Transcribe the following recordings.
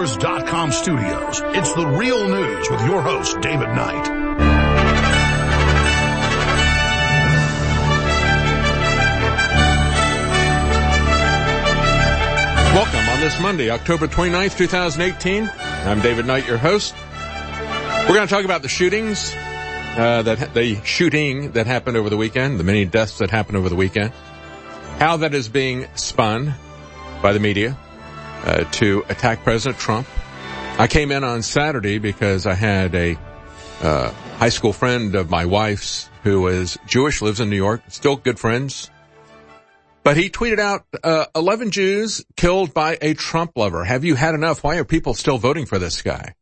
InfoWars.com studios. It's the real news with your host, David Knight. Welcome on this Monday, October 29th, 2018. I'm David Knight, your host. We're going to talk about the shootings, the shooting that happened over the weekend, the many deaths that happened over the weekend, how that is being spun by the media to attack President Trump. I came in on Saturday because I had a high school friend of my wife's who is Jewish, lives in New York, still good friends. But he tweeted out, 11 Jews killed by a Trump lover. Have you had enough? Why are people still voting for this guy?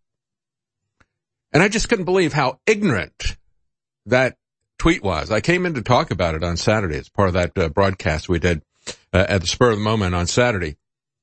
And I just couldn't believe how ignorant that tweet was. I came in to talk about it on Saturday as part of that broadcast we did at the spur of the moment on Saturday.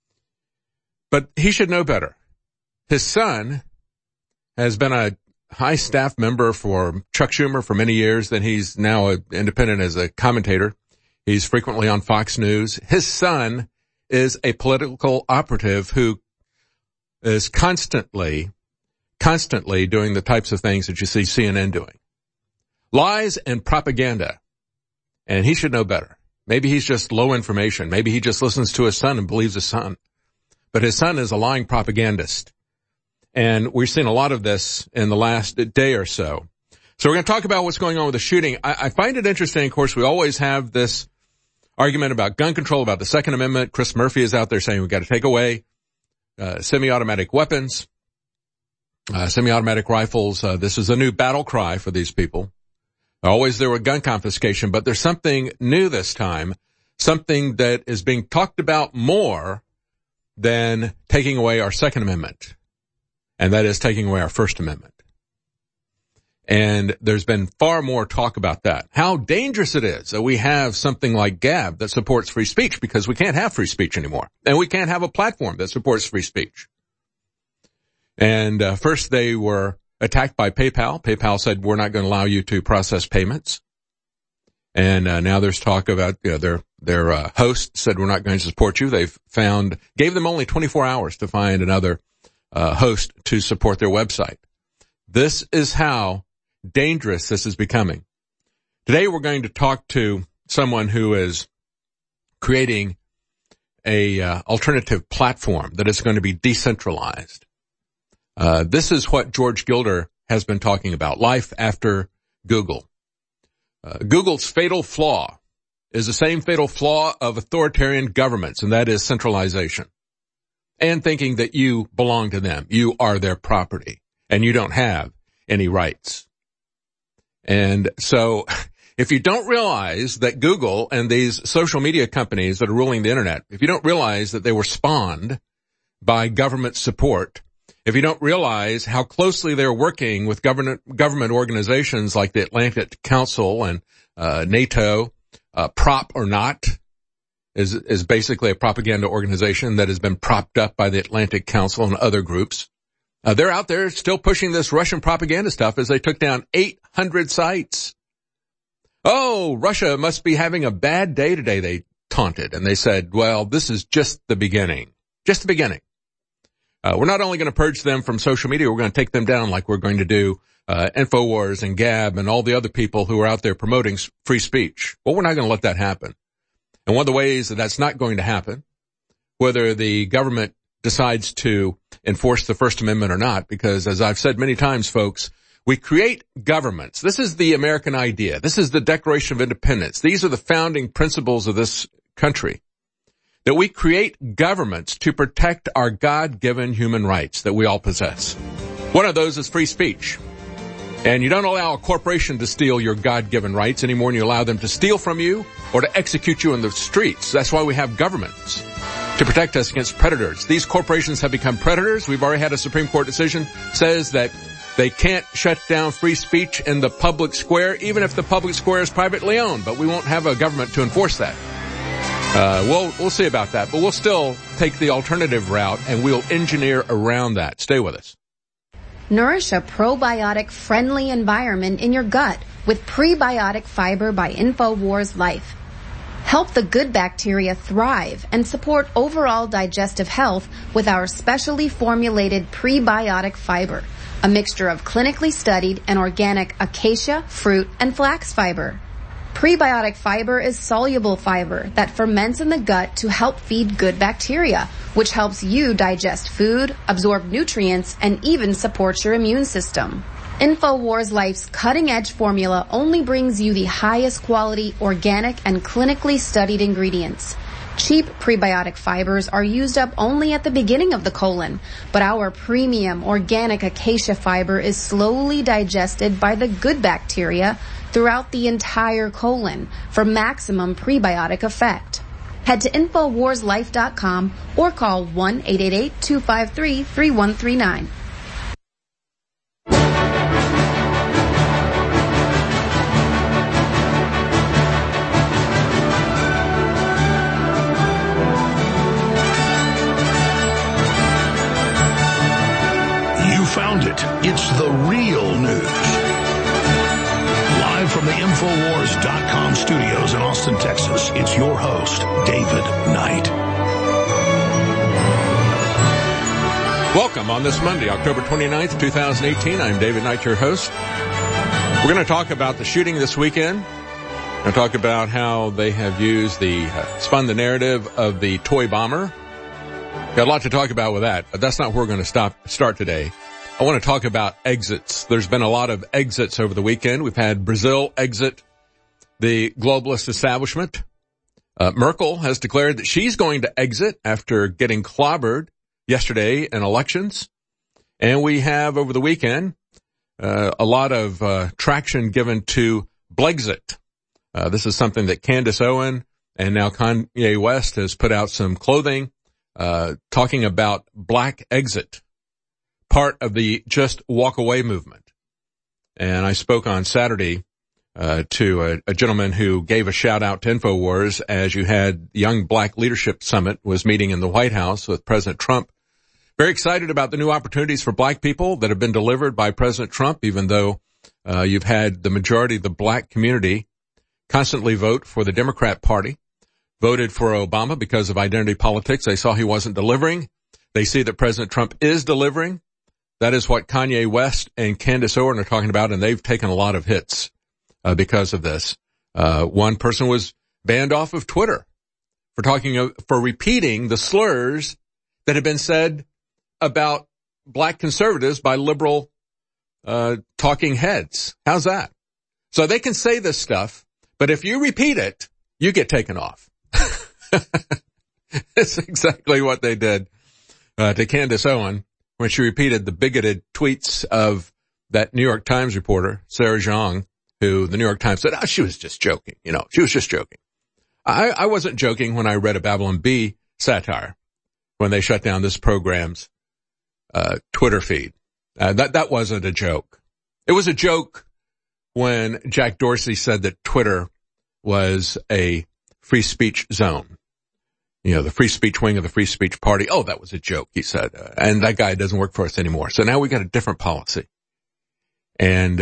But he should know better. His son has been a high staff member for Chuck Schumer for many years. Then he's now independent as a commentator. He's frequently on Fox News. His son is a political operative who is constantly doing the types of things that you see CNN doing. Lies and propaganda. And he should know better. Maybe he's just low information. Maybe he just listens to his son and believes his son. But his son is a lying propagandist. And we've seen a lot of this in the last day or so. So we're going to talk about what's going on with the shooting. I find it interesting, of course, we always have this argument about gun control, about the Second Amendment. Chris Murphy is out there saying we've got to take away semi-automatic weapons. Semi-automatic rifles, this is a new battle cry for these people. Always there were gun confiscation, but there's something new this time, something that is being talked about more than taking away our Second Amendment, and that is taking away our First Amendment. And there's been far more talk about that. How dangerous it is that we have something like Gab that supports free speech, because we can't have free speech anymore, and we can't have a platform that supports free speech. And first they were attacked by PayPal. PayPal said, we're not going to allow you to process payments. And now there's talk about, their host said, we're not going to support you. Gave them only 24 hours to find another host to support their website. This is how dangerous this is becoming. Today we're going to talk to someone who is creating a alternative platform that is going to be decentralized. This is what George Gilder has been talking about, life after Google. Google's fatal flaw is the same fatal flaw of authoritarian governments, and that is centralization. And thinking that you belong to them. You are their property, and you don't have any rights. And so, if you don't realize that Google and these social media companies that are ruling the internet, if you don't realize that they were spawned by government support, if you don't realize how closely they're working with government organizations like the Atlantic Council and NATO, Prop or Not is basically a propaganda organization that has been propped up by the Atlantic Council and other groups. They're out there still pushing this Russian propaganda stuff as they took down 800 sites. Oh, Russia must be having a bad day today, they taunted. And they said, well, this is just the beginning. Just the beginning. We're not only going to purge them from social media, we're going to take them down like we're going to do InfoWars and Gab and all the other people who are out there promoting free speech. Well, we're not going to let that happen. And one of the ways that that's not going to happen, whether the government decides to enforce the First Amendment or not, because as I've said many times, folks, we create governments. This is the American idea. This is the Declaration of Independence. These are the founding principles of this country. That we create governments to protect our God-given human rights that we all possess. One of those is free speech. And you don't allow a corporation to steal your God-given rights any more than you allow them to steal from you or to execute you in the streets. That's why we have governments, to protect us against predators. These corporations have become predators. We've already had a Supreme Court decision says that they can't shut down free speech in the public square, even if the public square is privately owned. But we won't have a government to enforce that. We'll see about that, but we'll still take the alternative route and we'll engineer around that. Stay with us. Nourish a probiotic-friendly environment in your gut with Prebiotic Fiber by InfoWars Life. Help the good bacteria thrive and support overall digestive health with our specially formulated prebiotic fiber, a mixture of clinically studied and organic acacia, fruit, and flax fiber. Prebiotic fiber is soluble fiber that ferments in the gut to help feed good bacteria, which helps you digest food, absorb nutrients, and even supports your immune system. InfoWars Life's cutting-edge formula only brings you the highest quality, organic, and clinically studied ingredients. Cheap prebiotic fibers are used up only at the beginning of the colon, but our premium organic acacia fiber is slowly digested by the good bacteria throughout the entire colon for maximum prebiotic effect. Head to InfoWarsLife.com or call 1-888-253-3139. Found it. It's the real news. Live from the Infowars.com studios in Austin, Texas, it's your host, David Knight. Welcome on this Monday, October 29th, 2018. I'm David Knight, your host. We're going to talk about the shooting this weekend. We're going to talk about how they have spun the narrative of the toy bomber. Got a lot to talk about with that, but that's not where we're going to start today. I want to talk about exits. There's been a lot of exits over the weekend. We've had Brazil exit the globalist establishment. Merkel has declared that she's going to exit after getting clobbered yesterday in elections. And we have, over the weekend, a lot of traction given to Blexit. This is something that Candace Owen and now Kanye West has put out some clothing talking about black exit, part of the Just Walk Away movement. And I spoke on Saturday to a gentleman who gave a shout out to InfoWars as you had Young Black Leadership Summit was meeting in the White House with President Trump. Very excited about the new opportunities for black people that have been delivered by President Trump, even though you've had the majority of the black community constantly vote for the Democrat Party, voted for Obama because of identity politics. They saw he wasn't delivering. They see that President Trump is delivering. That is what Kanye West and Candace Owen are talking about, and they've taken a lot of hits because of this. One person was banned off of Twitter for repeating the slurs that had been said about black conservatives by liberal talking heads. How's that? So they can say this stuff, but if you repeat it, you get taken off. That's exactly what they did to Candace Owen when she repeated the bigoted tweets of that New York Times reporter, Sarah Jeong, who the New York Times said, she was just joking. She was just joking. I wasn't joking when I read a Babylon Bee satire when they shut down this program's Twitter feed. That wasn't a joke. It was a joke when Jack Dorsey said that Twitter was a free speech zone. The free speech wing of the free speech party. Oh, that was a joke, he said. And that guy doesn't work for us anymore. So now we got a different policy. And,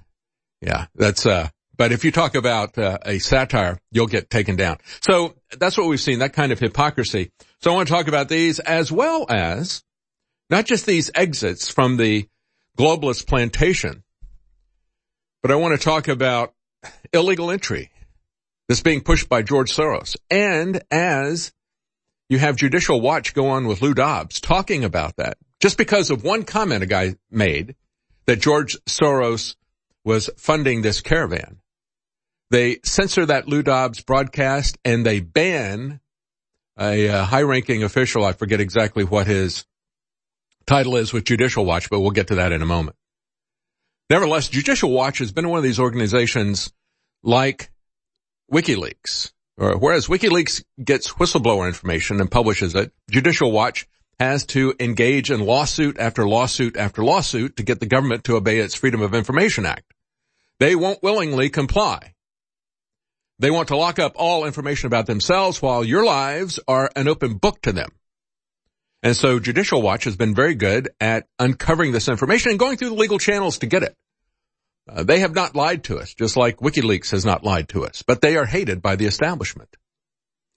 but if you talk about a satire, you'll get taken down. So that's what we've seen, that kind of hypocrisy. So I want to talk about these as well as not just these exits from the globalist plantation, but I want to talk about illegal entry that's being pushed by George Soros. And as you have Judicial Watch go on with Lou Dobbs talking about that, just because of one comment a guy made that George Soros was funding this caravan. They censor that Lou Dobbs broadcast and they ban a high-ranking official. I forget exactly what his title is with Judicial Watch, but we'll get to that in a moment. Nevertheless, Judicial Watch has been one of these organizations like WikiLeaks. Whereas WikiLeaks gets whistleblower information and publishes it, Judicial Watch has to engage in lawsuit after lawsuit after lawsuit to get the government to obey its Freedom of Information Act. They won't willingly comply. They want to lock up all information about themselves while your lives are an open book to them. And so Judicial Watch has been very good at uncovering this information and going through the legal channels to get it. They have not lied to us, just like WikiLeaks has not lied to us, but they are hated by the establishment.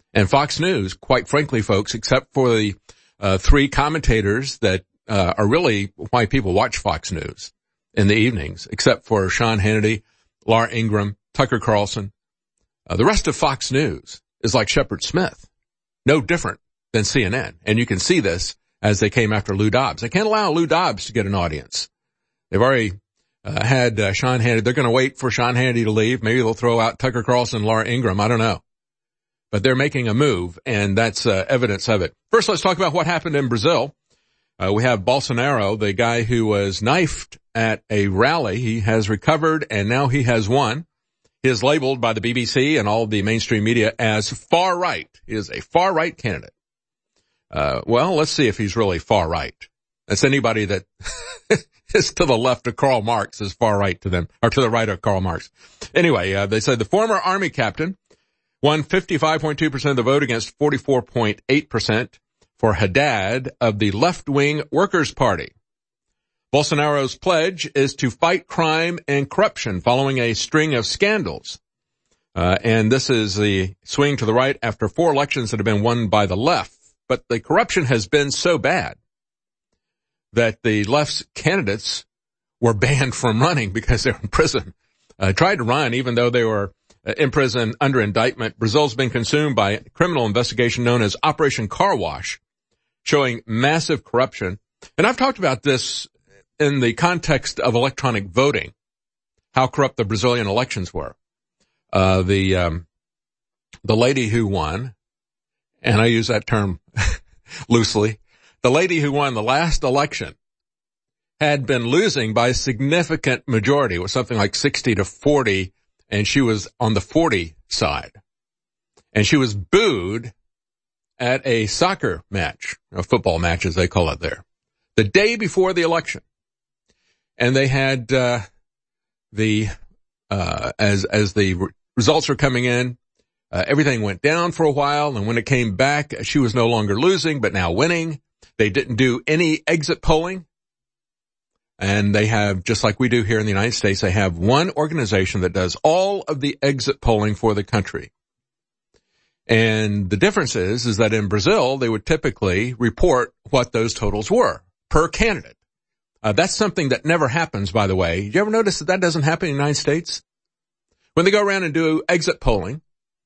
And Fox News, quite frankly, folks, except for the three commentators that are really why people watch Fox News in the evenings, except for Sean Hannity, Laura Ingraham, Tucker Carlson, the rest of Fox News is like Shepard Smith, no different than CNN. And you can see this as they came after Lou Dobbs. They can't allow Lou Dobbs to get an audience. They've already had Sean Hannity. They're going to wait for Sean Hannity to leave. Maybe they'll throw out Tucker Carlson and Laura Ingraham. I don't know. But they're making a move, and that's evidence of it. First, let's talk about what happened in Brazil. We have Bolsonaro, the guy who was knifed at a rally. He has recovered, and now he has won. He is labeled by the BBC and all the mainstream media as far right. He is a far right candidate. Well, let's see if he's really far right. That's anybody that is to the left of Karl Marx is far right to them, or to the right of Karl Marx. Anyway, they said the former army captain won 55.2% of the vote against 44.8% for Haddad of the left-wing Workers' Party. Bolsonaro's pledge is to fight crime and corruption following a string of scandals. And this is the swing to the right after 4 elections that have been won by the left. But the corruption has been so bad that the left's candidates were banned from running because they're in prison. Tried to run even though they were in prison under indictment. Brazil's been consumed by a criminal investigation known as Operation Car Wash, showing massive corruption. And I've talked about this in the context of electronic voting, how corrupt the Brazilian elections were. The lady who won, and I use that term loosely, the lady who won the last election had been losing by a significant majority. It was something like 60-40, and she was on the 40 side. And she was booed at a soccer match, a football match as they call it there, the day before the election. And they had as the results were coming in, everything went down for a while, and when it came back, she was no longer losing, but now winning. They didn't do any exit polling. And they have, just like we do here in the United States, they have one organization that does all of the exit polling for the country. And the difference is that in Brazil, they would typically report what those totals were per candidate. That's something that never happens, by the way. Did you ever notice that doesn't happen in the United States? When they go around and do exit polling,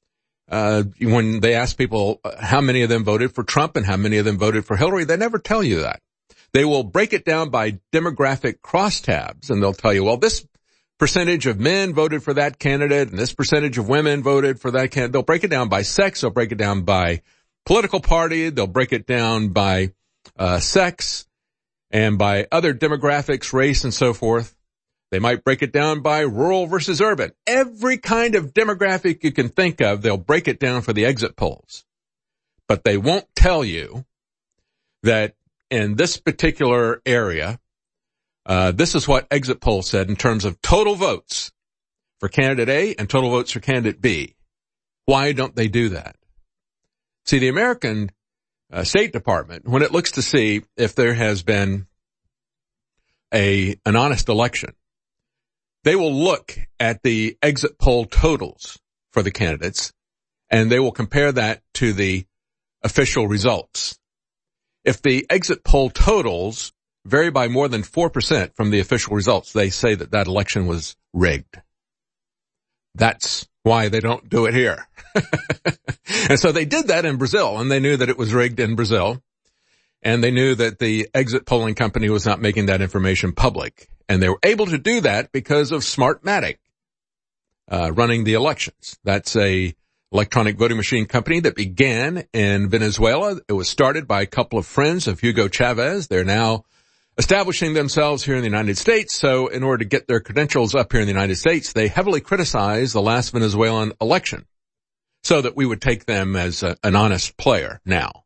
when they ask people how many of them voted for Trump and how many of them voted for Hillary, they never tell you that. They will break it down by demographic crosstabs, and they'll tell you, well, this percentage of men voted for that candidate, and this percentage of women voted for that candidate. They'll break it down by sex. They'll break it down by political party. They'll break it down by sex and by other demographics, race, and so forth. They might break it down by rural versus urban. Every kind of demographic you can think of, they'll break it down for the exit polls. But they won't tell you that in this particular area, this is what exit polls said in terms of total votes for candidate A and total votes for candidate B. Why don't they do that? See, the American State Department, when it looks to see if there has been an honest election, they will look at the exit poll totals for the candidates, and they will compare that to the official results. If the exit poll totals vary by more than 4% from the official results, they say that that election was rigged. That's why they don't do it here. And so they did that in Brazil, and they knew that it was rigged in Brazil, and they knew that the exit polling company was not making that information public. And they were able to do that because of Smartmatic running the elections. That's a electronic voting machine company that began in Venezuela. It was started by a couple of friends of Hugo Chavez. They're now establishing themselves here in the United States. So in order to get their credentials up here in the United States, they heavily criticized the last Venezuelan election so that we would take them as an honest player now.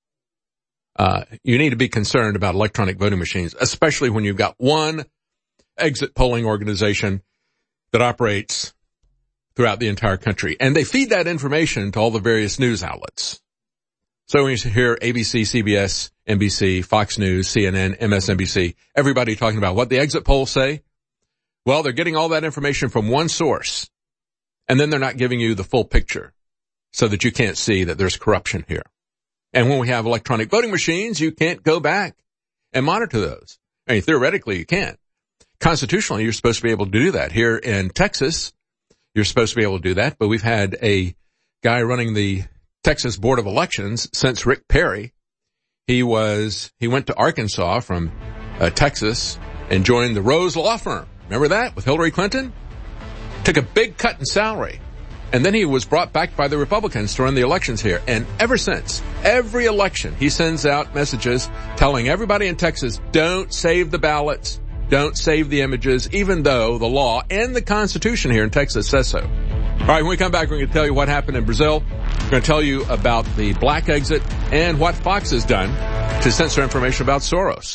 You need to be concerned about electronic voting machines, especially when you've got one exit polling organization that operates throughout the entire country. And they feed that information to all the various news outlets. So when you hear ABC, CBS, NBC, Fox News, CNN, MSNBC, everybody talking about what the exit polls say, well, they're getting all that information from one source, and then they're not giving you the full picture. so that you can't see that there's corruption here. And when we have electronic voting machines, you can't go back and monitor those. I mean, theoretically, you can. Constitutionally, you're supposed to be able to do that. Here in Texas, you're supposed to be able to do that, but we've had a guy running the Texas Board of Elections since Rick Perry. He went to Arkansas from Texas and joined the Rose Law Firm. Remember that with Hillary Clinton? Took a big cut in salary. And then he was brought back by the Republicans to run the elections here. And ever since, every election, he sends out messages telling everybody in Texas, don't save the ballots, don't save the images, even though the law and the Constitution here in Texas says so. All right, when we come back, we're going to tell you what happened in Brazil. We're going to tell you about the black exit and what Fox has done to censor information about Soros.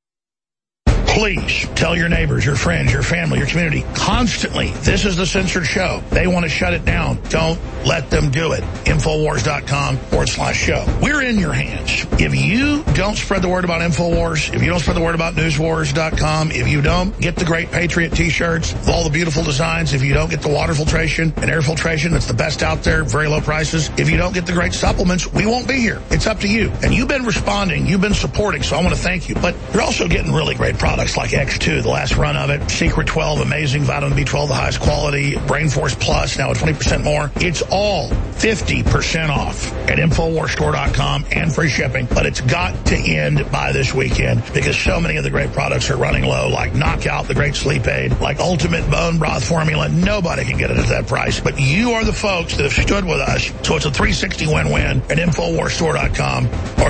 Please tell your neighbors, your friends, your family, your community constantly, this is the censored show. They want to shut it down. Don't let them do it. Infowars.com/show. We're in your hands. If you don't spread the word about Infowars, if you don't spread the word about newswars.com, if you don't get the great Patriot t-shirts with all the beautiful designs, if you don't get the water filtration and air filtration that's the best out there, very low prices, if you don't get the great supplements, we won't be here. It's up to you. And you've been responding, you've been supporting, so I want to thank you. But you're also getting really great products like X2, the last run of it, Secret 12, amazing, vitamin B12, the highest quality, Brain Force Plus, now at 20% more. It's all 50% off at InfoWarsStore.com and free shipping, but it's got to end by this weekend because so many of the great products are running low, like Knockout, the great sleep aid, like Ultimate Bone Broth Formula. Nobody can get it at that price, but you are the folks that have stood with us, so it's a 360 win-win at InfoWarsStore.com or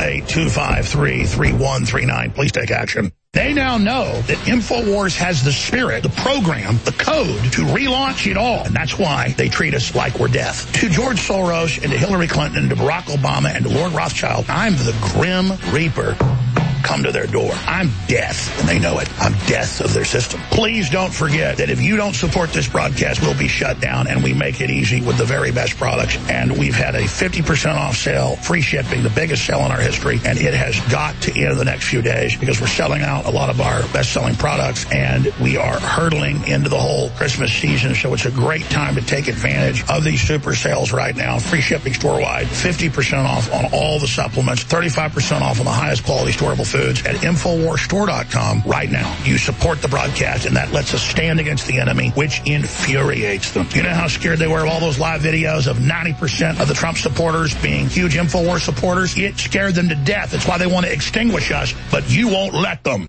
888-253-3139. Please take action. They now know that InfoWars has the spirit, the program, the code to relaunch it all. And that's why they treat us like we're death. To George Soros and to Hillary Clinton and to Barack Obama and to Lord Rothschild, I'm the Grim Reaper. Come to their door. I'm death, and they know it. I'm death of their system. Please don't forget that if you don't support this broadcast, we'll be shut down, and we make it easy with the very best products. And we've had a 50% off sale, free shipping, the biggest sale in our history, and it has got to end in the next few days because we're selling out a lot of our best-selling products, and we are hurtling into the whole Christmas season, so it's a great time to take advantage of these super sales right now. Free shipping store-wide, 50% off on all the supplements, 35% off on the highest quality storable foods at InfoWarsStore.com right now. You support the broadcast, and that lets us stand against the enemy, which infuriates them. You know how scared they were of all those live videos of 90% of the Trump supporters being huge InfoWars supporters? It scared them to death. That's why they want to extinguish us, but you won't let them.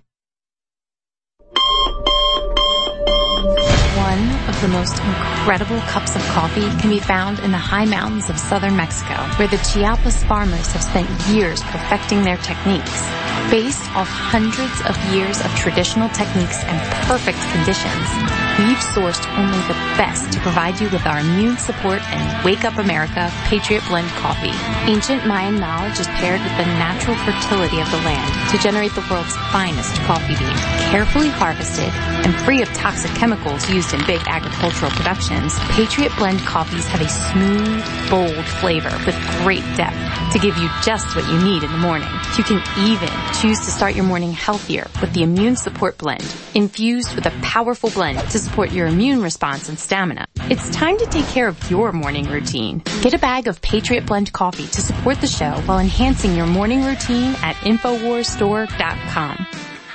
One of the most incredible cups of coffee can be found in the high mountains of southern Mexico, where the Chiapas farmers have spent years perfecting their techniques. Based off hundreds of years of traditional techniques and perfect conditions, we've sourced only the best to provide you with our immune support and Wake Up America Patriot Blend coffee. Ancient Mayan knowledge is paired with the natural fertility of the land to generate the world's finest coffee bean. Carefully harvested and free of toxic chemicals used in big agricultural productions, Patriot Blend coffees have a smooth, bold flavor with great depth to give you just what you need in the morning. You can even choose to start your morning healthier with the Immune Support Blend, infused with a powerful blend to support your immune response and stamina. It's time to take care of your morning routine. Get a bag of Patriot Blend coffee to support the show while enhancing your morning routine at InfoWarsStore.com.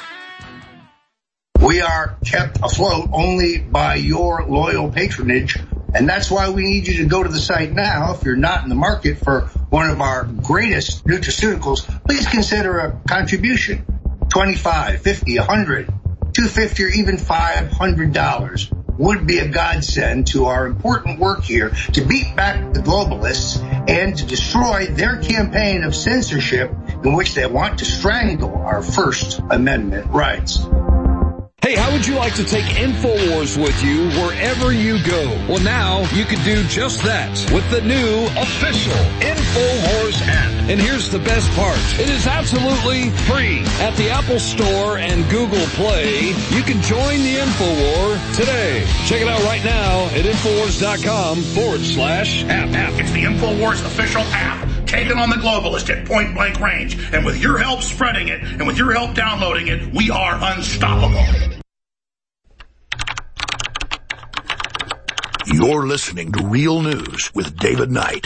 We are kept afloat only by your loyal patronage, and that's why we need you to go to the site now. If you're not in the market for one of our greatest nutraceuticals, please consider a contribution. $25, $50, $100, $250, or even $500 would be a godsend to our important work here to beat back the globalists and to destroy their campaign of censorship in which they want to strangle our First Amendment rights. Hey, how would you like to take InfoWars with you wherever you go? Well, now you can do just that with the new official InfoWars app. And here's the best part. It is absolutely free. At the Apple Store and Google Play, you can join the InfoWar today. Check it out right now at InfoWars.com/app. It's the InfoWars official app. Taken on the globalist at point blank range. And with your help spreading it, and with your help downloading it, we are unstoppable. You're listening to Real News with David Knight.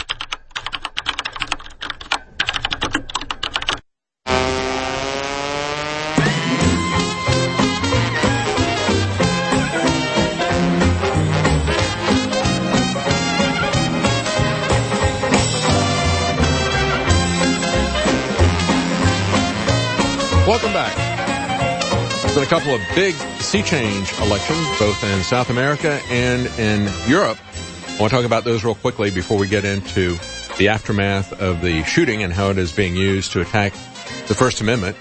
Welcome back. There's been a couple of big sea change elections, both in South America and in Europe. I want to talk about those real quickly before we get into the aftermath of the shooting and how it is being used to attack the First Amendment,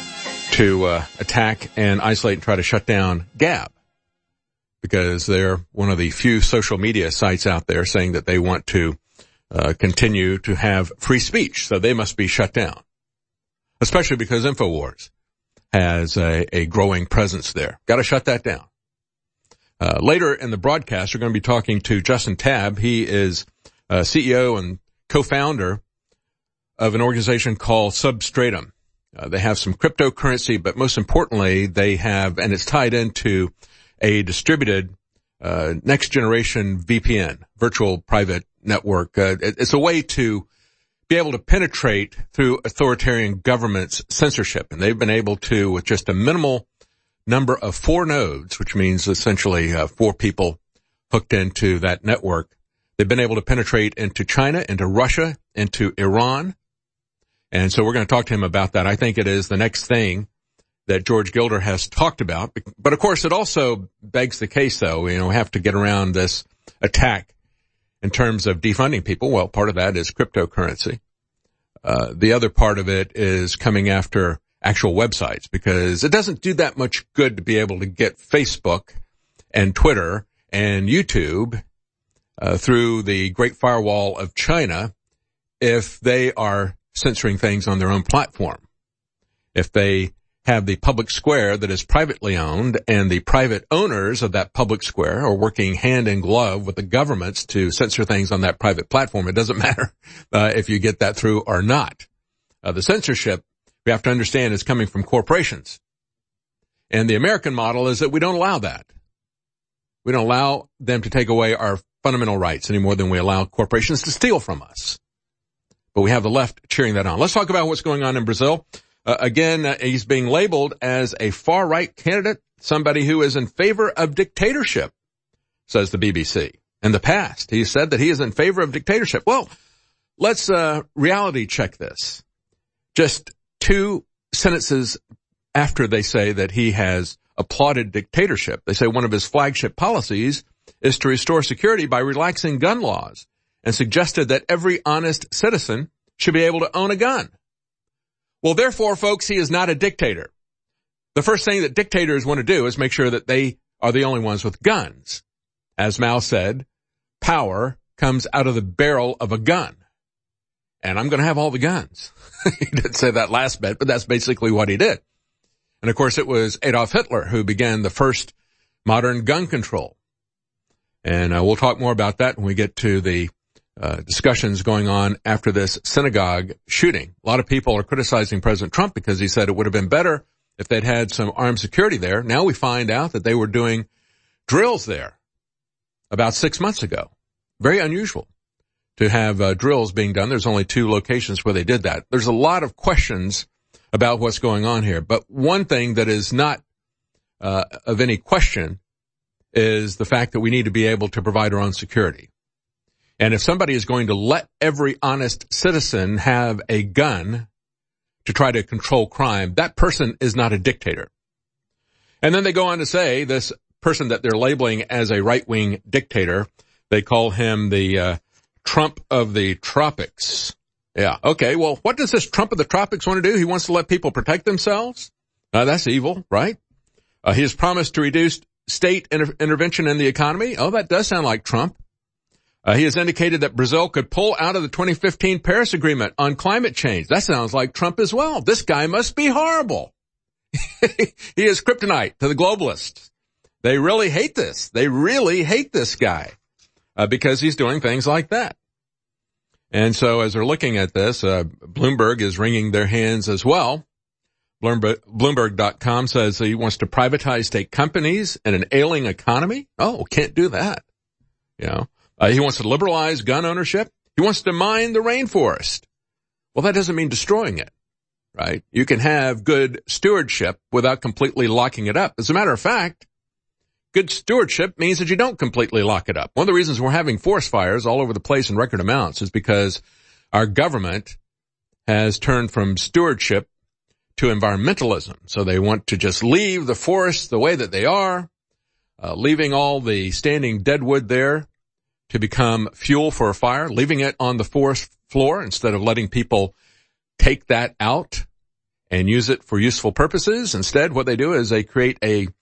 to attack and isolate and try to shut down Gab, because they're one of the few social media sites out there saying that they want to continue to have free speech, so they must be shut down. Especially because InfoWars has a growing presence there. Got to shut that down. Later in the broadcast, we're going to be talking to Justin Tabb. He is CEO and co-founder of an organization called Substratum. They have some cryptocurrency, but most importantly, they have, and it's tied into a distributed next generation VPN, virtual private network. It's a way to be able to penetrate through authoritarian governments' censorship. And they've been able to, with just a minimal number of 4 nodes, which means essentially 4 people hooked into that network, they've been able to penetrate into China, into Russia, into Iran. And so we're going to talk to him about that. I think it is the next thing that George Gilder has talked about. But of course, it also begs the case, though. We have to get around this attack in terms of defunding people. Well, part of that is cryptocurrency. The other part of it is coming after actual websites, because it doesn't do that much good to be able to get Facebook and Twitter and YouTube through the Great Firewall of China if they are censoring things on their own platform. If they have the public square that is privately owned and the private owners of that public square are working hand in glove with the governments to censor things on that private platform, it doesn't matter if you get that through or not. The censorship, we have to understand, is coming from corporations. And the American model is that we don't allow that. We don't allow them to take away our fundamental rights any more than we allow corporations to steal from us. But we have the left cheering that on. Let's talk about what's going on in Brazil. Again, he's being labeled as a far-right candidate, somebody who is in favor of dictatorship, says the BBC. In the past, he said that he is in favor of dictatorship. Well, let's reality check this. Just 2 sentences after they say that he has applauded dictatorship, they say one of his flagship policies is to restore security by relaxing gun laws, and suggested that every honest citizen should be able to own a gun. Well, therefore, folks, he is not a dictator. The first thing that dictators want to do is make sure that they are the only ones with guns. As Mao said, power comes out of the barrel of a gun. And I'm going to have all the guns. He didn't say that last bit, but that's basically what he did. And of course, it was Adolf Hitler who began the first modern gun control. And we'll talk more about that when we get to the discussions going on after this synagogue shooting. A lot of people are criticizing President Trump because he said it would have been better if they'd had some armed security there. Now we find out that they were doing drills there about 6 months ago. Very unusual to have drills being done. There's only 2 locations where they did that. There's a lot of questions about what's going on here. But one thing that is not of any question is the fact that we need to be able to provide our own security. And if somebody is going to let every honest citizen have a gun to try to control crime, that person is not a dictator. And then they go on to say this person that they're labeling as a right-wing dictator, they call him the Trump of the tropics. Yeah, okay, well, what does this Trump of the tropics want to do? He wants to let people protect themselves? That's evil, right? He has promised to reduce state intervention in the economy. Oh, that does sound like Trump. He has indicated that Brazil could pull out of the 2015 Paris Agreement on climate change. That sounds like Trump as well. This guy must be horrible. He is kryptonite to the globalists. They really hate this. They really hate this guy because he's doing things like that. And so as they're looking at this, Bloomberg is wringing their hands as well. Bloomberg.com says he wants to privatize state companies in an ailing economy. Oh, can't do that. He wants to liberalize gun ownership. He wants to mine the rainforest. Well, that doesn't mean destroying it, right? You can have good stewardship without completely locking it up. As a matter of fact, good stewardship means that you don't completely lock it up. One of the reasons we're having forest fires all over the place in record amounts is because our government has turned from stewardship to environmentalism. So they want to just leave the forests the way that they are, leaving all the standing deadwood there to become fuel for a fire, leaving it on the forest floor instead of letting people take that out and use it for useful purposes. Instead, what they do is they create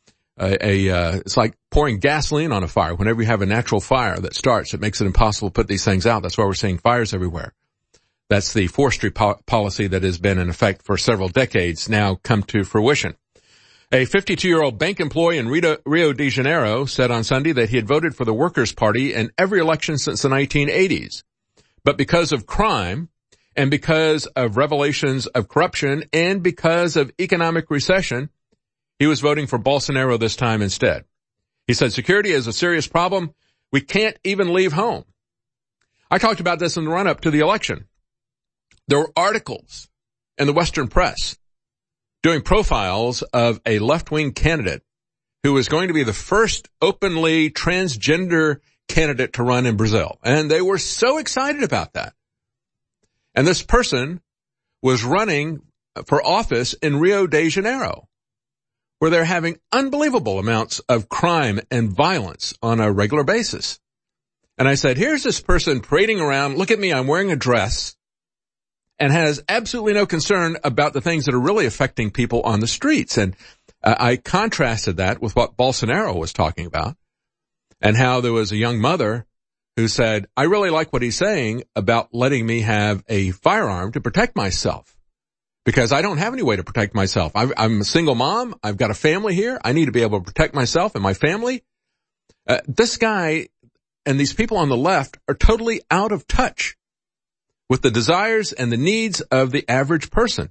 it's like pouring gasoline on a fire. Whenever you have a natural fire that starts, it makes it impossible to put these things out. That's why we're seeing fires everywhere. That's the forestry policy that has been in effect for several decades now come to fruition. A 52-year-old bank employee in Rio de Janeiro said on Sunday that he had voted for the Workers' Party in every election since the 1980s. But because of crime and because of revelations of corruption and because of economic recession, he was voting for Bolsonaro this time instead. He said, security is a serious problem. We can't even leave home. I talked about this in the run-up to the election. There were articles in the Western press doing profiles of a left-wing candidate who was going to be the first openly transgender candidate to run in Brazil. And they were so excited about that. And this person was running for office in Rio de Janeiro, where they're having unbelievable amounts of crime and violence on a regular basis. And I said, here's this person parading around. Look at me. I'm wearing a dress. And has absolutely no concern about the things that are really affecting people on the streets. And I contrasted that with what Bolsonaro was talking about and how there was a young mother who said, I really like what he's saying about letting me have a firearm to protect myself because I don't have any way to protect myself. I'm a single mom. I've got a family here. I need to be able to protect myself and my family. This guy and these people on the left are totally out of touch with the desires and the needs of the average person.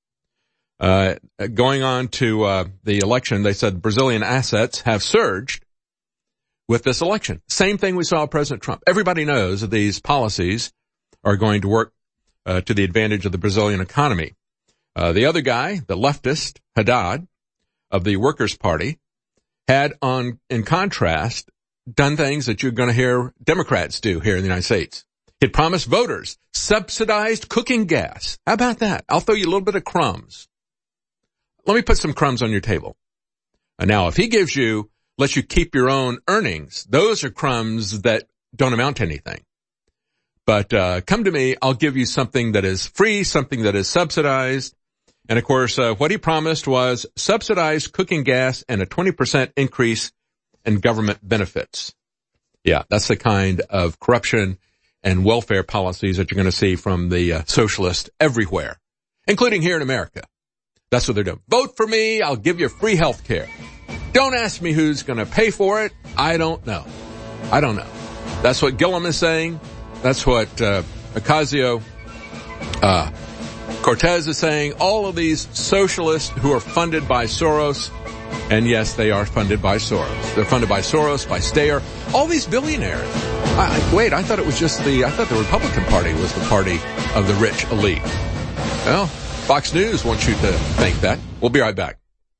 Going on to the election, they said Brazilian assets have surged with this election. Same thing we saw with President Trump. Everybody knows that these policies are going to work to the advantage of the Brazilian economy. The other guy, the leftist, Haddad, of the Workers' Party, had in contrast, done things that you're going to hear Democrats do here in the United States. He'd promised voters subsidized cooking gas. How about that? I'll throw you a little bit of crumbs. Let me put some crumbs on your table. And now, if he lets you keep your own earnings, those are crumbs that don't amount to anything. But come to me, I'll give you something that is free, something that is subsidized. And of course, what he promised was subsidized cooking gas and a 20% increase in government benefits. Yeah, that's the kind of corruption and welfare policies that you're going to see from the socialists everywhere, including here in America. That's what they're doing. Vote for me. I'll give you free health care. Don't ask me who's going to pay for it. I don't know. That's what Gillum is saying. That's what Ocasio-Cortez is saying. All of these socialists who are funded by Soros. And yes, they are funded by Soros. They're funded by Soros, by Steyer, all these billionaires. I thought it was I thought the Republican Party was the party of the rich elite. Well, Fox News wants you to think that. We'll be right back.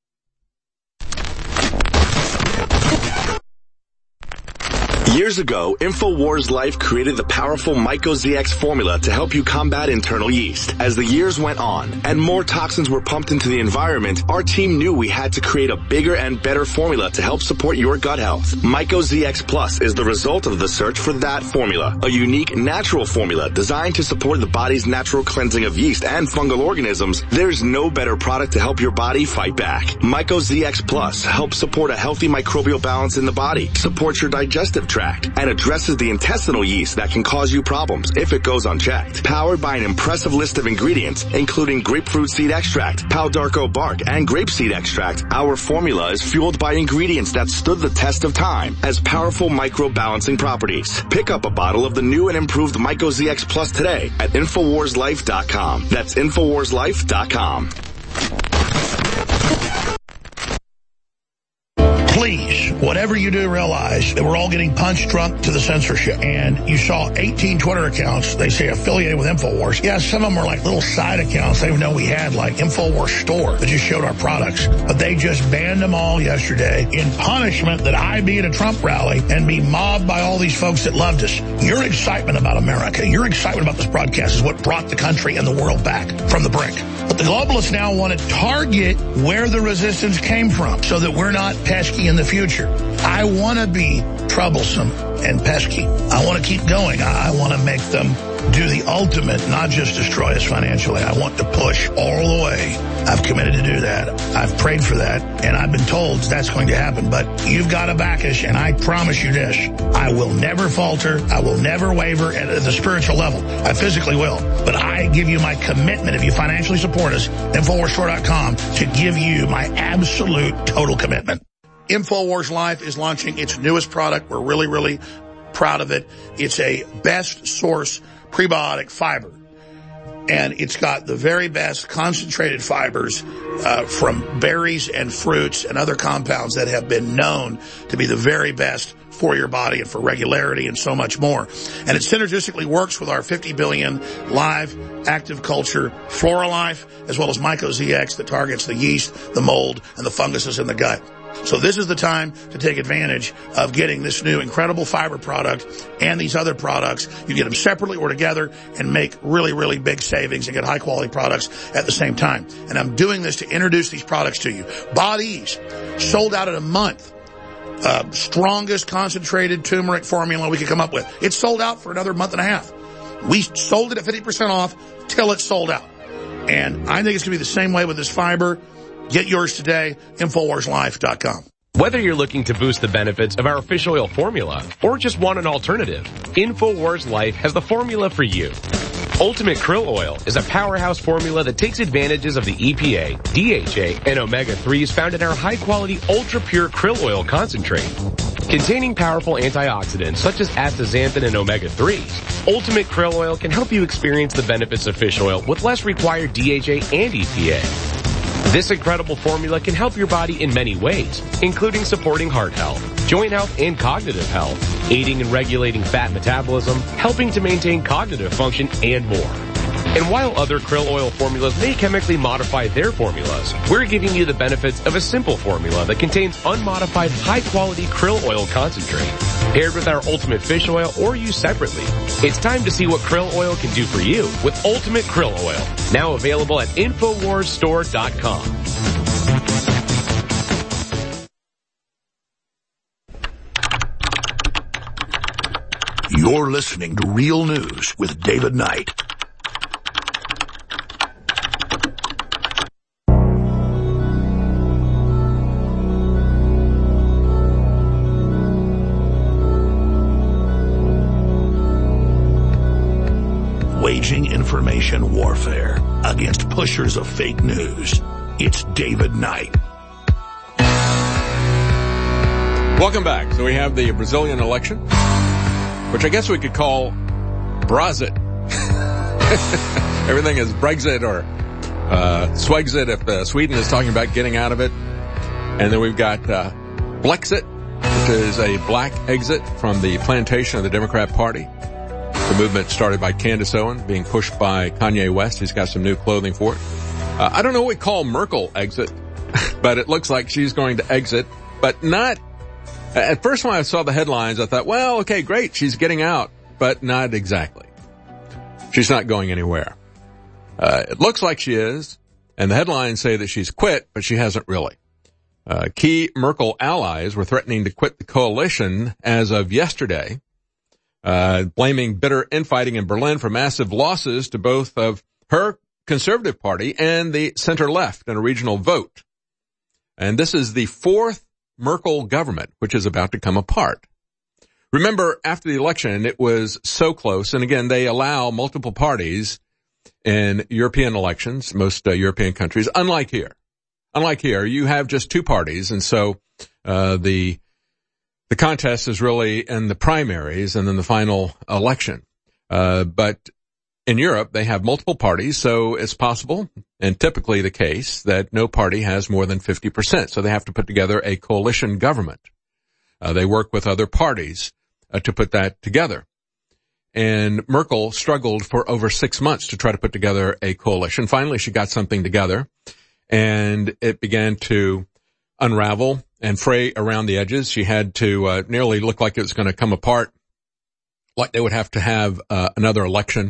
Years ago, InfoWars Life created the powerful MycoZX formula to help you combat internal yeast. As the years went on and more toxins were pumped into the environment, our team knew we had to create a bigger and better formula to help support your gut health. MycoZX Plus is the result of the search for that formula, a unique natural formula designed to support the body's natural cleansing of yeast and fungal organisms. There's no better product to help your body fight back. MycoZX Plus helps support a healthy microbial balance in the body, supports your digestive tract, and addresses the intestinal yeast that can cause you problems if it goes unchecked. Powered by an impressive list of ingredients, including grapefruit seed extract, pau d'arco bark, and grapeseed extract, our formula is fueled by ingredients that stood the test of time as powerful microbalancing properties. Pick up a bottle of the new and improved MycoZX Plus today at InfoWarsLife.com. That's InfoWarsLife.com. Please, whatever whatever you do, realize that we're all getting punched drunk to the censorship. And you saw 18 Twitter accounts, they say affiliated with InfoWars. Yeah, some of them were like little side accounts they didn't know we had, like InfoWars Store, that just showed our products. But they just banned them all yesterday in punishment that I be at a Trump rally and be mobbed by all these folks that loved us. Your excitement about America, your excitement about this broadcast is what brought the country and the world back from the brink. But the globalists now want to target where the resistance came from so that we're not pesky in the future. I want to be troublesome and pesky. I want to keep going. I want to make them do the ultimate, not just destroy us financially. I want to push all the way. I've committed to do that. I've prayed for that, and I've been told that's going to happen. But you've got to back us, and I promise you this. I will never falter. I will never waver at the spiritual level. I physically will. But I give you my commitment, if you financially support us, InfoWarsStore.com, to give you my absolute total commitment. InfoWars Life is launching its newest product. We're really, really proud of it. It's a best source prebiotic fiber. And it's got the very best concentrated fibers from berries and fruits and other compounds that have been known to be the very best for your body and for regularity and so much more. And it synergistically works with our 50 billion live active culture FloraLife, as well as MycoZX that targets the yeast, the mold, and the funguses in the gut. So this is the time to take advantage of getting this new incredible fiber product and these other products. You get them separately or together and make really, really big savings and get high quality products at the same time. And I'm doing this to introduce these products to you. Bodease, sold out in a month. Strongest concentrated turmeric formula we could come up with. It's sold out for another month and a half. We sold it at 50% off till it's sold out. And I think it's going to be the same way with this fiber. Get yours today, InfoWarsLife.com. Whether you're looking to boost the benefits of our fish oil formula or just want an alternative, InfoWars Life has the formula for you. Ultimate Krill Oil is a powerhouse formula that takes advantages of the EPA, DHA, and omega-3s found in our high-quality, ultra-pure krill oil concentrate. Containing powerful antioxidants such as astaxanthin and omega-3s, Ultimate Krill Oil can help you experience the benefits of fish oil with less required DHA and EPA. This incredible formula can help your body in many ways, including supporting heart health, joint health, and cognitive health, aiding in regulating fat metabolism, helping to maintain cognitive function, and more. And while other krill oil formulas may chemically modify their formulas, we're giving you the benefits of a simple formula that contains unmodified high-quality krill oil concentrate, paired with our Ultimate Fish Oil or used separately. It's time to see what krill oil can do for you with Ultimate Krill Oil, now available at InfoWarsStore.com. You're listening to Real News with David Knight. Waging information warfare against pushers of fake news. It's David Knight. Welcome back. So we have the Brazilian election, which I guess we could call Brexit. Everything is Brexit or Swexit if Sweden is talking about getting out of it. And then we've got Blexit, which is a black exit from the plantation of the Democrat Party. The movement started by Candace Owen, being pushed by Kanye West. He's got some new clothing for it. I don't know what we call Merkel exit, but it looks like she's going to exit, but not. At first when I saw the headlines, I thought, well, okay, great, she's getting out, but not exactly. She's not going anywhere. It looks like she is, and the headlines say that she's quit, but she hasn't really. Key Merkel allies were threatening to quit the coalition as of yesterday, blaming bitter infighting in Berlin for massive losses to both of her Conservative Party and the center-left in a regional vote. And this is the fourth Merkel government, which is about to come apart. Remember, after the election, it was so close, and again, they allow multiple parties in European elections, most European countries, unlike here. Unlike here, you have just two parties, and so the contest is really in the primaries and then the final election. But in Europe, they have multiple parties, so it's possible, and typically the case, that no party has more than 50%. So they have to put together a coalition government. They work with other parties to put that together. And Merkel struggled for over 6 months to try to put together a coalition. Finally, she got something together, and it began to unravel and fray around the edges. She had to nearly look like it was going to come apart, like they would have to have another election,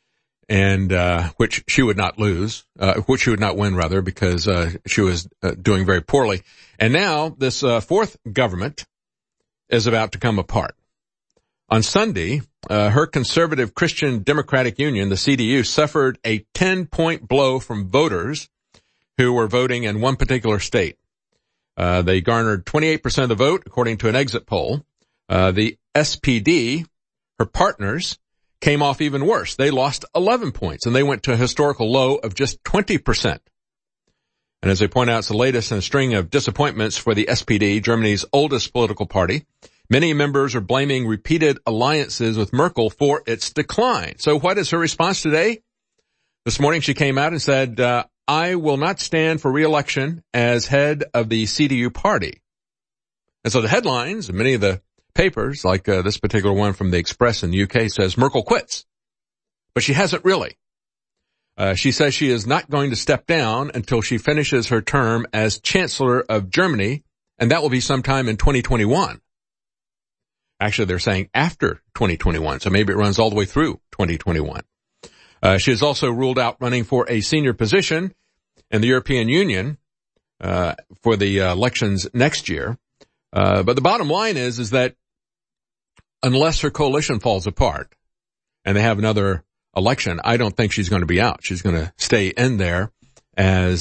and which she would not lose, which she would not win, rather, because she was doing very poorly. And now this fourth government is about to come apart. On Sunday, her conservative Christian Democratic Union, the CDU, suffered a 10-point blow from voters who were voting in one particular state. They garnered 28% of the vote, according to an exit poll. The SPD, her partners, came off even worse. They lost 11 points, and they went to a historical low of just 20%. And as they point out, it's the latest in a string of disappointments for the SPD, Germany's oldest political party. Many members are blaming repeated alliances with Merkel for its decline. So what is her response today? This morning she came out and said, I will not stand for re-election as head of the CDU party. And so the headlines, many of the papers, like this particular one from the Express in the UK, says Merkel quits. But she hasn't really. She says she is not going to step down until she finishes her term as Chancellor of Germany, and that will be sometime in 2021. Actually, they're saying after 2021, so maybe it runs all the way through 2021. She has also ruled out running for a senior position in the European Union for the elections next year. But the bottom line is that unless her coalition falls apart and they have another election, I don't think she's going to be out. She's going to stay in there as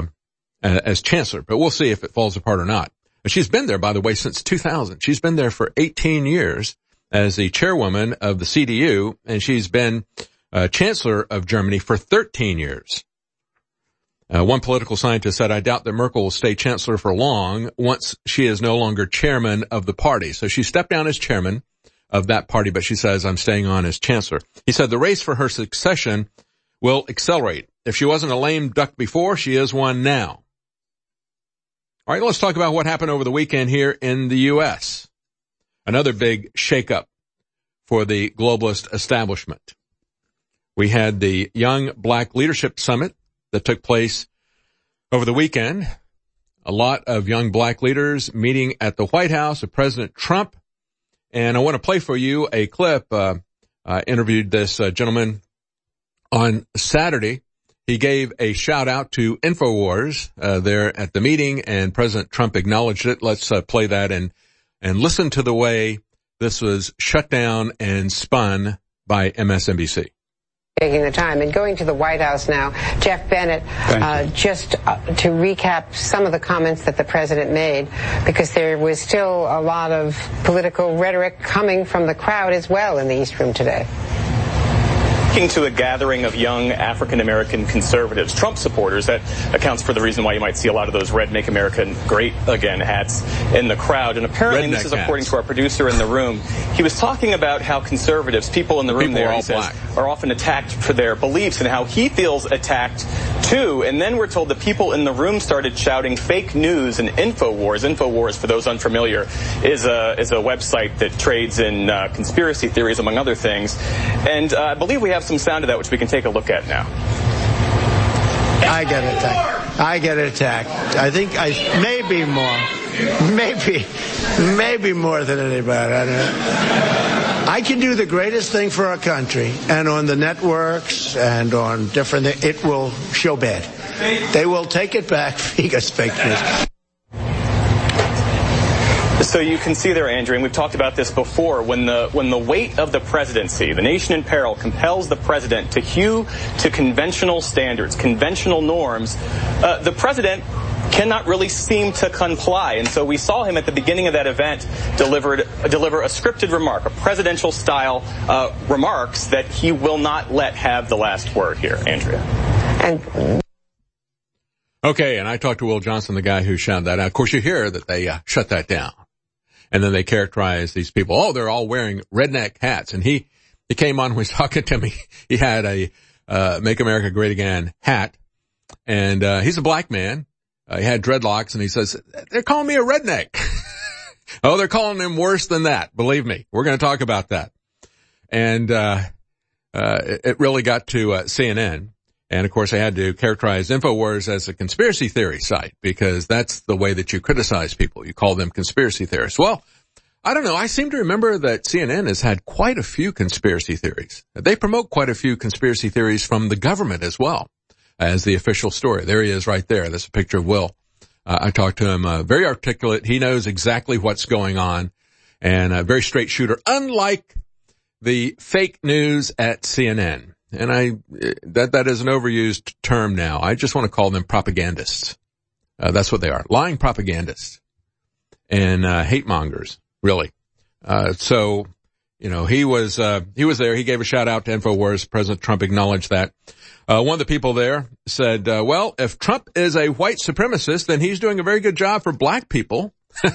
chancellor. But we'll see if it falls apart or not. She's been there, by the way, since 2000. She's been there for 18 years as the chairwoman of the CDU, and she's been Chancellor of Germany for 13 years. One political scientist said, I doubt that Merkel will stay Chancellor for long once she is no longer chairman of the party. So she stepped down as chairman of that party, but she says, I'm staying on as Chancellor. He said the race for her succession will accelerate. If she wasn't a lame duck before, she is one now. All right, let's talk about what happened over the weekend here in the U.S. Another big shakeup for the globalist establishment. We had the Young Black Leadership Summit that took place over the weekend. A lot of young black leaders meeting at the White House of President Trump. And I want to play for you a clip. I interviewed this gentleman on Saturday. He gave a shout out to InfoWars there at the meeting, and President Trump acknowledged it. Let's play that and listen to the way this was shut down and spun by MSNBC. Taking the time and going to the White House now. Jeff Bennett, just to recap some of the comments that the president made, because there was still a lot of political rhetoric coming from the crowd as well in the East Room today. To a gathering of young African-American conservatives, Trump supporters. That accounts for the reason why you might see a lot of those Red Make America Great Again hats in the crowd. And apparently, and this is according to our producer in the room, he was talking about how conservatives, people in the room there, he says, are often attacked for their beliefs and how he feels attacked too. And then we're told that people in the room started shouting fake news and InfoWars. InfoWars, for those unfamiliar, is a website that trades in conspiracy theories, among other things. And I believe we have some sound of that, which we can take a look at now. I get attacked. I think maybe more than anybody. I don't know. I can do the greatest thing for our country, and on the networks and on different things, it will show bad. They will take it back because fake news. So you can see there, Andrew, and we've talked about this before, when the weight of the presidency, the nation in peril, compels the president to hew to conventional standards, conventional norms, the president cannot really seem to comply. And so we saw him at the beginning of that event deliver a scripted remark, a presidential-style remarks that he will not let have the last word here, Andrea. Okay, and I talked to Will Johnson, the guy who shouted that out. Of course, you hear that they shut that down. And then they characterize these people, oh, they're all wearing redneck hats. And he came on when he was talking to me. He had a Make America Great Again hat. And he's a black man. He had dreadlocks, and he says, they're calling me a redneck. Oh, they're calling him worse than that. Believe me. We're going to talk about that. And it really got to CNN. And, of course, I had to characterize InfoWars as a conspiracy theory site because that's the way that you criticize people. You call them conspiracy theorists. Well, I don't know. I seem to remember that CNN has had quite a few conspiracy theories. They promote quite a few conspiracy theories from the government as well as the official story. There he is right there. That's a picture of Will. I talked to him, very articulate. He knows exactly what's going on and a very straight shooter, unlike the fake news at CNN. And that is an overused term now. I just want to call them propagandists. That's what they are. Lying propagandists and hate mongers, really. So, you know, he was there. He gave a shout out to InfoWars. President Trump acknowledged that. One of the people there said, well, if Trump is a white supremacist, then he's doing a very good job for black people.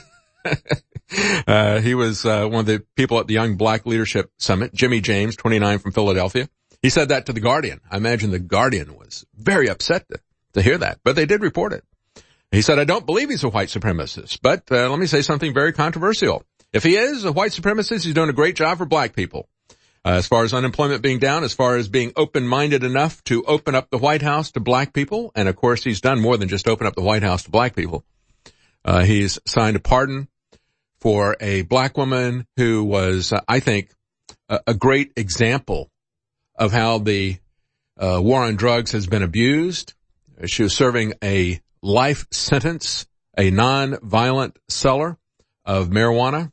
He was one of the people at the Young Black Leadership Summit, Jimmy James, 29 from Philadelphia. He said that to The Guardian. I imagine The Guardian was very upset to hear that, but they did report it. He said, I don't believe he's a white supremacist, but let me say something very controversial. If he is a white supremacist, he's doing a great job for black people. As far as unemployment being down, as far as being open-minded enough to open up the White House to black people, and of course he's done more than just open up the White House to black people. He's signed a pardon for a black woman who was, I think, a great example of how the war on drugs has been abused. She was serving a life sentence, a non-violent seller of marijuana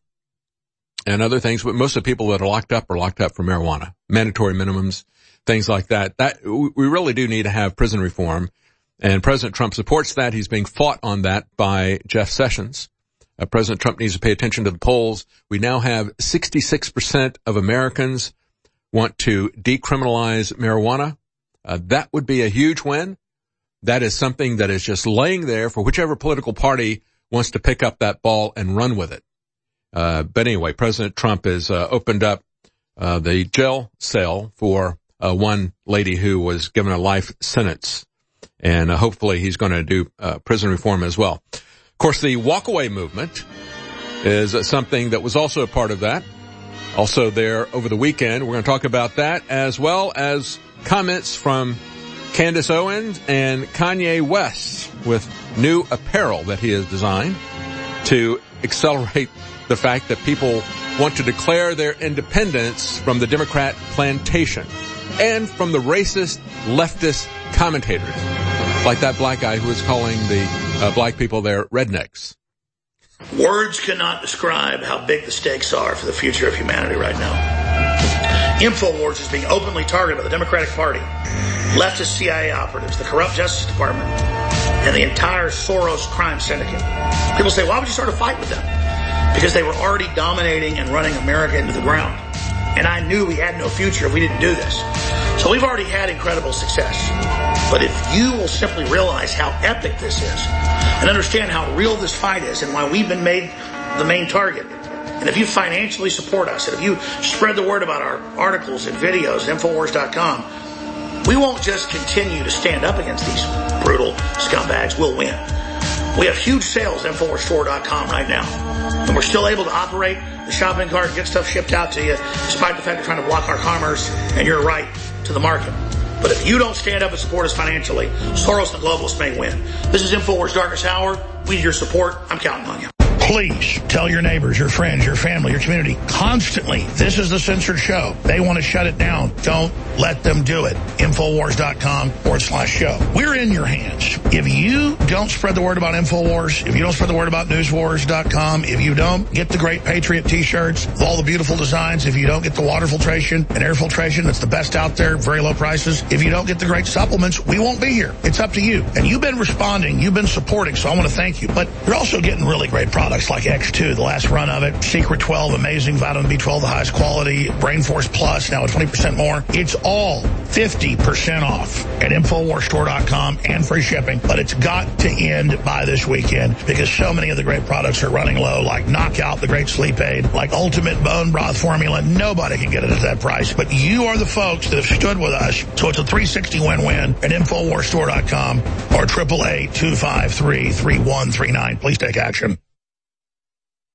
and other things. But most of the people that are locked up for marijuana, mandatory minimums, things like that. We really do need to have prison reform. And President Trump supports that. He's being fought on that by Jeff Sessions. President Trump needs to pay attention to the polls. We now have 66% of Americans want to decriminalize marijuana. That would be a huge win. That is something that is just laying there for whichever political party wants to pick up that ball and run with it. But anyway, President Trump has opened up the jail cell for one lady who was given a life sentence. And hopefully he's going to do prison reform as well. Of course, the walkaway movement is something that was also a part of that. Also there over the weekend, we're going to talk about that as well as comments from Candace Owens and Kanye West with new apparel that he has designed to accelerate the fact that people want to declare their independence from the Democrat plantation and from the racist leftist commentators like that black guy who was calling the black people there rednecks. Words cannot describe how big the stakes are for the future of humanity right now. InfoWars is being openly targeted by the Democratic Party, leftist CIA operatives, the corrupt Justice Department, and the entire Soros crime syndicate. People say, why would you start a fight with them? Because they were already dominating and running America into the ground. And I knew we had no future if we didn't do this. So we've already had incredible success. But if you will simply realize how epic this is and understand how real this fight is and why we've been made the main target, and if you financially support us, and if you spread the word about our articles and videos at Infowars.com, we won't just continue to stand up against these brutal scumbags. We'll win. We have huge sales at InfoWarsStore.com right now. And we're still able to operate the shopping cart and get stuff shipped out to you, despite the fact they're trying to block our commerce and your right to the market. But if you don't stand up and support us financially, Soros and the globalists may win. This is InfoWars Darkest Hour. We need your support. I'm counting on you. Please tell your neighbors, your friends, your family, your community constantly, this is the censored show. They want to shut it down. Don't let them do it. Infowars.com/show. We're in your hands. If you don't spread the word about Infowars, if you don't spread the word about NewsWars.com, if you don't get the Great Patriot t-shirts with all the beautiful designs, if you don't get the water filtration and air filtration that's the best out there, very low prices, if you don't get the great supplements, we won't be here. It's up to you. And you've been responding, you've been supporting, so I want to thank you. But you're also getting really great products like X2, the last run of it, Secret 12, amazing vitamin B12, the highest quality, Brain Force Plus, now at 20% more. It's all 50% off at InfoWarsStore.com and free shipping. But it's got to end by this weekend because so many of the great products are running low, like Knockout, the great sleep aid, like Ultimate Bone Broth Formula. Nobody can get it at that price. But you are the folks that have stood with us. So it's a 360 win-win at InfoWarsStore.com or 888-253-3139. Please take action.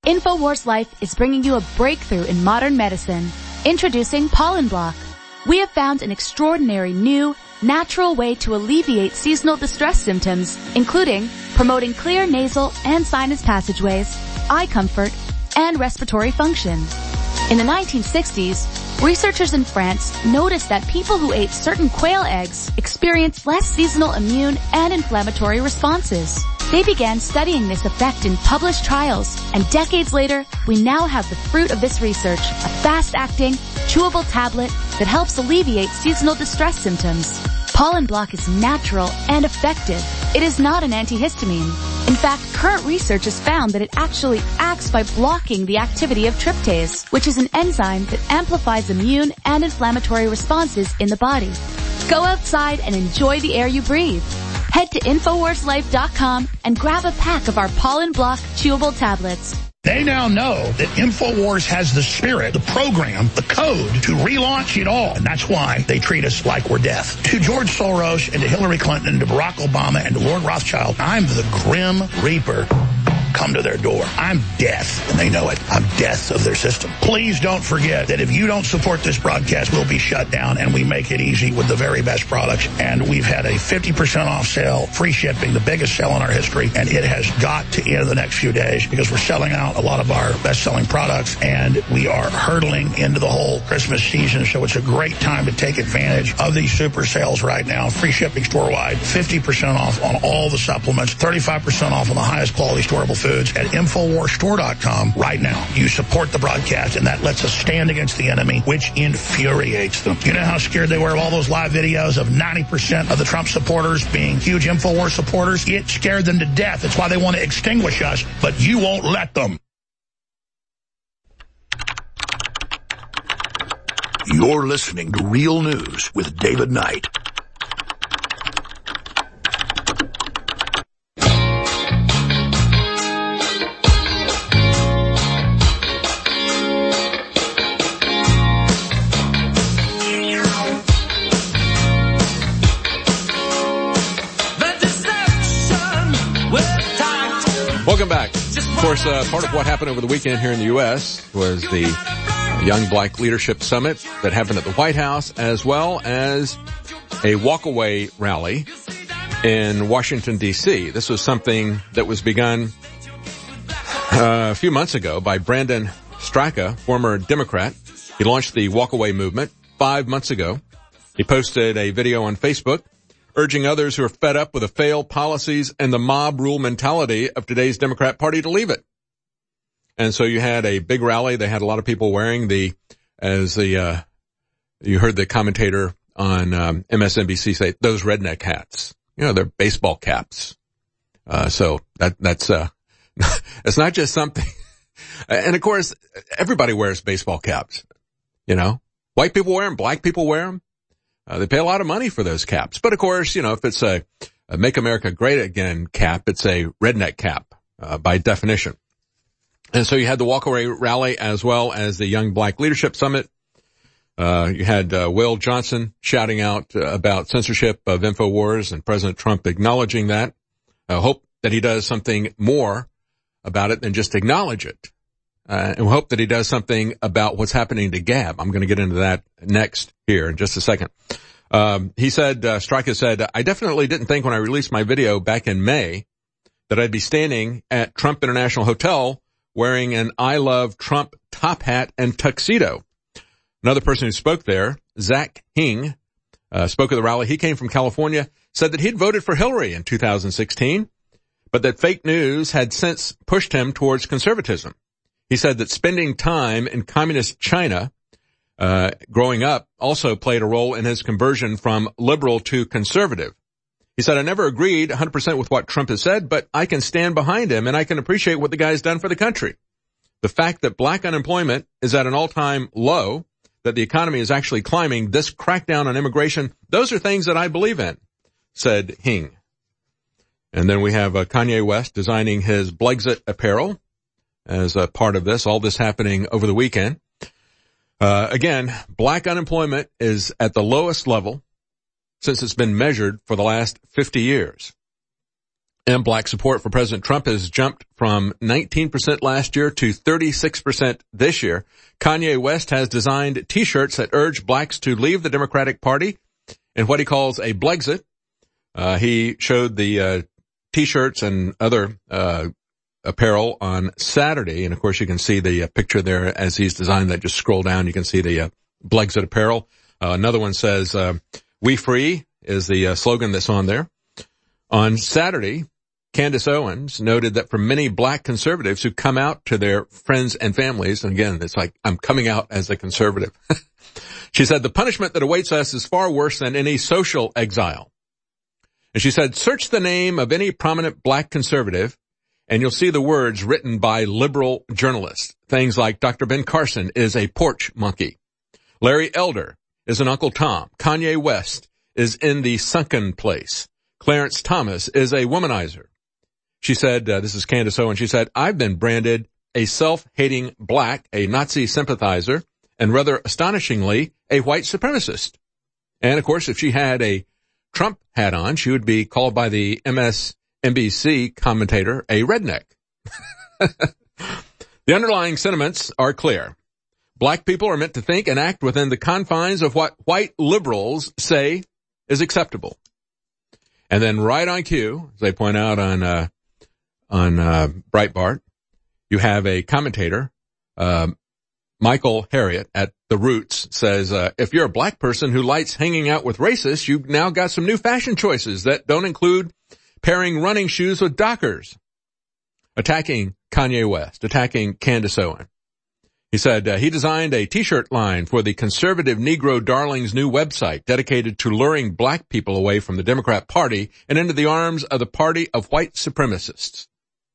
InfoWars Life is bringing you a breakthrough in modern medicine. Introducing Pollen Block. We have found an extraordinary new, natural way to alleviate seasonal distress symptoms, including promoting clear nasal and sinus passageways, eye comfort, and respiratory function. In the 1960s, researchers in France noticed that people who ate certain quail eggs experienced less seasonal immune and inflammatory responses. They began studying this effect in published trials, and decades later, we now have the fruit of this research, a fast-acting, chewable tablet that helps alleviate seasonal distress symptoms. Pollen Block is natural and effective. It is not an antihistamine. In fact, current research has found that it actually acts by blocking the activity of tryptase, which is an enzyme that amplifies immune and inflammatory responses in the body. Go outside and enjoy the air you breathe. Head to InfoWarsLife.com and grab a pack of our Pollen Block chewable tablets. They now know that InfoWars has the spirit, the program, the code to relaunch it all. And that's why they treat us like we're death. To George Soros and to Hillary Clinton and to Barack Obama and to Lord Rothschild, I'm the Grim Reaper. Come to their door. I'm death, and they know it. I'm death of their system. Please don't forget that if you don't support this broadcast, we'll be shut down, and we make it easy with the very best products. And we've had a 50% off sale, free shipping, the biggest sale in our history, and it has got to end the next few days because we're selling out a lot of our best-selling products, and we are hurtling into the whole Christmas season, so it's a great time to take advantage of these super sales right now. Free shipping store-wide, 50% off on all the supplements, 35% off on the highest quality storable foods at InfoWarsStore.com right now. You support the broadcast, and that lets us stand against the enemy, which infuriates them. You know how scared they were of all those live videos of 90% of the Trump supporters being huge InfoWars supporters? It scared them to death. That's why they want to extinguish us, but you won't let them. You're listening to Real News with David Knight. Welcome back. Of course, part of what happened over the weekend here in the U.S. was the Young Black Leadership Summit that happened at the White House, as well as a walkaway rally in Washington, D.C. This was something that was begun a few months ago by Brandon Straka, former Democrat. He launched the walkaway movement 5 months ago. He posted a video on Facebook urging others who are fed up with the failed policies and the mob rule mentality of today's Democrat Party to leave it. And so you had a big rally. They had a lot of people wearing you heard the commentator on MSNBC say, those redneck hats. You know, they're baseball caps. So that's it's not just something. And of course, everybody wears baseball caps. You know, white people wear them, black people wear them. They pay a lot of money for those caps. But of course, you know, if it's a Make America Great Again cap, it's a redneck cap, by definition. And so you had the walkaway rally as well as the Young Black Leadership Summit. You had Will Johnson shouting out about censorship of InfoWars and President Trump acknowledging that. I hope that he does something more about it than just acknowledge it. And we hope that he does something about what's happening to Gab. I'm going to get into that next here in just a second. He said, Straka said, I definitely didn't think when I released my video back in May that I'd be standing at Trump International Hotel wearing an I Love Trump top hat and tuxedo. Another person who spoke there, Zach Hing, spoke at the rally. He came from California, said that he'd voted for Hillary in 2016, but that fake news had since pushed him towards conservatism. He said that spending time in communist China, growing up, also played a role in his conversion from liberal to conservative. He said, I never agreed 100% with what Trump has said, but I can stand behind him and I can appreciate what the guy's done for the country. The fact that black unemployment is at an all-time low, that the economy is actually climbing, this crackdown on immigration, those are things that I believe in, said Hing. And then we have Kanye West designing his Blexit apparel as a part of this, all this happening over the weekend. Again, black unemployment is at the lowest level since it's been measured for the last 50 years. And black support for President Trump has jumped from 19% last year to 36% this year. Kanye West has designed T-shirts that urge blacks to leave the Democratic Party in what he calls a Blexit. He showed the T-shirts and other apparel on Saturday, and of course you can see the picture there as he's designed that. Just scroll down, you can see the Blexit apparel. Another one says, "We Free" is the slogan that's on there. On Saturday, Candace Owens noted that for many black conservatives who come out to their friends and families, and again, it's like, I'm coming out as a conservative. She said, the punishment that awaits us is far worse than any social exile. And she said, search the name of any prominent black conservative, and you'll see the words written by liberal journalists. Things like Dr. Ben Carson is a porch monkey. Larry Elder is an Uncle Tom. Kanye West is in the sunken place. Clarence Thomas is a womanizer. She said, this is Candace Owens, she said, I've been branded a self-hating black, a Nazi sympathizer, and rather astonishingly, a white supremacist. And of course, if she had a Trump hat on, she would be called by the MSNBC commentator a redneck. The underlying sentiments are clear. Black people are meant to think and act within the confines of what white liberals say is acceptable. And then right on cue, as they point out on Breitbart, you have a commentator, Michael Harriot at The Roots, says, if you're a black person who likes hanging out with racists, you've now got some new fashion choices that don't include pairing running shoes with Dockers. Attacking Kanye West, attacking Candace Owens. He said he designed a T-shirt line for the conservative Negro Darlings new website dedicated to luring black people away from the Democrat Party and into the arms of the party of white supremacists.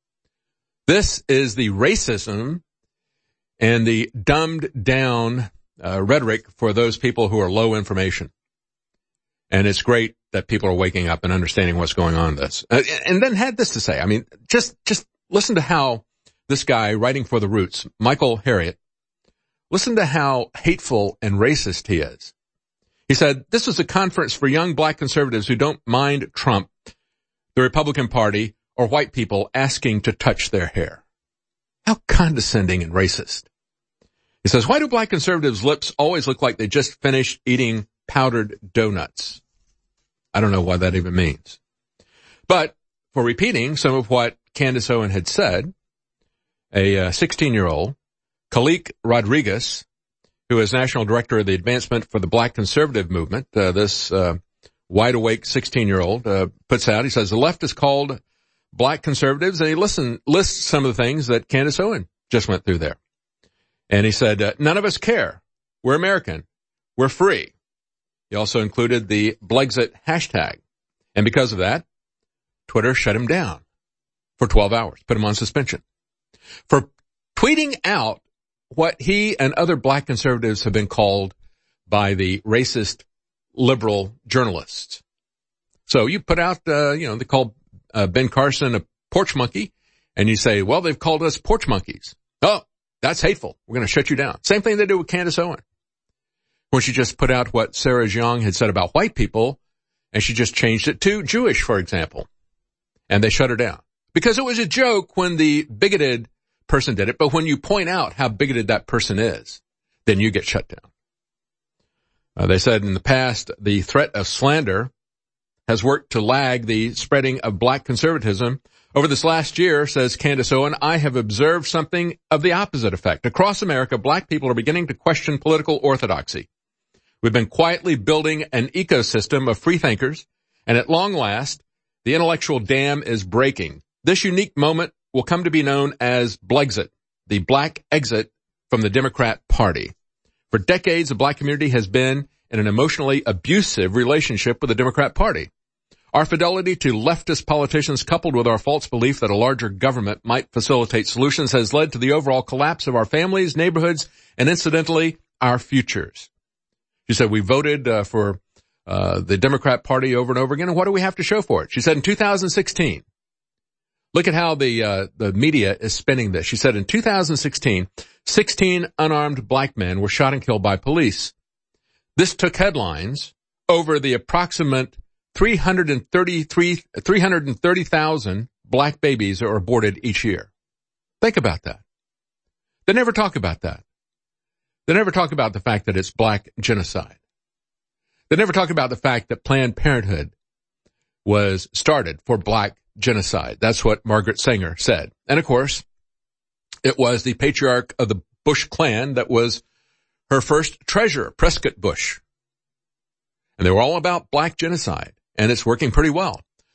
This is the racism and the dumbed down rhetoric for those people who are low information. And it's great that people are waking up and understanding what's going on in this. And then had this to say, I mean, just listen to how this guy writing for The Roots, Michael Harriot, listen to how hateful and racist he is. He said, this was a conference for young black conservatives who don't mind Trump, the Republican Party, or white people asking to touch their hair. How condescending and racist. He says, why do black conservatives' lips always look like they just finished eating powdered donuts? I don't know what that even means. But for repeating some of what Candace Owens had said, a 16-year-old, Khalik Rodriguez, who is National Director of the Advancement for the Black Conservative Movement, this wide-awake 16-year-old puts out, he says, the left is called black conservatives, and he lists some of the things that Candace Owens just went through there. And he said, none of us care. We're American. We're free. He also included the Blexit hashtag. And because of that, Twitter shut him down for 12 hours, put him on suspension for tweeting out what he and other black conservatives have been called by the racist liberal journalists. So you put out, they call Ben Carson a porch monkey, and you say, well, they've called us porch monkeys. Oh, that's hateful. We're going to shut you down. Same thing they did with Candace Owens, when she just put out what Sarah Jeong had said about white people, and she just changed it to Jewish, for example. And they shut her down. Because it was a joke when the bigoted person did it, but when you point out how bigoted that person is, then you get shut down. They said in the past, the threat of slander has worked to lag the spreading of black conservatism. Over this last year, says Candace Owens, I have observed something of the opposite effect. Across America, black people are beginning to question political orthodoxy. We've been quietly building an ecosystem of free thinkers, and at long last, the intellectual dam is breaking. This unique moment will come to be known as Blexit, the black exit from the Democrat Party. For decades, the black community has been in an emotionally abusive relationship with the Democrat Party. Our fidelity to leftist politicians, coupled with our false belief that a larger government might facilitate solutions, has led to the overall collapse of our families, neighborhoods, and incidentally, our futures. She said, we voted for the Democrat Party over and over again, and what do we have to show for it? She said in 2016, look at how the media is spinning this. She said in 2016, 16 unarmed black men were shot and killed by police. This took headlines over the approximate 330,000 black babies are aborted each year. Think about that. They never talk about that. They never talk about the fact that it's black genocide. They never talk about the fact that Planned Parenthood was started for black genocide. That's what Margaret Sanger said. And of course, it was the patriarch of the Bush clan that was her first treasurer, Prescott Bush. And they were all about black genocide. And it's working pretty well.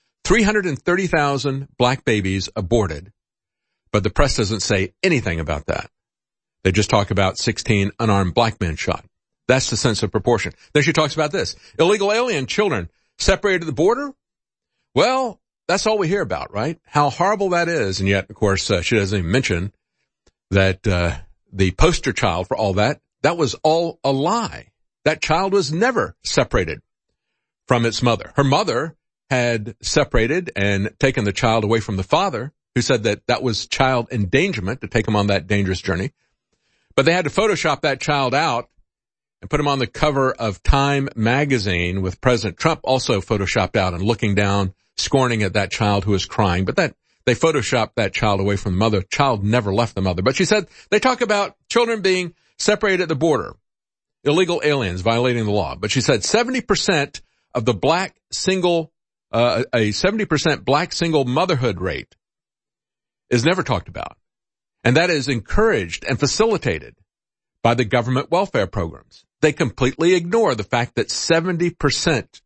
330,000 black babies aborted. But the press doesn't say anything about that. They just talk about 16 unarmed black men shot. That's the sense of proportion. Then she talks about this. Illegal alien children separated at the border? Well, that's all we hear about, right? How horrible that is. And yet, of course, she doesn't even mention that the poster child for all that was all a lie. That child was never separated from its mother. Her mother had separated and taken the child away from the father, who said that was child endangerment to take him on that dangerous journey. But they had to Photoshop that child out and put him on the cover of Time magazine with President Trump also photoshopped out and looking down, scorning at that child who was crying. But they photoshopped that child away from the mother. Child never left the mother. But she said they talk about children being separated at the border, illegal aliens violating the law. But she said 70% of the black single, a 70% black single motherhood rate is never talked about. And that is encouraged and facilitated by the government welfare programs. They completely ignore the fact that 70%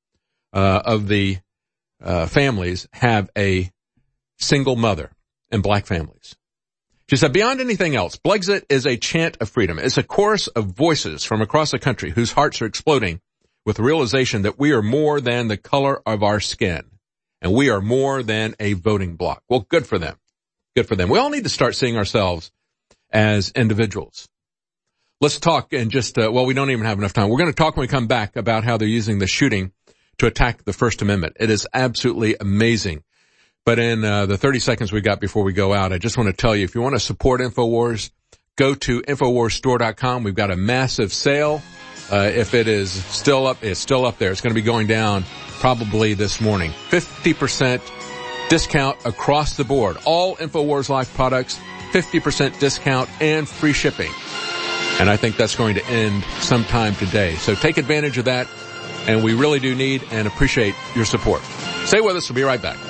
of the families have a single mother in black families. She said, beyond anything else, Blexit is a chant of freedom. It's a chorus of voices from across the country whose hearts are exploding with the realization that we are more than the color of our skin, and we are more than a voting bloc. Well, good for them. Good for them. We all need to start seeing ourselves as individuals. Let's talk in just, we don't even have enough time. We're going to talk when we come back about how they're using the shooting to attack the First Amendment. It is absolutely amazing. But in the 30 seconds we got before we go out, I just want to tell you, if you want to support InfoWars, go to InfoWarsStore.com. We've got a massive sale. If it is still up, it's still up there. It's going to be going down probably this morning. 50% discount across the board. All InfoWars Life products, 50% discount and free shipping. And I think that's going to end sometime today. So take advantage of that. And we really do need and appreciate your support. Stay with us. We'll be right back.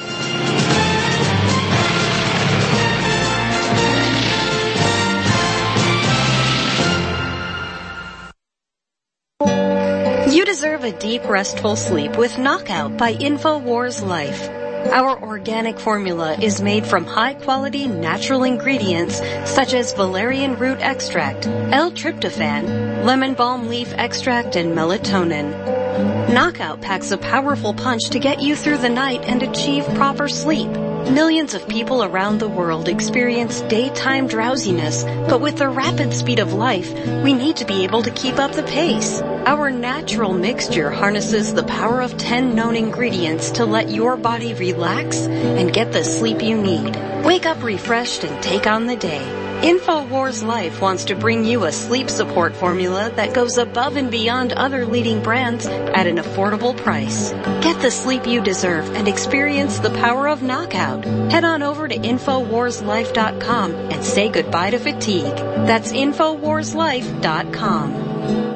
You deserve a deep, restful sleep with Knockout by InfoWars Life. Our organic formula is made from high-quality natural ingredients such as valerian root extract, L-tryptophan, lemon balm leaf extract, and melatonin. Knockout packs a powerful punch to get you through the night and achieve proper sleep. Millions of people around the world experience daytime drowsiness, but with the rapid speed of life, we need to be able to keep up the pace. Our natural mixture harnesses the power of 10 known ingredients to let your body relax and get the sleep you need. Wake up refreshed and take on the day. InfoWars Life wants to bring you a sleep support formula that goes above and beyond other leading brands at an affordable price. Get the sleep you deserve and experience the power of Knockout. Head on over to InfoWarsLife.com and say goodbye to fatigue. That's InfoWarsLife.com.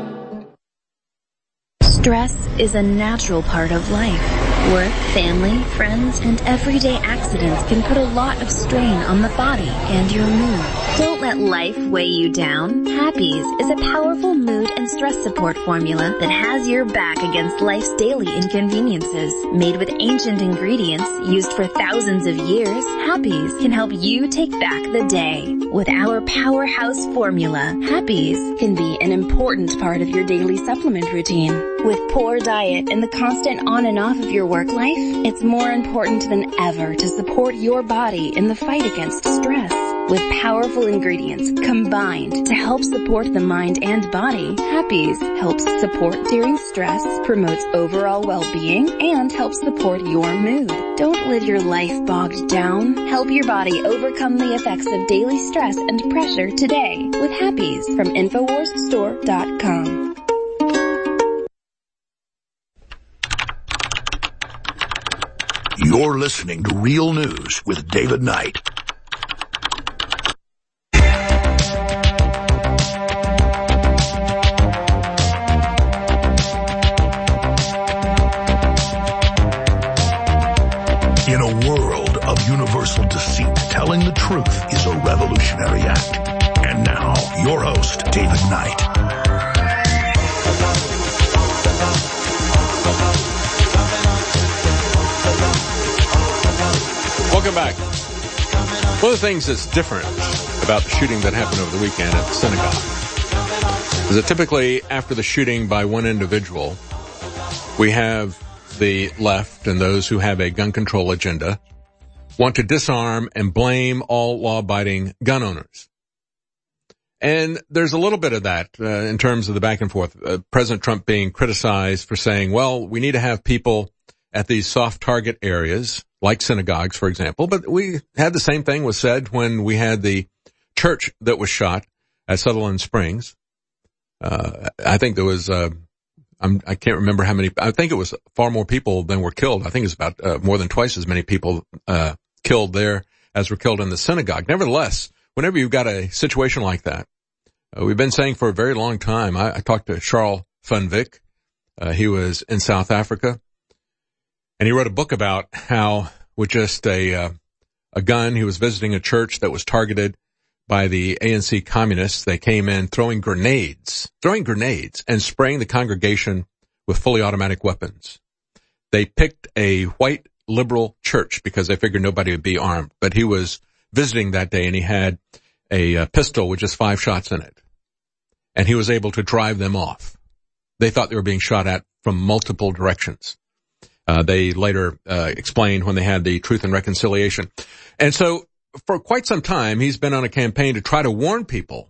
Stress is a natural part of life. Work, family, friends, and everyday accidents can put a lot of strain on the body and your mood. Don't let life weigh you down. Happies is a powerful mood and stress support formula that has your back against life's daily inconveniences. Made with ancient ingredients used for thousands of years, Happies can help you take back the day. With our powerhouse formula, Happies can be an important part of your daily supplement routine. With poor diet and the constant on and off of your work life, it's more important than ever to support your body in the fight against stress. With powerful ingredients combined to help support the mind and body, Happies helps support during stress, promotes overall well-being, and helps support your mood. Don't live your life bogged down. Help your body overcome the effects of daily stress and pressure today with Happies from InfoWarsStore.com. You're listening to Real News with David Knight. In a world of universal deceit, telling the truth is a revolutionary act. And now, your host, David Knight. Welcome back. One of the things that's different about the shooting that happened over the weekend at the synagogue is that typically after the shooting by one individual, we have the left and those who have a gun control agenda want to disarm and blame all law-abiding gun owners. And there's a little bit of that in terms of the back and forth. President Trump being criticized for saying, well, we need to have people at these soft target areas, like synagogues, for example. But we had the same thing was said when we had the church that was shot at Sutherland Springs. I think there was I can't remember how many. I think it was far more people than were killed. I think it's about more than twice as many people killed there as were killed in the synagogue. Nevertheless, whenever you've got a situation like that, we've been saying for a very long time. I talked to Charles van Wyk. He was in South Africa, and he wrote a book about how with just a gun, he was visiting a church that was targeted by the ANC communists. They came in throwing grenades and spraying the congregation with fully automatic weapons. They picked a white liberal church because they figured nobody would be armed. But he was visiting that day and he had a pistol with just 5 shots in it. And he was able to drive them off. They thought they were being shot at from multiple directions. They later explained when they had the Truth and Reconciliation. And so for quite some time, he's been on a campaign to try to warn people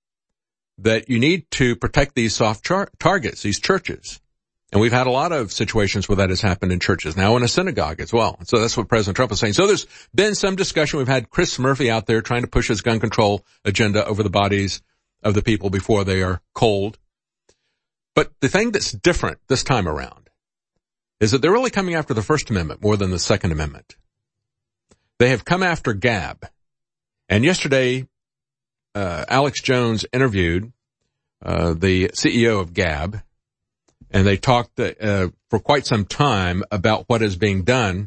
that you need to protect these soft targets, these churches. And we've had a lot of situations where that has happened in churches, now in a synagogue as well. So that's what President Trump is saying. So there's been some discussion. We've had Chris Murphy out there trying to push his gun control agenda over the bodies of the people before they are cold. But the thing that's different this time around is that they're really coming after the First Amendment more than the Second Amendment. They have come after Gab. And yesterday, Alex Jones interviewed the CEO of Gab, and they talked for quite some time about what is being done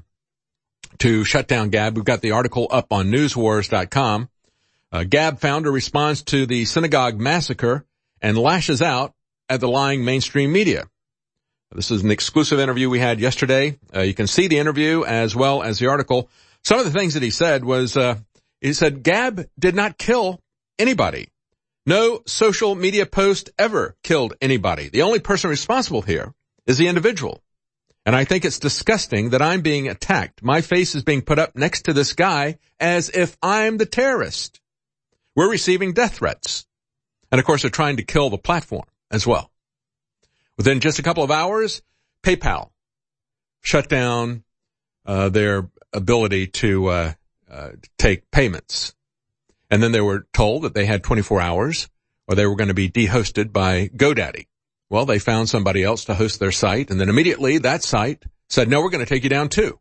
to shut down Gab. We've got the article up on newswars.com. Gab founder responds to the synagogue massacre and lashes out at the lying mainstream media. This is an exclusive interview we had yesterday. You can see the interview as well as the article. Some of the things that he said was, he said Gab did not kill anybody. No social media post ever killed anybody. The only person responsible here is the individual. And I think it's disgusting that I'm being attacked. My face is being put up next to this guy as if I'm the terrorist. We're receiving death threats. And of course, they're trying to kill the platform as well. Within just a couple of hours, PayPal shut down their ability to take payments. And then they were told that they had 24 hours or they were going to be de-hosted by GoDaddy. Well, they found somebody else to host their site, and then immediately that site said, no, we're going to take you down too.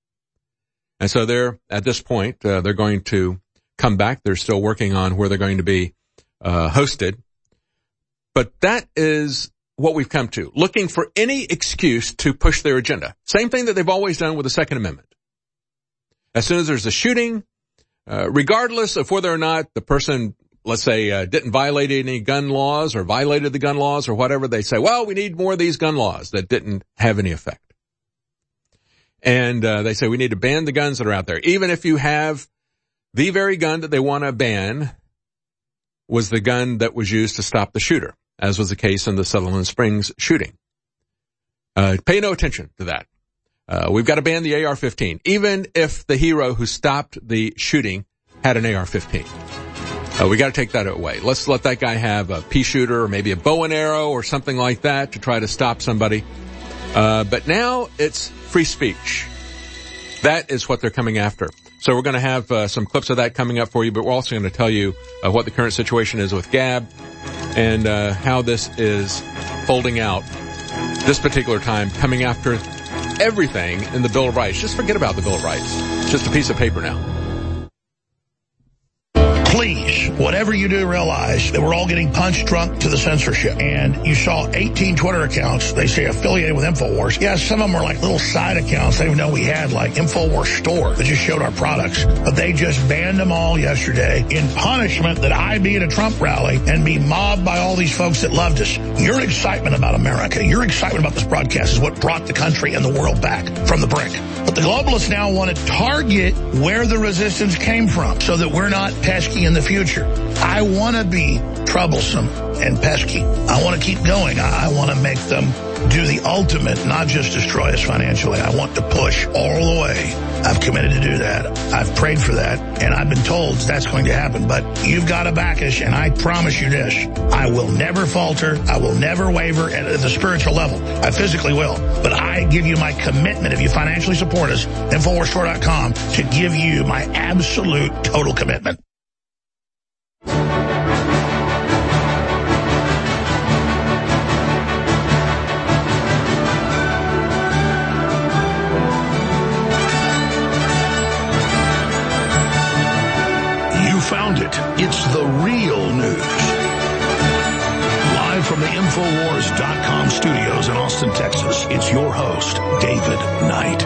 And so they're, at this point, they're going to come back. They're still working on where they're going to be hosted. But that is what we've come to, looking for any excuse to push their agenda. Same thing that they've always done with the Second Amendment. As soon as there's a shooting, regardless of whether or not the person, let's say, didn't violate any gun laws or violated the gun laws or whatever, they say, well, we need more of these gun laws that didn't have any effect. And they say we need to ban the guns that are out there. Even if you have the very gun that they want to ban was the gun that was used to stop the shooter, as was the case in the Sutherland Springs shooting. Pay no attention to that. We've got to ban the AR-15, even if the hero who stopped the shooting had an AR-15. We got to take that away. Let's let that guy have a pea shooter or maybe a bow and arrow or something like that to try to stop somebody. But now it's free speech. That is what they're coming after. So we're going to have some clips of that coming up for you, but we're also going to tell you what the current situation is with Gab and how this is folding out this particular time, coming after everything in the Bill of Rights. Just forget about the Bill of Rights. It's just a piece of paper now. Please, whatever you do, realize that we're all getting punched drunk to the censorship. And you saw 18 Twitter accounts, they say affiliated with InfoWars. Yeah, some of them were like little side accounts. They didn't even know we had, like InfoWars Store that just showed our products. But they just banned them all yesterday in punishment that I be at a Trump rally and be mobbed by all these folks that loved us. Your excitement about America, your excitement about this broadcast is what brought the country and the world back from the brink. But the globalists now want to target where the resistance came from so that we're not pesky in the future. I want to be troublesome and pesky. I want to keep going. I want to make them do the ultimate, not just destroy us financially. I want to push all the way. I've committed to do that. I've prayed for that, and I've been told that's going to happen. But you've got to back us, and I promise you this. I will never falter. I will never waver at the spiritual level. I physically will. But I give you my commitment, if you financially support us, InfoWarsStore.com, to give you my absolute total commitment. Found it. It's the real news. Live from the Infowars.com studios in Austin, Texas, it's your host, David Knight.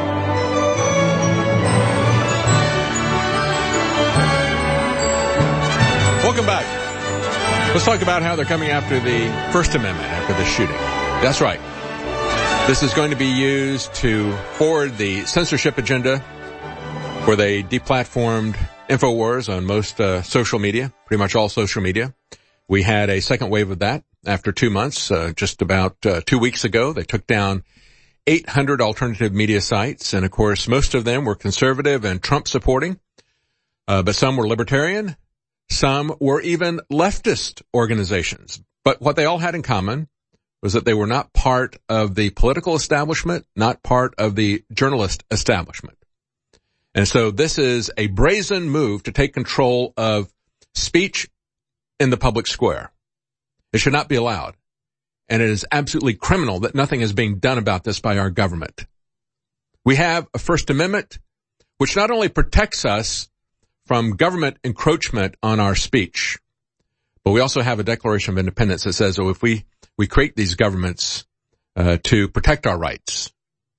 Welcome back. Let's talk about how they're coming after the First Amendment, after the shooting. That's right. This is going to be used to forward the censorship agenda where they deplatformed InfoWars on most social media, pretty much all social media. We had a second wave of that after 2 months. Just about 2 weeks ago, they took down 800 alternative media sites. And, of course, most of them were conservative and Trump-supporting, but some were libertarian. Some were even leftist organizations. But what they all had in common was that they were not part of the political establishment, not part of the journalist establishment. And so this is a brazen move to take control of speech in the public square. It should not be allowed. And it is absolutely criminal that nothing is being done about this by our government. We have a First Amendment, which not only protects us from government encroachment on our speech, but we also have a Declaration of Independence that says, if we create these governments to protect our rights.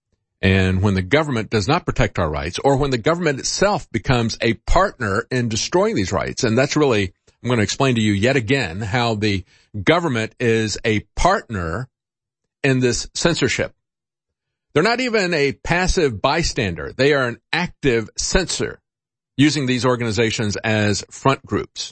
And when the government does not protect our rights, or when the government itself becomes a partner in destroying these rights, and that's really, I'm going to explain to you yet again how the government is a partner in this censorship. They're not even a passive bystander. They are an active censor, using these organizations as front groups.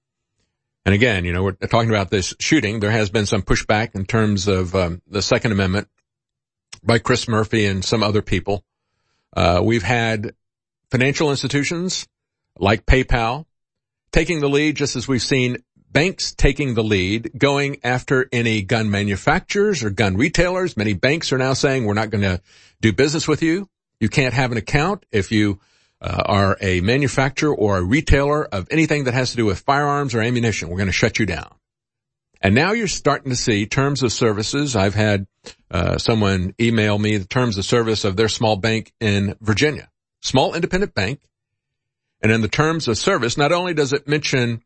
And again, we're talking about this shooting. There has been some pushback in terms of the Second Amendment by Chris Murphy and some other people. We've had financial institutions like PayPal taking the lead, just as we've seen banks taking the lead, going after any gun manufacturers or gun retailers. Many banks are now saying, we're not going to do business with you. You can't have an account if you are a manufacturer or a retailer of anything that has to do with firearms or ammunition. We're going to shut you down. And now you're starting to see terms of services. I've had someone email me the terms of service of their small bank in Virginia, small independent bank. And in the terms of service, not only does it mention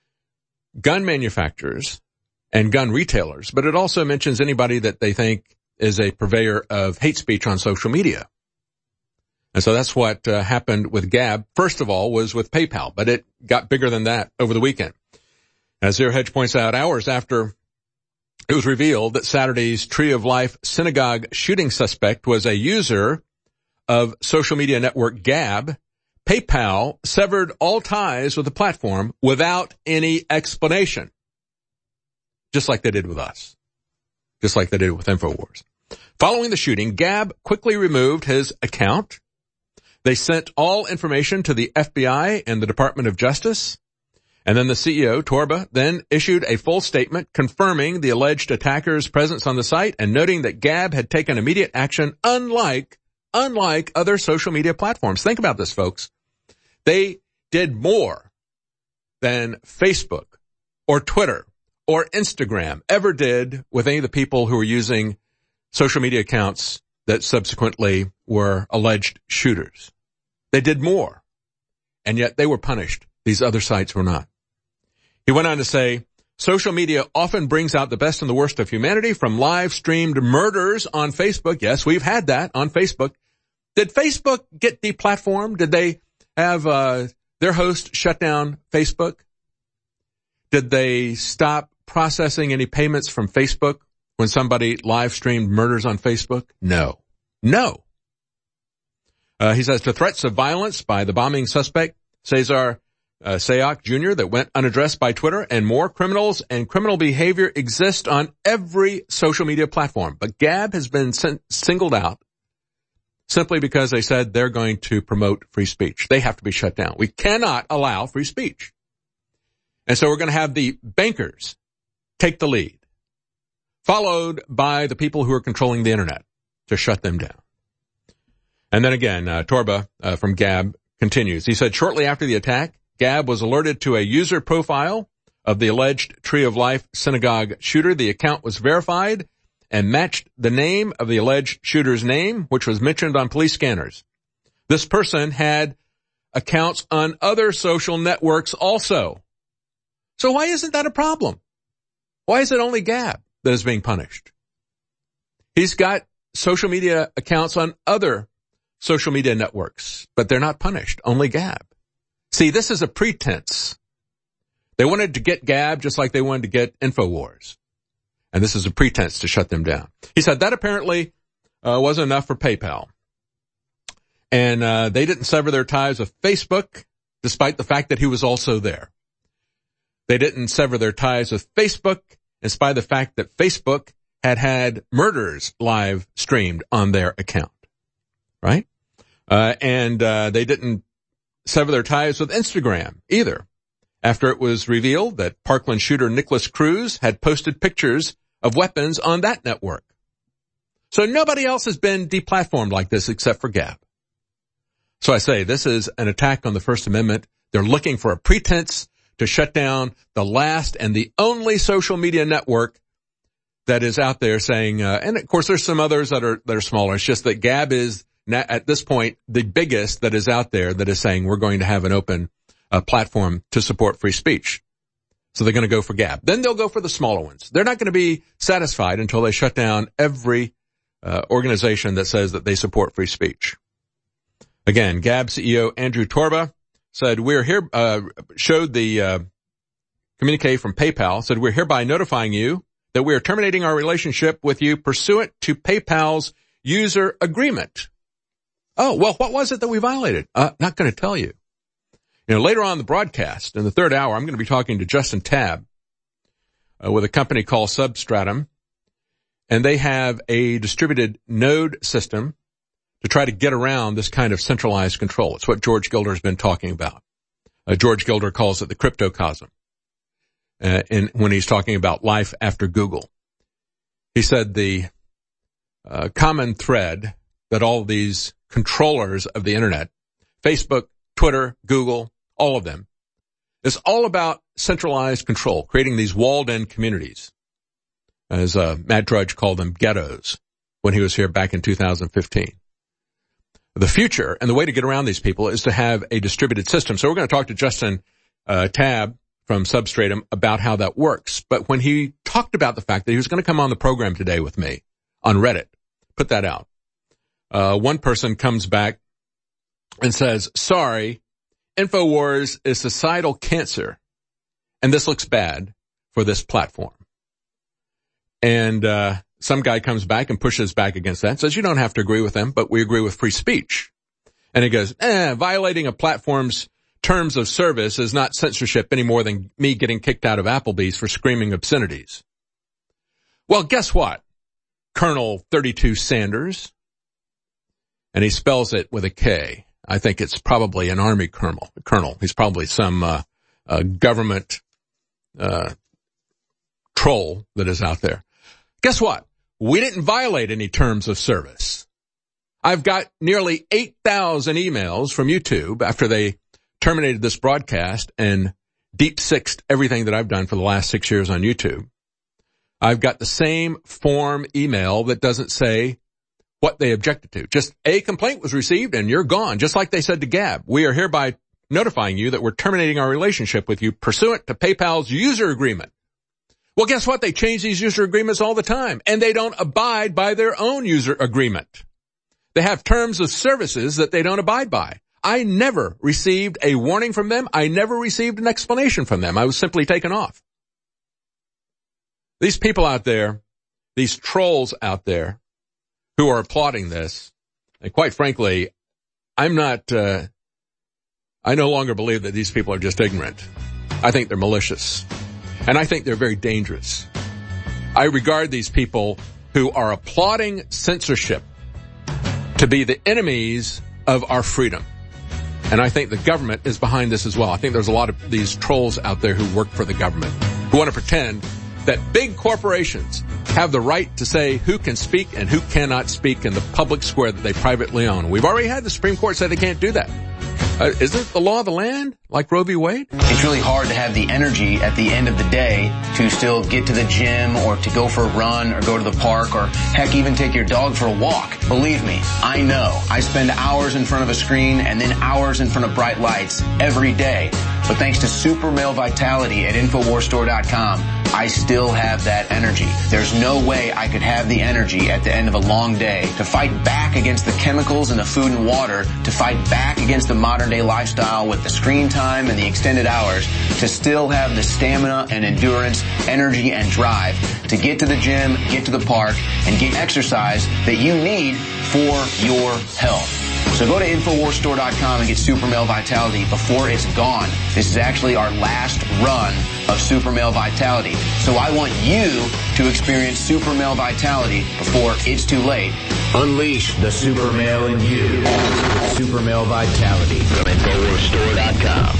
gun manufacturers and gun retailers, but it also mentions anybody that they think is a purveyor of hate speech on social media. And so that's what happened with Gab. First of all was with PayPal, but it got bigger than that over the weekend. As Zero Hedge points out, hours after it was revealed that Saturday's Tree of Life synagogue shooting suspect was a user of social media network Gab, PayPal severed all ties with the platform without any explanation. Just like they did with us. Just like they did with InfoWars. Following the shooting, Gab quickly removed his account. They sent all information to the FBI and the Department of Justice. And then the CEO, Torba, then issued a full statement confirming the alleged attacker's presence on the site and noting that Gab had taken immediate action unlike other social media platforms. Think about this, folks. They did more than Facebook or Twitter or Instagram ever did with any of the people who were using social media accounts that subsequently were alleged shooters. They did more, and yet they were punished. These other sites were not. He went on to say, social media often brings out the best and the worst of humanity, from live-streamed murders on Facebook. Yes, we've had that on Facebook. Did Facebook get deplatformed? Did they have their host shut down Facebook? Did they stop processing any payments from Facebook when somebody live-streamed murders on Facebook? No. He says the threats of violence by the bombing suspect, Cesar Sayoc Jr., that went unaddressed by Twitter, and more criminals and criminal behavior exist on every social media platform. But Gab has been singled out simply because they said they're going to promote free speech. They have to be shut down. We cannot allow free speech. And so we're going to have the bankers take the lead, followed by the people who are controlling the internet to shut them down. And then again, Torba from Gab continues. He said, shortly after the attack, Gab was alerted to a user profile of the alleged Tree of Life synagogue shooter. The account was verified and matched the name of the alleged shooter's name, which was mentioned on police scanners. This person had accounts on other social networks also. So why isn't that a problem? Why is it only Gab that is being punished? He's got social media accounts on other social media networks, but they're not punished, only Gab. See, this is a pretense. They wanted to get Gab just like they wanted to get InfoWars. And this is a pretense to shut them down. He said that apparently wasn't enough for PayPal. And they didn't sever their ties with Facebook, despite the fact that he was also there. They didn't sever their ties with Facebook, in spite of the fact that Facebook had murders live streamed on their account. Right? And they didn't sever their ties with Instagram either, after it was revealed that Parkland shooter Nicholas Cruz had posted pictures of weapons on that network. So nobody else has been deplatformed like this except for Gab. So I say this is an attack on the First Amendment. They're looking for a pretense to shut down the last and the only social media network that is out there saying, and of course there's some others that are smaller. It's just that Gab is at this point the biggest that is out there that is saying we're going to have an open platform to support free speech. So they're going to go for Gab. Then they'll go for the smaller ones. They're not going to be satisfied until they shut down every organization that says that they support free speech. Again, Gab CEO Andrew Torba said, we're here, showed the communique from PayPal, said, we're hereby notifying you that we are terminating our relationship with you pursuant to PayPal's user agreement. Oh, well, what was it that we violated? Not going to tell you. You know, later on in the broadcast, in the third hour, I'm going to be talking to Justin Tabb with a company called Substratum, and they have a distributed node system to try to get around this kind of centralized control. It's what George Gilder has been talking about. George Gilder calls it the cryptocosm, when he's talking about life after Google. He said the common thread that all these controllers of the internet, Facebook, Twitter, Google, all of them, is all about centralized control, creating these walled-in communities, as Matt Drudge called them ghettos when he was here back in 2015. The future and the way to get around these people is to have a distributed system. So we're going to talk to Justin Tabb from Substratum about how that works. But when he talked about the fact that he was going to come on the program today with me on Reddit, put that out, one person comes back and says, sorry, InfoWars is societal cancer, and this looks bad for this platform. And some guy comes back and pushes back against that, says you don't have to agree with them, but we agree with free speech. And he goes, violating a platform's terms of service is not censorship any more than me getting kicked out of Applebee's for screaming obscenities. Well, guess what? Colonel 32 Sanders, and he spells it with a K. I think it's probably an Army colonel. He's probably some government troll that is out there. Guess what? We didn't violate any terms of service. I've got nearly 8,000 emails from YouTube after they terminated this broadcast and deep-sixed everything that I've done for the last 6 years on YouTube. I've got the same form email that doesn't say what they objected to. Just a complaint was received and you're gone. Just like they said to Gab, we are hereby notifying you that we're terminating our relationship with you pursuant to PayPal's user agreement. Well, guess what? They change these user agreements all the time, and they don't abide by their own user agreement. They have terms of services that they don't abide by. I never received a warning from them. I never received an explanation from them. I was simply taken off. These people out there, these trolls out there who are applauding this, and quite frankly, I no longer believe that these people are just ignorant. I think they're malicious. And I think they're very dangerous. I regard these people who are applauding censorship to be the enemies of our freedom. And I think the government is behind this as well. I think there's a lot of these trolls out there who work for the government, who want to pretend that big corporations have the right to say who can speak and who cannot speak in the public square that they privately own. We've already had the Supreme Court say they can't do that. Isn't it the law of the land, like Roe v. Wade? It's really hard to have the energy at the end of the day to still get to the gym or to go for a run or go to the park or, heck, even take your dog for a walk. Believe me, I know. I spend hours in front of a screen and then hours in front of bright lights every day. But thanks to Super Male Vitality at InfoWarsStore.com, I still have that energy. There's no way I could have the energy at the end of a long day to fight back against the chemicals in the food and water, to fight back against the modern day lifestyle with the screen time and the extended hours, to still have the stamina and endurance, energy and drive to get to the gym, get to the park, and get exercise that you need for your health. So go to InfoWarsStore.com and get Super Male Vitality before it's gone. This is actually our last run of Super Male Vitality. So I want you to experience Super Male Vitality before it's too late. Unleash the Super Male in you. Super Male Vitality from InfoWarsStore.com.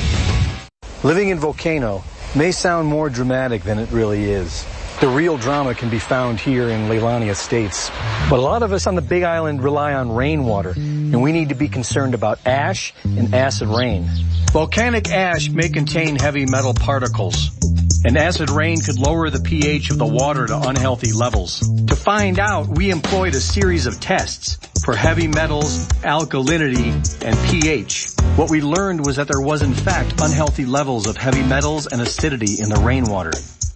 Living in Volcano may sound more dramatic than it really is. The real drama can be found here in Leilani Estates. But a lot of us on the Big Island rely on rainwater, and we need to be concerned about ash and acid rain. Volcanic ash may contain heavy metal particles, and acid rain could lower the pH of the water to unhealthy levels. To find out, we employed a series of tests for heavy metals, alkalinity, and pH. What we learned was that there was in fact unhealthy levels of heavy metals and acidity in the rainwater.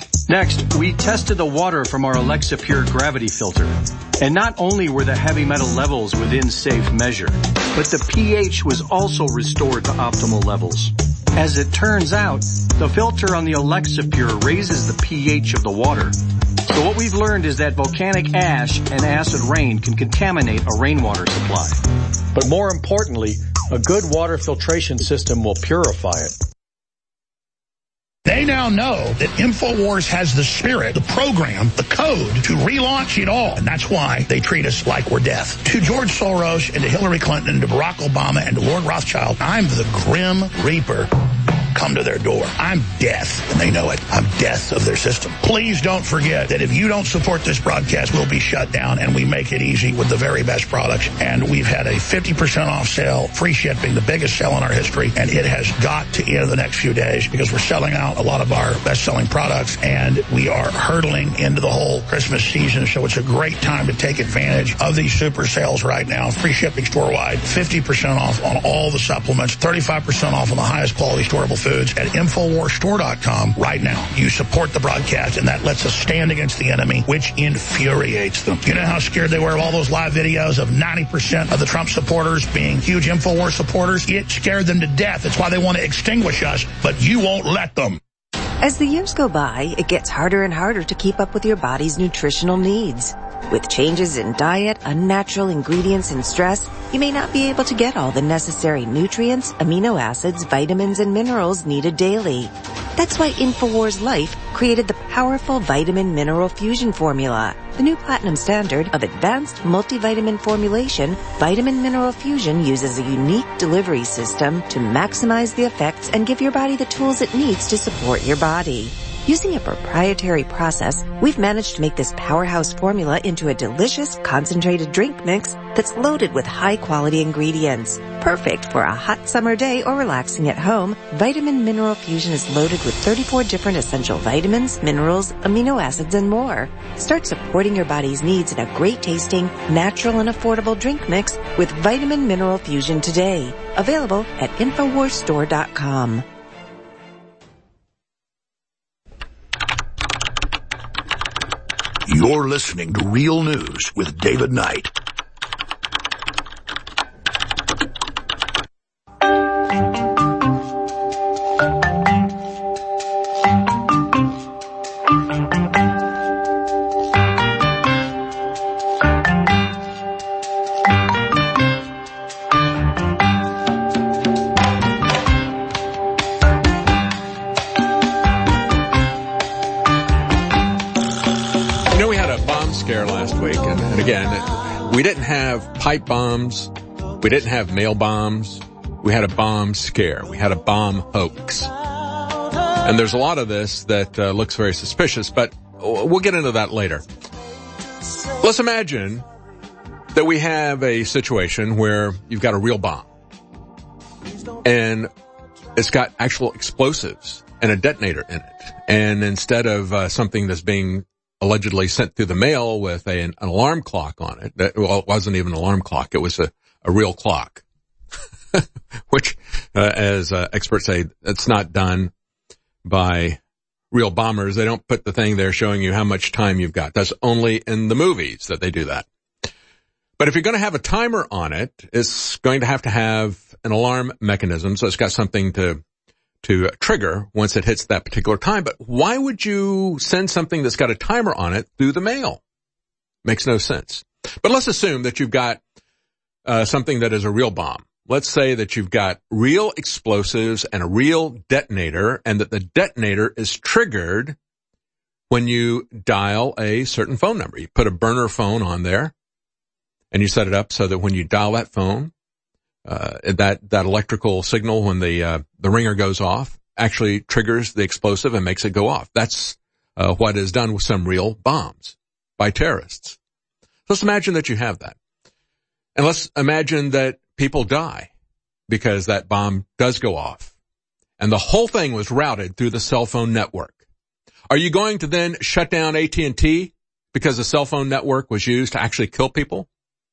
Next, we tested the water from our Alexa Pure gravity filter. And not only were the heavy metal levels within safe measure, but the pH was also restored to optimal levels. As it turns out, the filter on the Alexa Pure raises the pH of the water. So what we've learned is that volcanic ash and acid rain can contaminate a rainwater supply. But more importantly, a good water filtration system will purify it. They now know that InfoWars has the spirit, the program, the code to relaunch it all. And that's why they treat us like we're death. To George Soros and to Hillary Clinton and to Barack Obama and to Lord Rothschild, I'm the Grim Reaper. Come to their door. I'm death, and they know it. I'm death of their system. Please don't forget that if you don't support this broadcast, we'll be shut down, and we make it easy with the very best products. And we've had a 50% off sale, free shipping, the biggest sale in our history, and it has got to end in the next few days because we're selling out a lot of our best-selling products, and we are hurtling into the whole Christmas season, so it's a great time to take advantage of these super sales right now. Free shipping store-wide, 50% off on all the supplements, 35% off on the highest quality storable foods at InfoWarsStore.com right now. You support the broadcast, and that lets us stand against the enemy, which infuriates them. You know how scared they were of all those live videos of 90% of the Trump supporters being huge InfoWars supporters? It scared them to death. That's why they want to extinguish us, but you won't let them. As the years go by, it gets harder and harder to keep up with your body's nutritional needs. With changes in diet, unnatural ingredients, and stress, you may not be able to get all the necessary nutrients, amino acids, vitamins, and minerals needed daily. That's why InfoWars Life created the powerful Vitamin Mineral Fusion Formula. The new platinum standard of advanced multivitamin formulation, Vitamin Mineral Fusion uses a unique delivery system to maximize the effects and give your body the tools it needs to support your body. Using a proprietary process, we've managed to make this powerhouse formula into a delicious, concentrated drink mix that's loaded with high-quality ingredients. Perfect for a hot summer day or relaxing at home, Vitamin Mineral Fusion is loaded with 34 different essential vitamins, minerals, amino acids, and more. Start supporting your body's needs in a great-tasting, natural, and affordable drink mix with Vitamin Mineral Fusion today. Available at InfoWarsStore.com. You're listening to Real News with David Knight. We didn't have pipe bombs. We didn't have mail bombs. We had a bomb scare. We had a bomb hoax. And there's a lot of this that looks very suspicious, but we'll get into that later. Let's imagine that we have a situation where you've got a real bomb. And it's got actual explosives and a detonator in it. And instead of something that's being allegedly sent through the mail with an alarm clock on it. It wasn't even an alarm clock. It was a real clock, which, as experts say, it's not done by real bombers. They don't put the thing there showing you how much time you've got. That's only in the movies that they do that. But if you're going to have a timer on it, it's going to have an alarm mechanism. So it's got something to trigger once it hits that particular time. But why would you send something that's got a timer on it through the mail? Makes no sense. But let's assume that you've got something that is a real bomb. Let's say that you've got real explosives and a real detonator, and that the detonator is triggered when you dial a certain phone number. You put a burner phone on there, and you set it up so that when you dial that phone, that electrical signal when the ringer goes off actually triggers the explosive and makes it go off. That's what is done with some real bombs by terrorists. Let's imagine that you have that. And let's imagine that people die because that bomb does go off. And the whole thing was routed through the cell phone network. Are you going to then shut down AT&T because the cell phone network was used to actually kill people?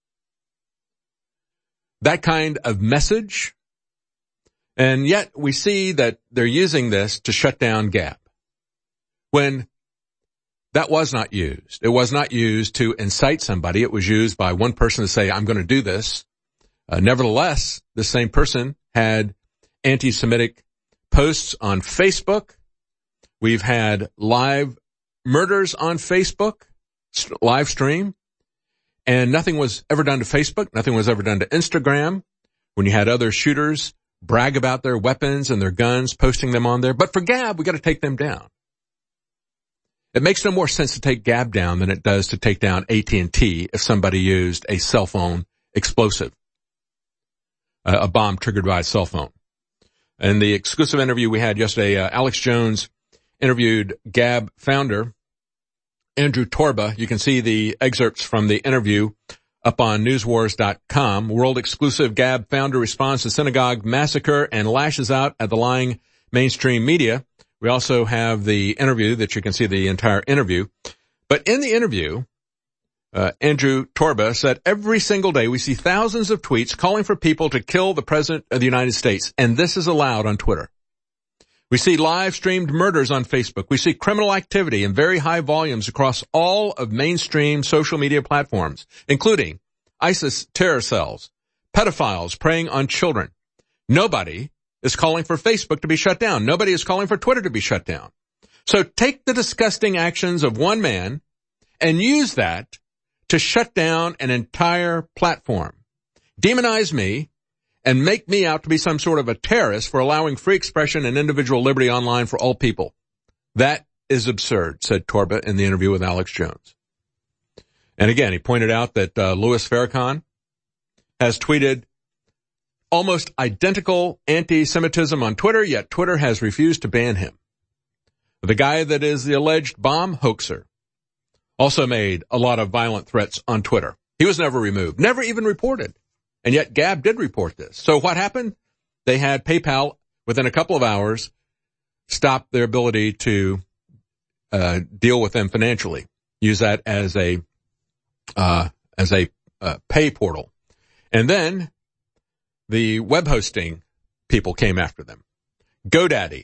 That kind of message. And yet we see that they're using this to shut down Gab, when that was not used. It was not used to incite somebody. It was used by one person to say, I'm going to do this. Nevertheless, the same person had anti-Semitic posts on Facebook. We've had live murders on Facebook, live stream. And nothing was ever done to Facebook. Nothing was ever done to Instagram. When you had other shooters brag about their weapons and their guns, posting them on there. But for Gab, we got to take them down. It makes no more sense to take Gab down than it does to take down AT&T if somebody used a cell phone explosive, a bomb triggered by a cell phone. In the exclusive interview we had yesterday, Alex Jones interviewed Gab founder Andrew Torba. You can see the excerpts from the interview up on newswars.com. World exclusive Gab founder responds to synagogue massacre and lashes out at the lying mainstream media. We also have the interview that you can see the entire interview. But in the interview, Andrew Torba said, every single day we see thousands of tweets calling for people to kill the President of the United States. And this is allowed on Twitter. We see live streamed murders on Facebook. We see criminal activity in very high volumes across all of mainstream social media platforms, including ISIS terror cells, pedophiles preying on children. Nobody is calling for Facebook to be shut down. Nobody is calling for Twitter to be shut down. So take the disgusting actions of one man and use that to shut down an entire platform. Demonize me and make me out to be some sort of a terrorist for allowing free expression and individual liberty online for all people. That is absurd, said Torba in the interview with Alex Jones. And again, he pointed out that Louis Farrakhan has tweeted almost identical anti-Semitism on Twitter, yet Twitter has refused to ban him. The guy that is the alleged bomb hoaxer also made a lot of violent threats on Twitter. He was never removed, never even reported. And yet Gab did report this. So what happened? They had PayPal within a couple of hours stop their ability to deal with them financially. Use that as a pay portal. And then the web hosting people came after them. GoDaddy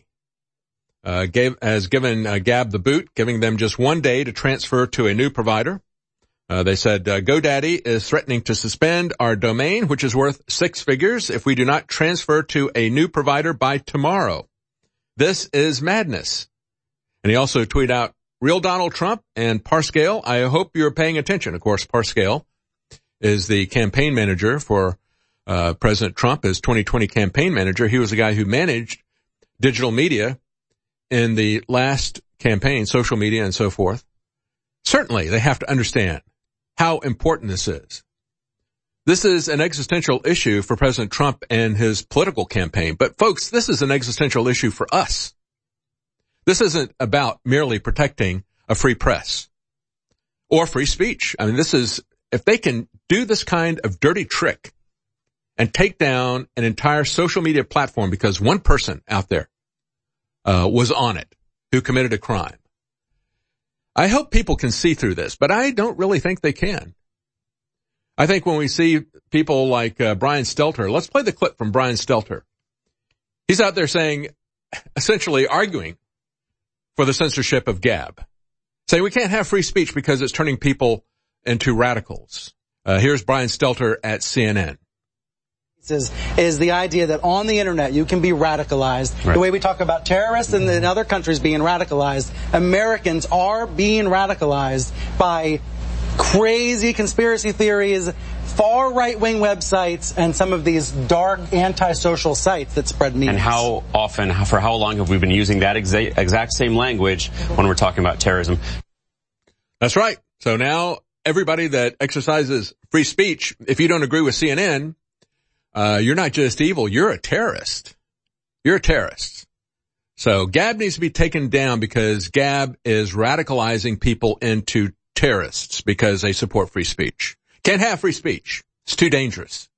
has given Gab the boot, giving them just 1 day to transfer to a new provider. They said GoDaddy is threatening to suspend our domain, which is worth 6 figures, if we do not transfer to a new provider by tomorrow. This is madness. And he also tweeted out, "Real Donald Trump and Parscale, I hope you're paying attention." Of course, Parscale is the campaign manager for President Trump, his 2020 campaign manager. He was the guy who managed digital media in the last campaign, social media and so forth. Certainly, they have to understand how important this is. This is an existential issue for President Trump and his political campaign. But folks, this is an existential issue for us. This isn't about merely protecting a free press or free speech. I mean, this is, if they can do this kind of dirty trick and take down an entire social media platform because one person out there was on it who committed a crime. I hope people can see through this, but I don't really think they can. I think when we see people like Brian Stelter, let's play the clip from Brian Stelter. He's out there saying, essentially arguing for the censorship of Gab, saying we can't have free speech because it's turning people into radicals. Here's Brian Stelter at CNN. Is the idea that on the internet you can be radicalized. Right. The way we talk about terrorists and in other countries being radicalized, Americans are being radicalized by crazy conspiracy theories, far right-wing websites, and some of these dark antisocial sites that spread memes. And how often, for how long have we been using that exact same language when we're talking about terrorism? That's right. So now everybody that exercises free speech, if you don't agree with CNN, you're not just evil, you're a terrorist. You're a terrorist. So Gab needs to be taken down because Gab is radicalizing people into terrorists because they support free speech. Can't have free speech. It's too dangerous.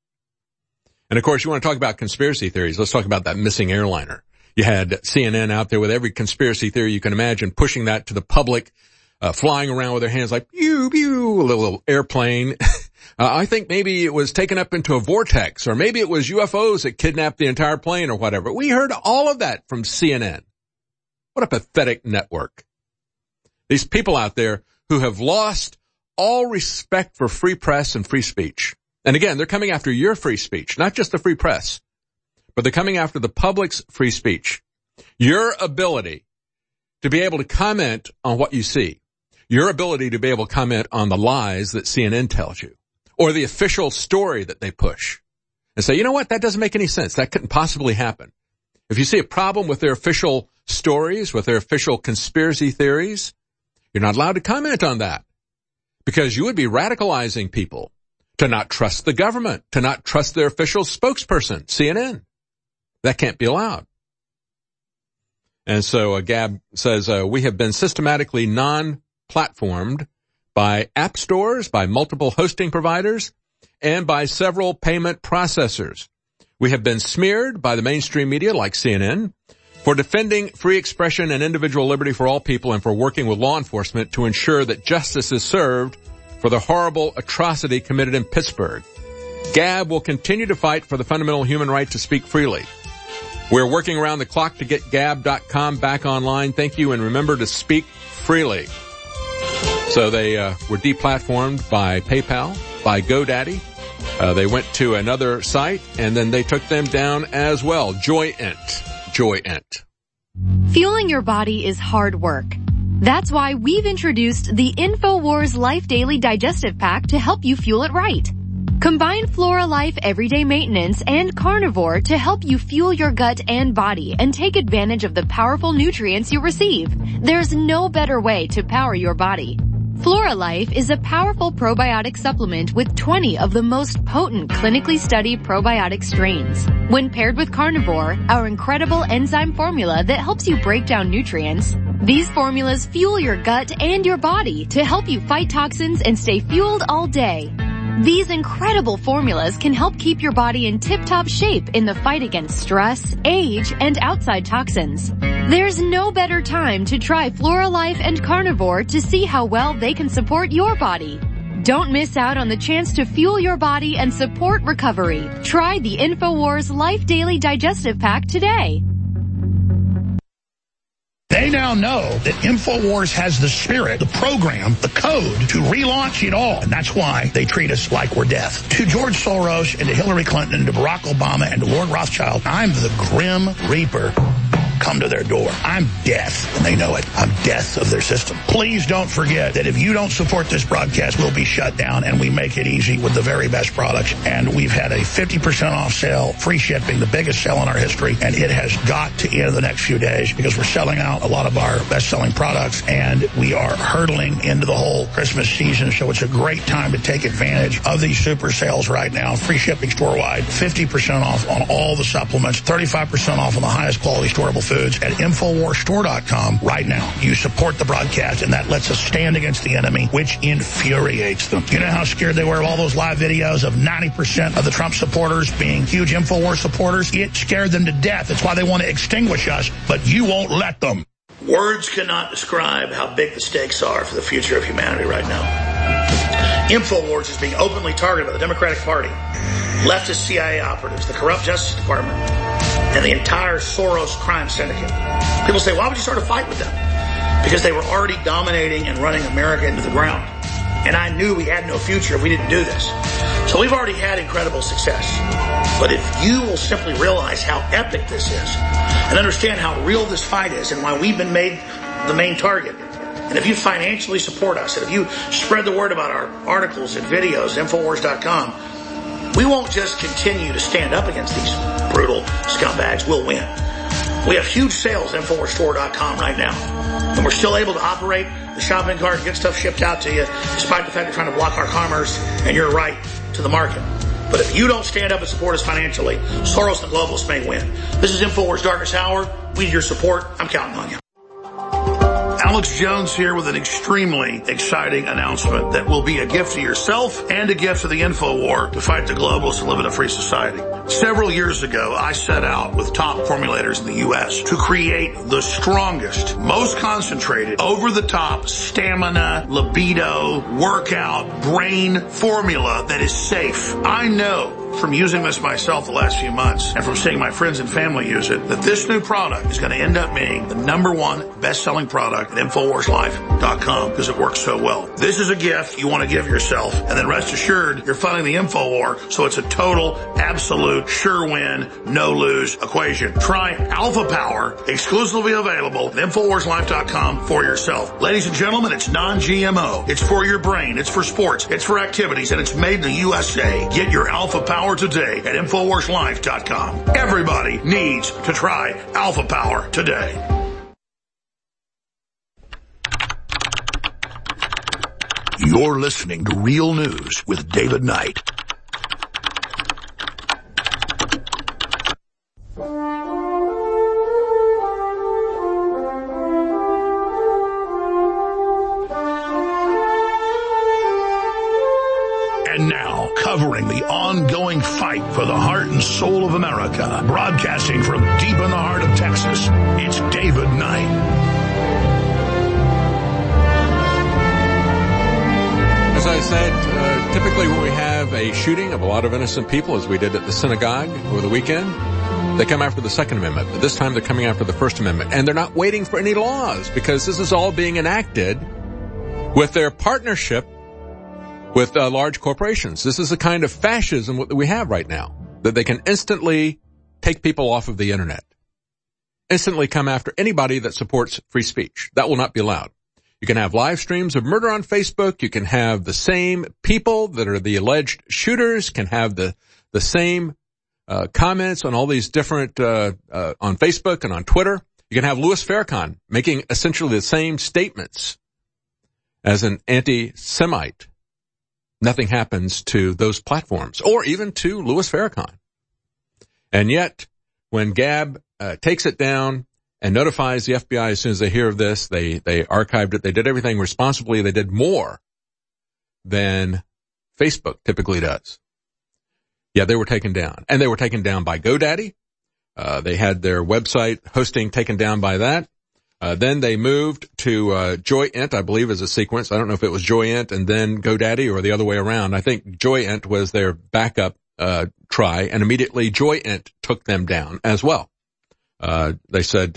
And of course, you want to talk about conspiracy theories. Let's talk about that missing airliner. You had CNN out there with every conspiracy theory you can imagine, pushing that to the public, flying around with their hands like, pew, pew, a little airplane. I think maybe it was taken up into a vortex, or maybe it was UFOs that kidnapped the entire plane or whatever. We heard all of that from CNN. What a pathetic network. These people out there who have lost all respect for free press and free speech. And again, they're coming after your free speech, not just the free press, but they're coming after the public's free speech. Your ability to be able to comment on what you see, your ability to be able to comment on the lies that CNN tells you, or the official story that they push, and say, you know what, that doesn't make any sense. That couldn't possibly happen. If you see a problem with their official stories, with their official conspiracy theories, you're not allowed to comment on that, because you would be radicalizing people to not trust the government, to not trust their official spokesperson, CNN. That can't be allowed. And so Gab says, we have been systematically non-platformed by app stores, by multiple hosting providers, and by several payment processors. We have been smeared by the mainstream media like CNN for defending free expression and individual liberty for all people, and for working with law enforcement to ensure that justice is served for the horrible atrocity committed in Pittsburgh. Gab will continue to fight for the fundamental human right to speak freely. We're working around the clock to get Gab.com back online. Thank you, and remember to speak freely. So they were deplatformed by PayPal, by GoDaddy. They went to another site, and then they took them down as well. Joyent. Fueling your body is hard work. That's why we've introduced the InfoWars Life Daily Digestive Pack to help you fuel it right. Combine Flora Life Everyday Maintenance and Carnivore to help you fuel your gut and body and take advantage of the powerful nutrients you receive. There's no better way to power your body. FloraLife is a powerful probiotic supplement with 20 of the most potent clinically studied probiotic strains. When paired with Carnivore, our incredible enzyme formula that helps you break down nutrients, these formulas fuel your gut and your body to help you fight toxins and stay fueled all day. These incredible formulas can help keep your body in tip-top shape in the fight against stress, age, and outside toxins. There's no better time to try FloraLife and Carnivore to see how well they can support your body. Don't miss out on the chance to fuel your body and support recovery. Try the InfoWars Life Daily Digestive Pack today. They now know that InfoWars has the spirit, the program, the code to relaunch it all. And that's why they treat us like we're death. To George Soros and to Hillary Clinton and to Barack Obama and to Lord Rothschild, I'm the Grim Reaper. Come to their door. I'm death, and they know it. I'm death of their system. Please don't forget that if you don't support this broadcast, we'll be shut down, and we make it easy with the very best products. And we've had a 50% off sale, free shipping, the biggest sale in our history, and it has got to end the next few days because we're selling out a lot of our best-selling products, and we are hurtling into the whole Christmas season, so it's a great time to take advantage of these super sales right now. Free shipping store-wide, 50% off on all the supplements, 35% off on the highest quality storable foods at InfoWarsStore.com right now. You support the broadcast, and that lets us stand against the enemy, which infuriates them. You know how scared they were of all those live videos of 90% of the Trump supporters being huge InfoWars supporters? It scared them to death. That's why they want to extinguish us, but you won't let them. Words cannot describe how big the stakes are for the future of humanity right now. InfoWars is being openly targeted by the Democratic Party, leftist CIA operatives, the corrupt Justice Department, and the entire Soros crime syndicate. People say, why would you start a fight with them? Because they were already dominating and running America into the ground. And I knew we had no future if we didn't do this. So we've already had incredible success. But if you will simply realize how epic this is and understand how real this fight is and why we've been made the main target, and if you financially support us, and if you spread the word about our articles and videos at Infowars.com, we won't just continue to stand up against these brutal scumbags. We'll win. We have huge sales at InfoWarsStore.com right now. And we're still able to operate the shopping cart and get stuff shipped out to you, despite the fact they're trying to block our commerce and your right to the market. But if you don't stand up and support us financially, Soros and the globalists may win. This is InfoWars Darkest Hour. We need your support. I'm counting on you. Alex Jones here with an extremely exciting announcement that will be a gift to yourself and a gift to the InfoWar to fight the globalists and live in a free society. Several years ago, I set out with top formulators in the U.S. to create the strongest, most concentrated, over-the-top stamina, libido, workout, brain formula that is safe. I know from using this myself the last few months and from seeing my friends and family use it that this new product is going to end up being the #1 best-selling product at InfoWarsLife.com because it works so well. This is a gift you want to give yourself, and then rest assured you're funding the InfoWar, so it's a total, absolute, sure win, no lose equation. Try Alpha Power, exclusively available at InfoWarsLife.com for yourself. Ladies and gentlemen, it's non-GMO. It's for your brain. It's for sports. It's for activities, and it's made in the USA. Get your Alpha Power today at InfoWarsLife.com. Everybody needs to try Alpha Power today. You're listening to Real News with David Knight. And now, covering the ongoing fight for the heart and soul of America, broadcasting from deep in the heart of Texas, it's David Knight. As I said, typically when we have a shooting of a lot of innocent people, as we did at the synagogue over the weekend, they come after the Second Amendment. But this time they're coming after the First Amendment. And they're not waiting for any laws because this is all being enacted with their partnership with large corporations. This is the kind of fascism that we have right now, that they can instantly take people off of the internet, instantly come after anybody that supports free speech. That will not be allowed. You can have live streams of murder on Facebook. You can have the same people that are the alleged shooters can have the same comments on all these different on Facebook and on Twitter. You can have Louis Farrakhan making essentially the same statements as an anti-Semite, nothing happens to those platforms, or even to Louis Farrakhan. And yet, when Gab takes it down and notifies the FBI as soon as they hear of this, they archived it, they did everything responsibly, they did more than Facebook typically does. Yeah, they were taken down. And they were taken down by GoDaddy. They had their website hosting taken down by that. Then they moved to JoyInt, I believe, as a sequence. I don't know if it was JoyInt and then GoDaddy or the other way around. I think JoyInt was their backup try, and immediately JoyInt took them down as well. They said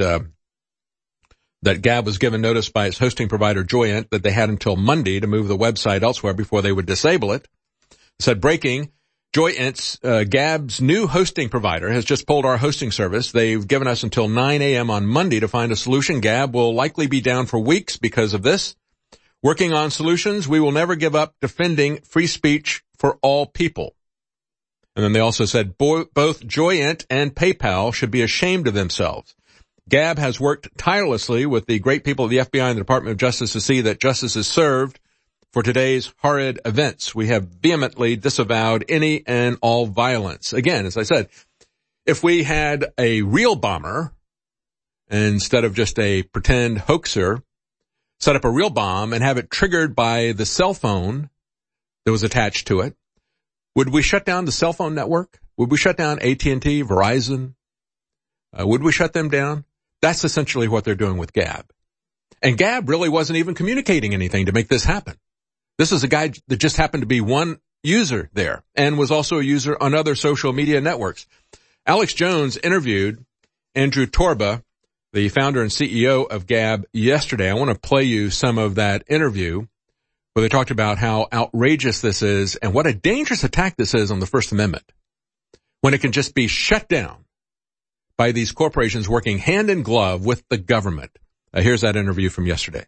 that Gab was given notice by its hosting provider JoyInt that they had until Monday to move the website elsewhere before they would disable it. It said, breaking, JoyInt's Gab's new hosting provider has just pulled our hosting service. They've given us until 9 a.m. on Monday to find a solution. Gab will likely be down for weeks because of this. Working on solutions, we will never give up defending free speech for all people. And then they also said both JoyInt and PayPal should be ashamed of themselves. Gab has worked tirelessly with the great people of the FBI and the Department of Justice to see that justice is served for today's horrid events. We have vehemently disavowed any and all violence. Again, as I said, if we had a real bomber instead of just a pretend hoaxer, set up a real bomb and have it triggered by the cell phone that was attached to it, would we shut down the cell phone network? Would we shut down AT&T, Verizon? Would we shut them down? That's essentially what they're doing with Gab. And Gab really wasn't even communicating anything to make this happen. This is a guy that just happened to be one user there and was also a user on other social media networks. Alex Jones interviewed Andrew Torba, the founder and CEO of Gab, yesterday. I want to play you some of that interview where they talked about how outrageous this is and what a dangerous attack this is on the First Amendment when it can just be shut down by these corporations working hand in glove with the government. Here's that interview from yesterday.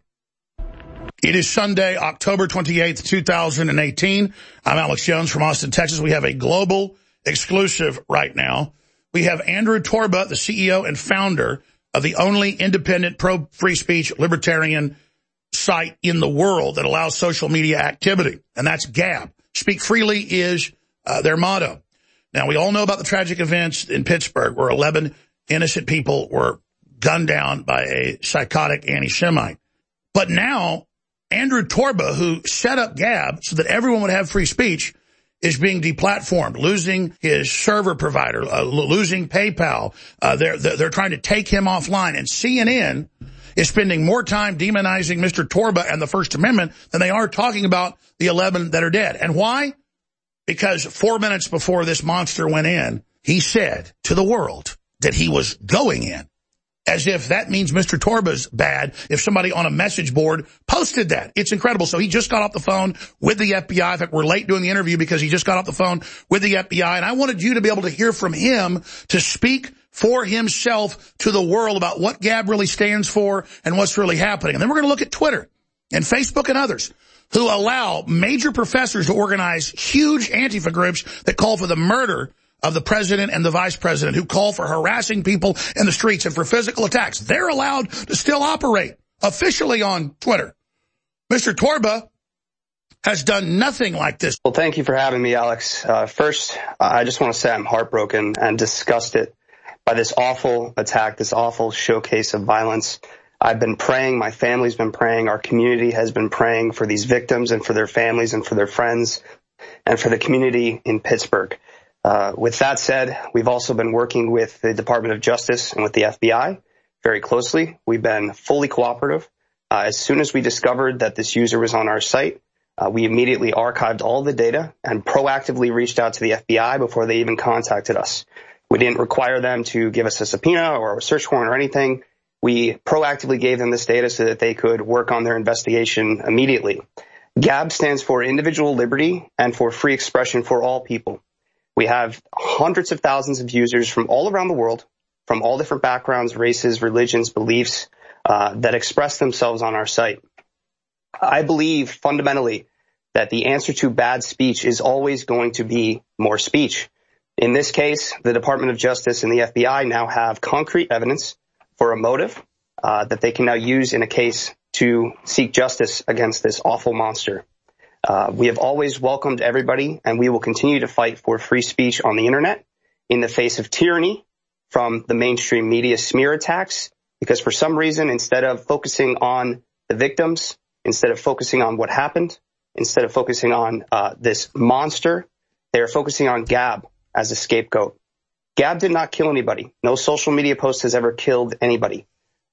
It is Sunday, October 28th, 2018. I'm Alex Jones from Austin, Texas. We have a global exclusive right now. We have Andrew Torba, the CEO and founder of the only independent pro-free speech libertarian site in the world that allows social media activity, and that's Gab. Speak freely is their motto. Now, we all know about the tragic events in Pittsburgh where 11 innocent people were gunned down by a psychotic anti-Semite. But now, Andrew Torba, who set up Gab so that everyone would have free speech, is being deplatformed, losing his server provider, losing PayPal. They're trying to take him offline. And CNN is spending more time demonizing Mr. Torba and the First Amendment than they are talking about the 11 that are dead. And why? Because 4 minutes before this monster went in, he said to the world that he was going in. As if that means Mr. Torba's bad if somebody on a message board posted that. It's incredible. So he just got off the phone with the FBI. In fact, we're late doing the interview because he just got off the phone with the FBI. And I wanted you to be able to hear from him to speak for himself to the world about what Gab really stands for and what's really happening. And then we're going to look at Twitter and Facebook and others who allow major professors to organize huge Antifa groups that call for the murder of the president and the vice president, who call for harassing people in the streets and for physical attacks. They're allowed to still operate officially on Twitter. Mr. Torba has done nothing like this. Well, thank you for having me, Alex. First, I just want to say I'm heartbroken and disgusted by this awful attack, this awful showcase of violence. I've been praying, my family's been praying, our community has been praying for these victims and for their families and for their friends and for the community in Pittsburgh. With that said, we've also been working with the Department of Justice and with the FBI very closely. We've been fully cooperative. As soon as we discovered that this user was on our site, we immediately archived all the data and proactively reached out to the FBI before they even contacted us. We didn't require them to give us a subpoena or a search warrant or anything. We proactively gave them this data so that they could work on their investigation immediately. GAB stands for Individual Liberty and for Free Expression for All People. We have hundreds of thousands of users from all around the world, from all different backgrounds, races, religions, beliefs, that express themselves on our site. I believe fundamentally that the answer to bad speech is always going to be more speech. In this case, the Department of Justice and the FBI now have concrete evidence for a motive that they can now use in a case to seek justice against this awful monster. We have always welcomed everybody, and we will continue to fight for free speech on the internet in the face of tyranny from the mainstream media smear attacks, because for some reason, instead of focusing on the victims, instead of focusing on what happened, instead of focusing on this monster, they are focusing on Gab as a scapegoat. Gab did not kill anybody. No social media post has ever killed anybody.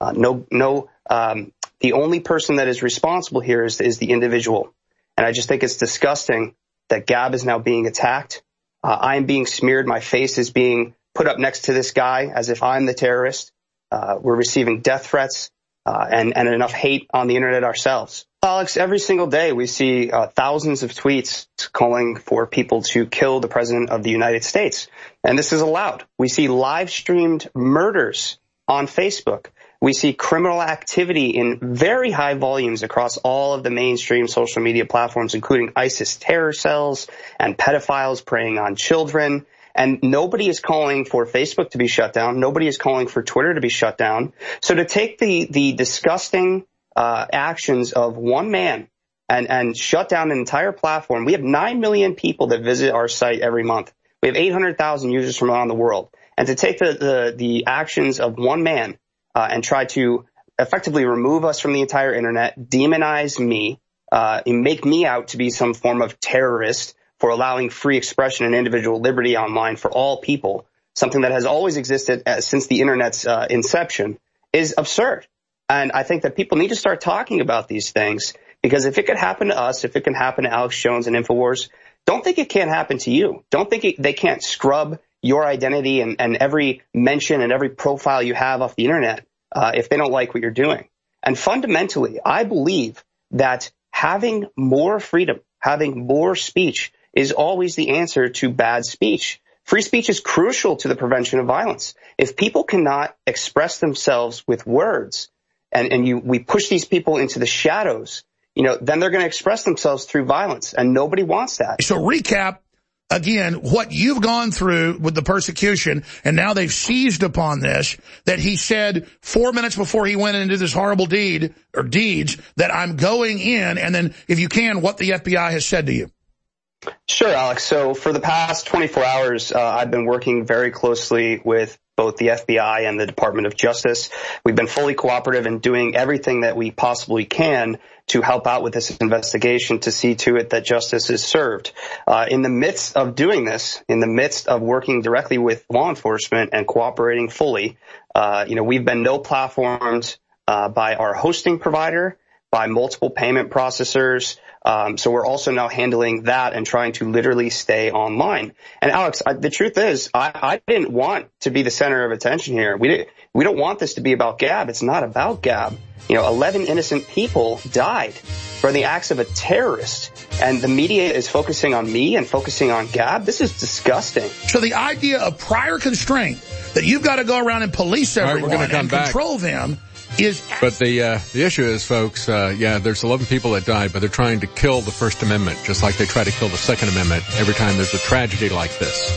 The only person that is responsible here is the individual. And I just think it's disgusting that Gab is now being attacked. I'm being smeared. My face is being put up next to this guy as if I'm the terrorist. We're receiving death threats and enough hate on the internet ourselves. Alex, every single day we see thousands of tweets calling for people to kill the president of the United States. And this is allowed. We see live streamed murders on Facebook. We see criminal activity in very high volumes across all of the mainstream social media platforms, including ISIS terror cells and pedophiles preying on children. And nobody is calling for Facebook to be shut down. Nobody is calling for Twitter to be shut down. So to take the disgusting actions of one man and shut down an entire platform. We have 9 million people that visit our site every month. We have 800,000 users from around the world. And to take the actions of one man and try to effectively remove us from the entire internet, demonize me, and make me out to be some form of terrorist for allowing free expression and individual liberty online for all people, something that has always existed since the internet's inception, is absurd. And I think that people need to start talking about these things, because if it could happen to us, if it can happen to Alex Jones and InfoWars, don't think it can't happen to you. Don't think they can't scrub your identity and every mention and every profile you have off the internet if they don't like what you're doing. And fundamentally, I believe that having more freedom, having more speech is always the answer to bad speech. Free speech is crucial to the prevention of violence. If people cannot express themselves with words, and we push these people into the shadows, then they're going to express themselves through violence, and nobody wants that. So recap again what you've gone through with the persecution, and now they've seized upon this, that he said 4 minutes before he went into this horrible deed or deeds that I'm going in, and then if you can, what the FBI has said to you. Sure, Alex. So for the past 24 hours, I've been working very closely with both the FBI and the Department of Justice. We've been fully cooperative and doing everything that we possibly can to help out with this investigation to see to it that justice is served. In the midst of doing this, in the midst of working directly with law enforcement and cooperating fully, we've been no-platformed by our hosting provider, by multiple payment processors. So we're also now handling that and trying to literally stay online. And Alex, the truth is, I didn't want to be the center of attention here. We don't want this to be about Gab. It's not about Gab. 11 innocent people died for the acts of a terrorist. And the media is focusing on me and focusing on Gab. This is disgusting. So the idea of prior constraint, that you've got to go around and police everyone and control them, But the issue is, folks, there's 11 people that died, but they're trying to kill the First Amendment, just like they try to kill the Second Amendment every time there's a tragedy like this.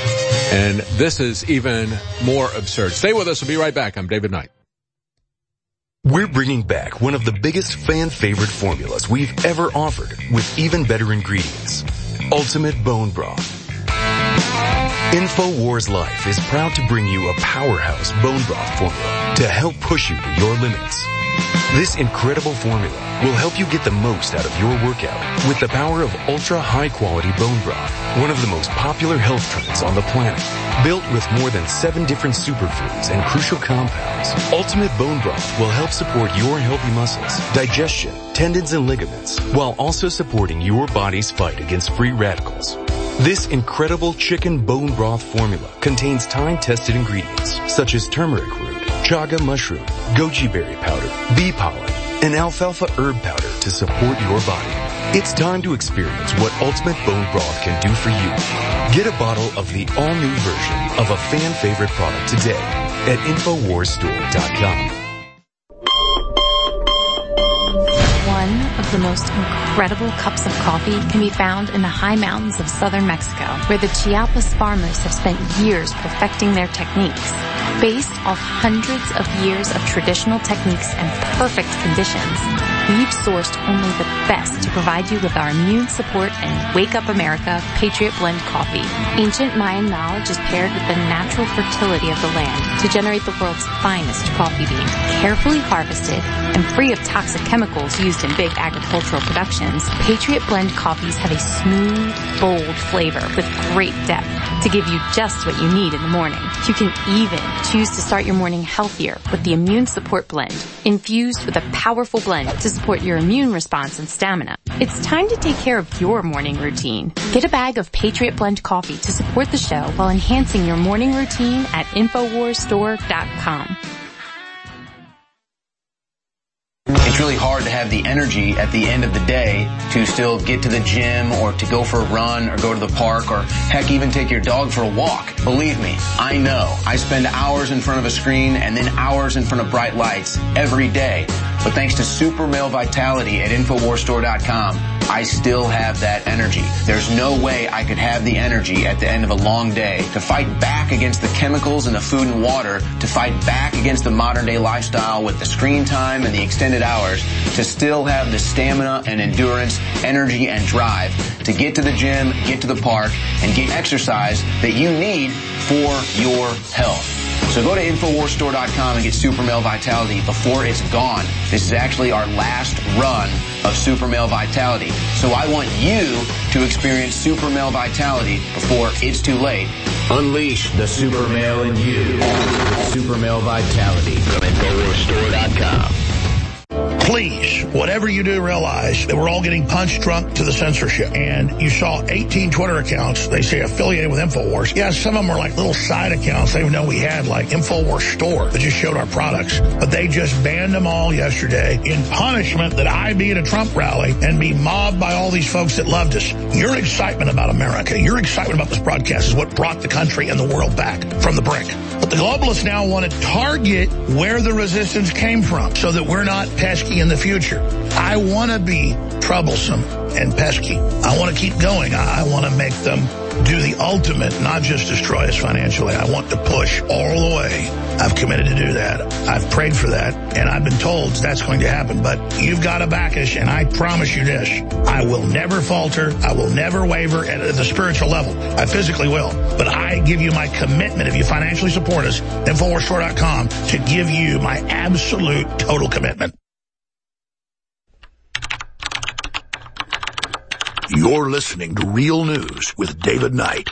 And this is even more absurd. Stay with us. We'll be right back. I'm David Knight. We're bringing back one of the biggest fan-favorite formulas we've ever offered with even better ingredients. Ultimate Bone Broth. InfoWars Life is proud to bring you a powerhouse bone broth formula to help push you to your limits. This incredible formula will help you get the most out of your workout with the power of ultra high quality bone broth, one of the most popular health trends on the planet. Built with more than 7 different superfoods and crucial compounds, Ultimate Bone Broth will help support your healthy muscles, digestion, tendons, and ligaments, while also supporting your body's fight against free radicals. This incredible chicken bone broth formula contains time-tested ingredients such as turmeric root, chaga mushroom, goji berry powder, bee pollen, and alfalfa herb powder to support your body. It's time to experience what Ultimate Bone Broth can do for you. Get a bottle of the all-new version of a fan-favorite product today at InfoWarsStore.com. One of the most incredible cups of coffee can be found in the high mountains of southern Mexico, where the Chiapas farmers have spent years perfecting their techniques. Based off hundreds of years of traditional techniques and perfect conditions, we've sourced only the best to provide you with our immune support and Wake Up America Patriot Blend coffee. Ancient Mayan knowledge is paired with the natural fertility of the land to generate the world's finest coffee bean, carefully harvested and free of toxic chemicals used in big agricultural productions. Patriot Blend coffees have a smooth, bold flavor with great depth to give you just what you need in the morning. You can even choose to start your morning healthier with the Immune Support Blend, infused with a powerful blend to support your immune response and stamina. It's time to take care of your morning routine. Get a bag of Patriot Blend coffee to support the show while enhancing your morning routine at InfoWarsStore.com. It's really hard to have the energy at the end of the day to still get to the gym or to go for a run or go to the park or heck even take your dog for a walk. Believe me, I know. I spend hours in front of a screen and then hours in front of bright lights every day. But thanks to Super Male Vitality at InfoWarsStore.com, I still have that energy. There's no way I could have the energy at the end of a long day to fight back against the chemicals in the food and water, to fight back against the modern day lifestyle with the screen time and the extended hours, to still have the stamina and endurance, energy and drive to get to the gym, get to the park, and get exercise that you need for your health. So go to InfoWarsStore.com and get Super Male Vitality before it's gone. This is actually our last run of Super Male Vitality. So I want you to experience Super Male Vitality before it's too late. Unleash the super male in you with Super Male Vitality from InfoWarsStore.com. Please, whatever you do, realize that we're all getting punch drunk to the censorship. And you saw 18 Twitter accounts, they say affiliated with InfoWars. Yeah, some of them were like little side accounts they didn't know we had, like InfoWars Store, that just showed our products. But they just banned them all yesterday in punishment that I be at a Trump rally and be mobbed by all these folks that loved us. Your excitement about America, your excitement about this broadcast is what brought the country and the world back from the brink. But the globalists now want to target where the resistance came from so that we're not pesky in the future. I want to be troublesome and pesky. I want to keep going. I want to make them do the ultimate, not just destroy us financially. I want to push all the way. I've committed to do that. I've prayed for that, and I've been told that's going to happen. But you've got to back us, and I promise you this. I will never falter. I will never waver at the spiritual level. I physically will. But I give you my commitment, if you financially support us, InfoWarsStore.com, to give you my absolute total commitment. You're listening to Real News with David Knight.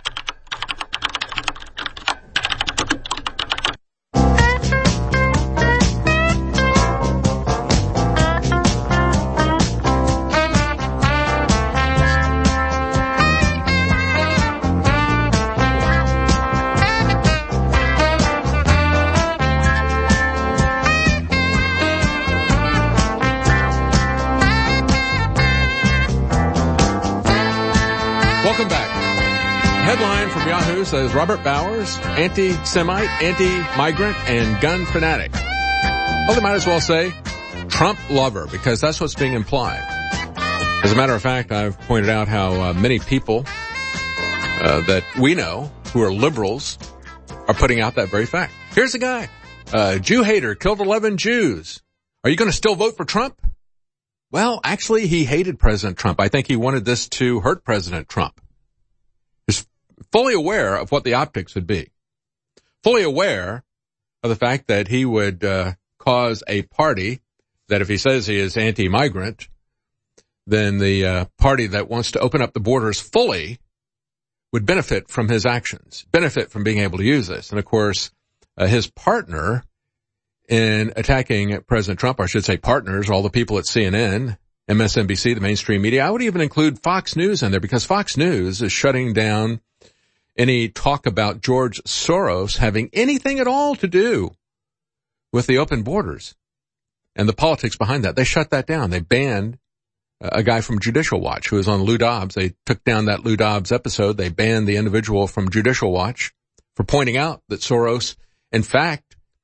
Welcome back. Headline from Yahoo says Robert Bowers, anti-Semite, anti-migrant, and gun fanatic. Well, they might as well say Trump lover, because that's what's being implied. As a matter of fact, I've pointed out how many people that we know who are liberals are putting out that very fact. Here's a guy, Jew hater, killed 11 Jews. Are you going to still vote for Trump? Well, actually, he hated President Trump. I think he wanted this to hurt President Trump. He's fully aware of what the optics would be. Fully aware of the fact that he would cause a party that if he says he is anti-migrant, then the party that wants to open up the borders fully would benefit from his actions, benefit from being able to use this. And, of course, his partner in attacking President Trump, or I should say partners, all the people at CNN, MSNBC, the mainstream media. I would even include Fox News in there because Fox News is shutting down any talk about George Soros having anything at all to do with the open borders and the politics behind that. They shut that down. They banned a guy from Judicial Watch who was on Lou Dobbs. They took down that Lou Dobbs episode. They banned the individual from Judicial Watch for pointing out that Soros, in fact,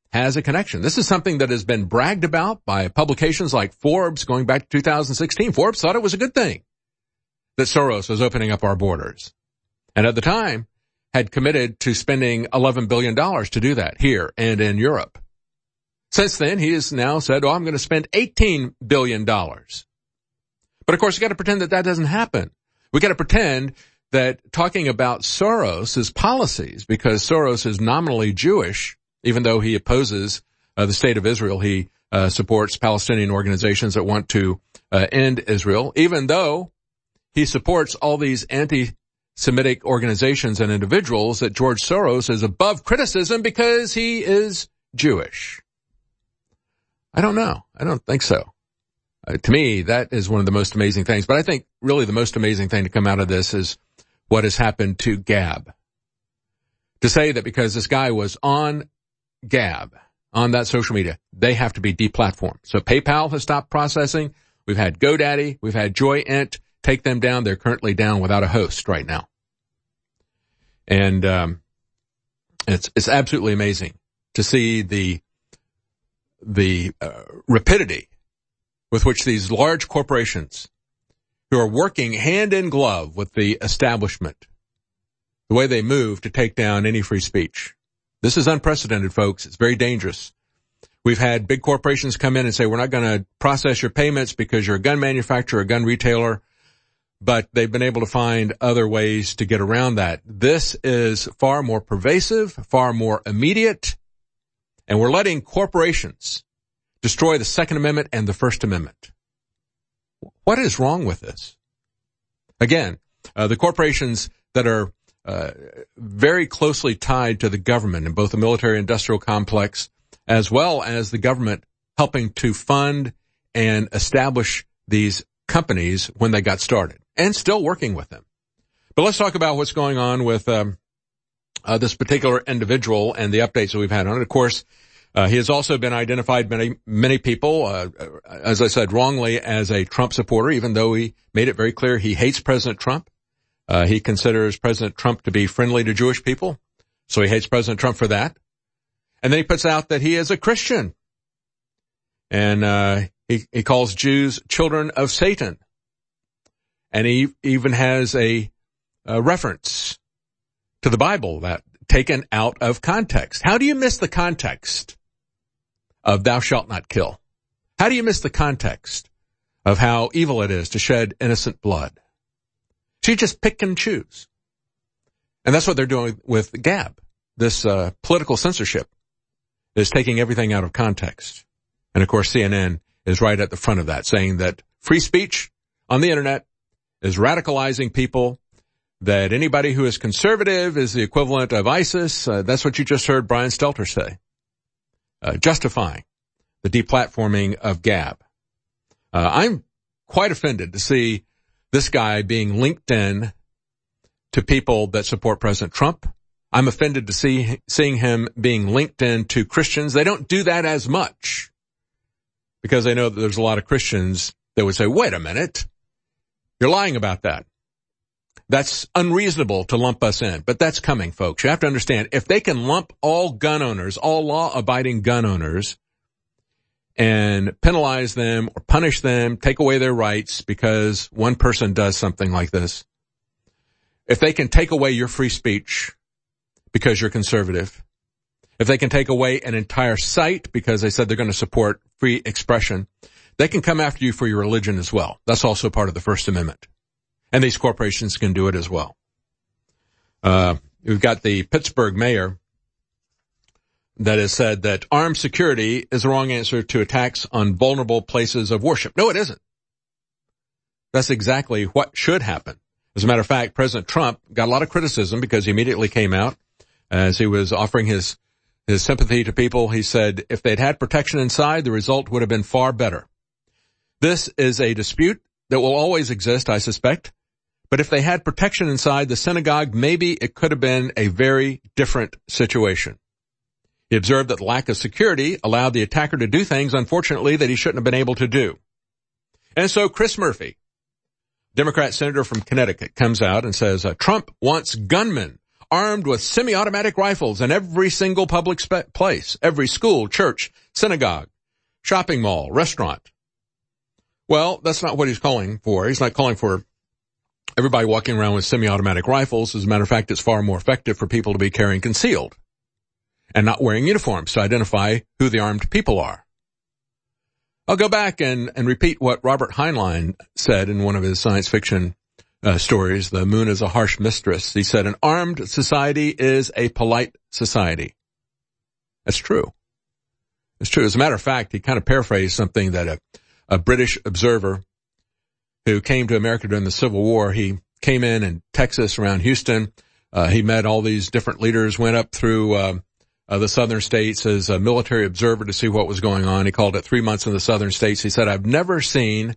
has a connection. This is something that has been bragged about by publications like Forbes going back to 2016. Forbes thought it was a good thing that Soros was opening up our borders. And at the time, had committed to spending $11 billion to do that here and in Europe. Since then, he has now said, I'm going to spend $18 billion. But of course, you got to pretend that doesn't happen. We got to pretend that talking about Soros' policies, because Soros is nominally Jewish, even though he opposes the state of Israel, he supports Palestinian organizations that want to end Israel, even though he supports all these anti-Semitic organizations and individuals, that George Soros is above criticism because he is Jewish. I don't know. I don't think so. To me, that is one of the most amazing things. But I think really the most amazing thing to come out of this is what has happened to Gab. To say that because this guy was on Gab, on that social media, they have to be deplatformed. So PayPal has stopped processing. We've had GoDaddy. We've had Joyent take them down. They're currently down without a host right now. And it's absolutely amazing to see the rapidity with which these large corporations who are working hand in glove with the establishment, the way they move to take down any free speech. This is unprecedented, folks. It's very dangerous. We've had big corporations come in and say, we're not going to process your payments because you're a gun manufacturer, a gun retailer, but they've been able to find other ways to get around that. This is far more pervasive, far more immediate, and we're letting corporations destroy the Second Amendment and the First Amendment. What is wrong with this? Again, the corporations that are very closely tied to the government in both the military-industrial complex as well as the government helping to fund and establish these companies when they got started and still working with them. But let's talk about what's going on with this particular individual and the updates that we've had on it. Of course, he has also been identified many people, as I said, wrongly as a Trump supporter, even though he made it very clear he hates President Trump. He considers President Trump to be friendly to Jewish people, so he hates President Trump for that. And then he puts out that he is a Christian. And he calls Jews children of Satan. And he even has a reference to the Bible that taken out of context. How do you miss the context of thou shalt not kill? How do you miss the context of how evil it is to shed innocent blood? So you just pick and choose. And that's what they're doing with Gab. This political censorship is taking everything out of context. And of course, CNN is right at the front of that, saying that free speech on the internet is radicalizing people, that anybody who is conservative is the equivalent of ISIS. That's what you just heard Brian Stelter say, justifying the deplatforming of Gab. I'm quite offended to see this guy being linked in to people that support President Trump. I'm offended to seeing him being linked in to Christians. They don't do that as much because they know that there's a lot of Christians that would say, wait a minute, you're lying about that. That's unreasonable to lump us in, but that's coming, folks. You have to understand, if they can lump all gun owners, all law-abiding gun owners, and penalize them or punish them, take away their rights because one person does something like this, if they can take away your free speech because you're conservative, if they can take away an entire site because they said they're going to support free expression, they can come after you for your religion as well. That's also part of the First Amendment. And these corporations can do it as well. We've got the Pittsburgh mayor that has said that armed security is the wrong answer to attacks on vulnerable places of worship. No, it isn't. That's exactly what should happen. As a matter of fact, President Trump got a lot of criticism because he immediately came out as he was offering his sympathy to people. He said if they'd had protection inside, the result would have been far better. This is a dispute that will always exist, I suspect. But if they had protection inside the synagogue, maybe it could have been a very different situation. He observed that the lack of security allowed the attacker to do things, unfortunately, that he shouldn't have been able to do. And so Chris Murphy, Democrat senator from Connecticut, comes out and says, Trump wants gunmen armed with semi-automatic rifles in every single public place, every school, church, synagogue, shopping mall, restaurant. Well, that's not what he's calling for. He's not calling for everybody walking around with semi-automatic rifles. As a matter of fact, it's far more effective for people to be carrying concealed and not wearing uniforms to identify who the armed people are. I'll go back and repeat what Robert Heinlein said in one of his science fiction stories, The Moon is a Harsh Mistress. He said, an armed society is a polite society. That's true. It's true. As a matter of fact, he kind of paraphrased something that a British observer who came to America during the Civil War, he came in Texas around Houston. He met all these different leaders, went up through the southern states as a military observer to see what was going on. He called it 3 months in the southern states. He said, I've never seen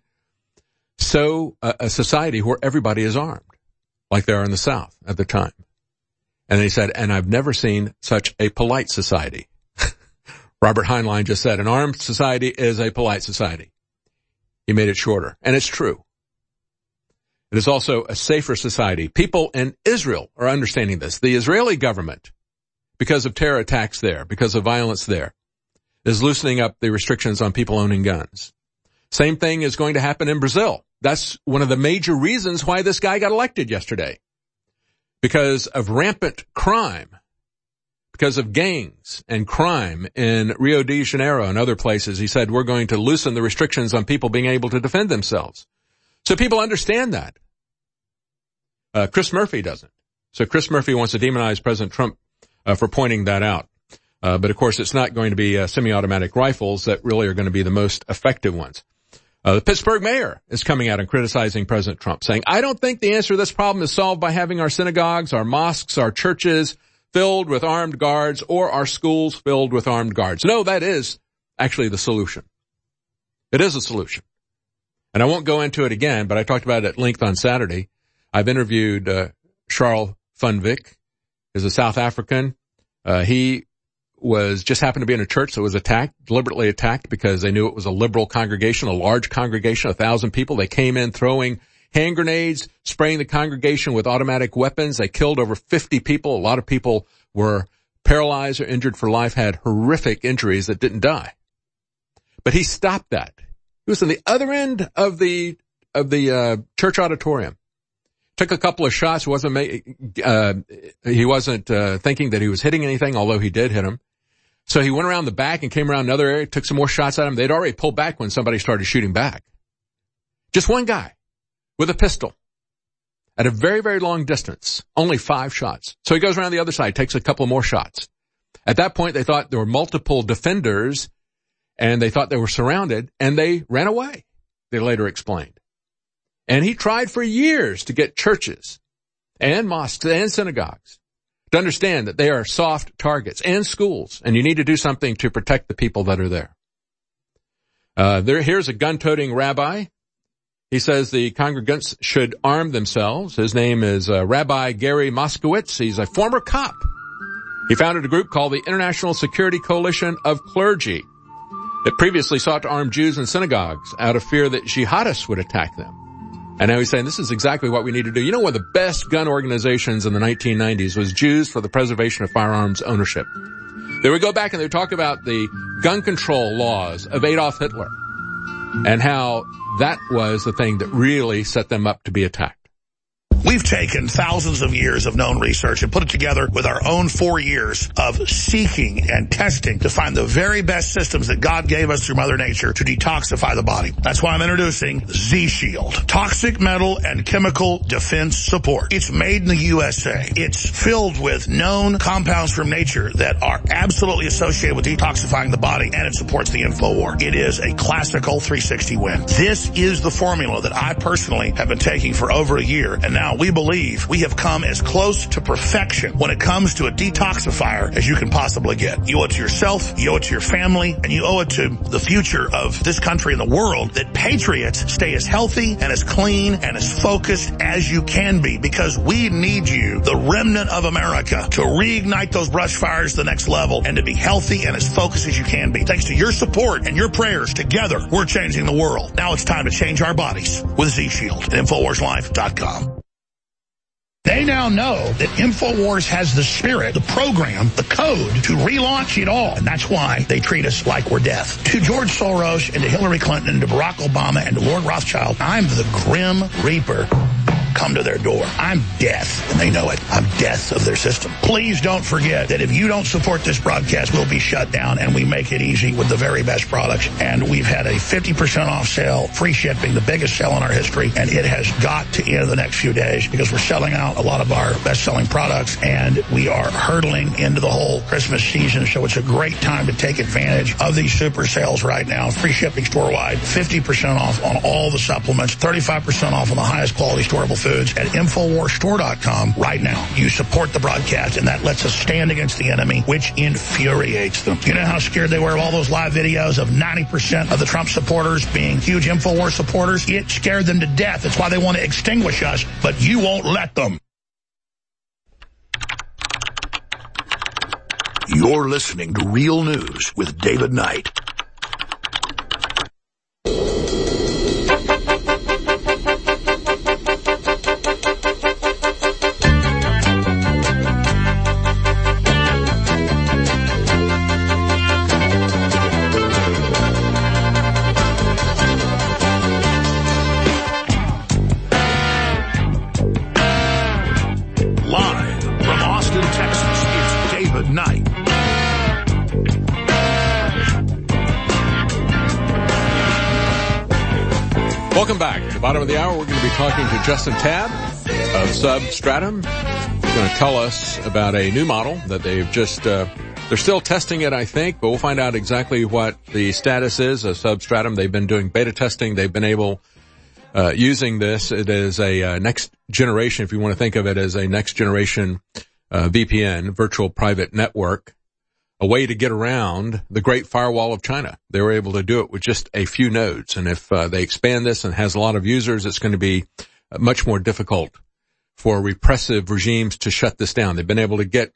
a society where everybody is armed like they are in the South at the time. And he said, and I've never seen such a polite society. Robert Heinlein just said, an armed society is a polite society. He made it shorter. And it's true. It is also a safer society. People in Israel are understanding this. The Israeli government, because of terror attacks there, because of violence there, is loosening up the restrictions on people owning guns. Same thing is going to happen in Brazil. That's one of the major reasons why this guy got elected yesterday. Because of rampant crime, because of gangs and crime in Rio de Janeiro and other places. He said, we're going to loosen the restrictions on people being able to defend themselves. So people understand that. Chris Murphy doesn't. So Chris Murphy wants to demonize President Trump for pointing that out. But of course, it's not going to be semi-automatic rifles that really are going to be the most effective ones. The Pittsburgh mayor is coming out and criticizing President Trump, saying, I don't think the answer to this problem is solved by having our synagogues, our mosques, our churches filled with armed guards, or our schools filled with armed guards. No, that is actually the solution. It is a solution. And I won't go into it again, but I talked about it at length on Saturday. I've interviewed Charles van Wyk. He's a South African. He just happened to be in a church that was deliberately attacked because they knew it was a liberal congregation, a large congregation, 1,000 people. They came in throwing hand grenades, spraying the congregation with automatic weapons. They killed over 50 people. A lot of people were paralyzed or injured for life, had horrific injuries that didn't die. But he stopped that. He was on the other end of the church auditorium. Took a couple of shots. He wasn't thinking that he was hitting anything, although he did hit him. So he went around the back and came around another area, took some more shots at him. They'd already pulled back when somebody started shooting back. Just one guy with a pistol at a very, very long distance, only 5 shots. So he goes around the other side, takes a couple more shots. At that point, they thought there were multiple defenders and they thought they were surrounded and they ran away, they later explained. And he tried for years to get churches and mosques and synagogues to understand that they are soft targets, and schools, and you need to do something to protect the people that are there. Here's a gun-toting rabbi. He says the congregants should arm themselves. His name is Rabbi Gary Moskowitz. He's a former cop. He founded a group called the International Security Coalition of Clergy that previously sought to arm Jews in synagogues out of fear that jihadists would attack them. And now he's saying this is exactly what we need to do. You know, one of the best gun organizations in the 1990s was Jews for the Preservation of Firearms Ownership. They would go back and they would talk about the gun control laws of Adolf Hitler and how that was the thing that really set them up to be attacked. We've taken thousands of years of known research and put it together with our own 4 years of seeking and testing to find the very best systems that God gave us through Mother Nature to detoxify the body. That's why I'm introducing Z-Shield, toxic metal and chemical defense support. It's made in the USA. It's filled with known compounds from nature that are absolutely associated with detoxifying the body, and it supports the InfoWar. It is a classical 360 win. This is the formula that I personally have been taking for over a year, and now we believe we have come as close to perfection when it comes to a detoxifier as you can possibly get. You owe it to yourself, you owe it to your family, and you owe it to the future of this country and the world that patriots stay as healthy and as clean and as focused as you can be, because we need you, the remnant of America, to reignite those brush fires to the next level and to be healthy and as focused as you can be. Thanks to your support and your prayers, together we're changing the world. Now it's time to change our bodies with Z-Shield at InfoWarsLife.com. They now know that InfoWars has the spirit, the program, the code to relaunch it all. And that's why they treat us like we're death. To George Soros and to Hillary Clinton and to Barack Obama and to Lord Rothschild, I'm the Grim Reaper. Come to their door. I'm death, and they know it. I'm death of their system. Please don't forget that if you don't support this broadcast, we'll be shut down, and we make it easy with the very best products. And we've had a 50% off sale, free shipping, the biggest sale in our history, and it has got to end the next few days because we're selling out a lot of our best-selling products, and we are hurtling into the whole Christmas season, so it's a great time to take advantage of these super sales right now. Free shipping store-wide, 50% off on all the supplements, 35% off on the highest quality storable foods at InfoWarsStore.com right now. You support the broadcast, and that lets us stand against the enemy, which infuriates them. You know how scared they were of all those live videos of 90% of the Trump supporters being huge InfoWars supporters? It scared them to death. That's why they want to extinguish us, but you won't let them. You're listening to Real News with David Knight. Welcome back. At the bottom of the hour, we're going to be talking to Justin Tabb of Substratum. He's going to tell us about a new model that they've just, they're still testing it, I think, but we'll find out exactly what the status is of Substratum. They've been doing beta testing. They've been able, using this. It is a next generation, if you want to think of it as a next generation VPN, virtual private network, a way to get around the Great Firewall of China. They were able to do it with just a few nodes. And if they expand this and has a lot of users, it's going to be much more difficult for repressive regimes to shut this down. They've been able to get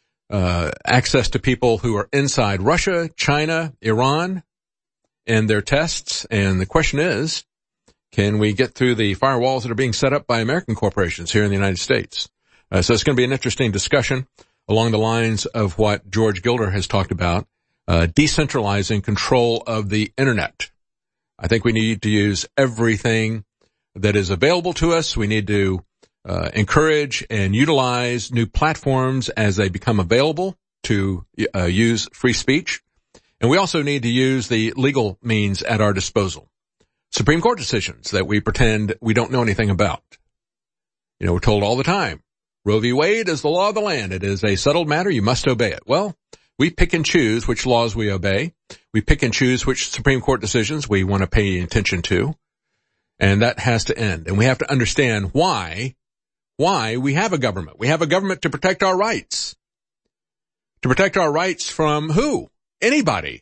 access to people who are inside Russia, China, Iran in their tests. And the question is, can we get through the firewalls that are being set up by American corporations here in the United States? So it's going to be an interesting discussion along the lines of what George Gilder has talked about, decentralizing control of the internet. I think we need to use everything that is available to us. We need to encourage and utilize new platforms as they become available to use free speech. And we also need to use the legal means at our disposal. Supreme Court decisions that we pretend we don't know anything about. You know, we're told all the time, Roe v. Wade is the law of the land. It is a settled matter. You must obey it. Well, we pick and choose which laws we obey. We pick and choose which Supreme Court decisions we want to pay attention to. And that has to end. And we have to understand why we have a government. We have a government to protect our rights. To protect our rights from who? Anybody.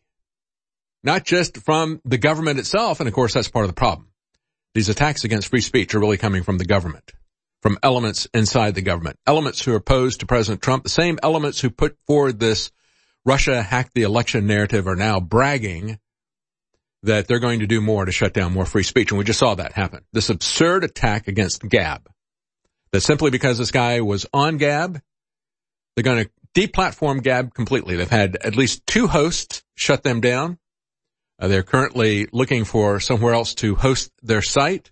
Not just from the government itself. And of course, that's part of the problem. These attacks against free speech are really coming from the government. From elements inside the government, elements who are opposed to President Trump, the same elements who put forward this Russia hacked the election narrative are now bragging that they're going to do more to shut down more free speech. And we just saw that happen. This absurd attack against Gab, that simply because this guy was on Gab, they're going to deplatform Gab completely. They've had at least 2 hosts shut them down. They're currently looking for somewhere else to host their site.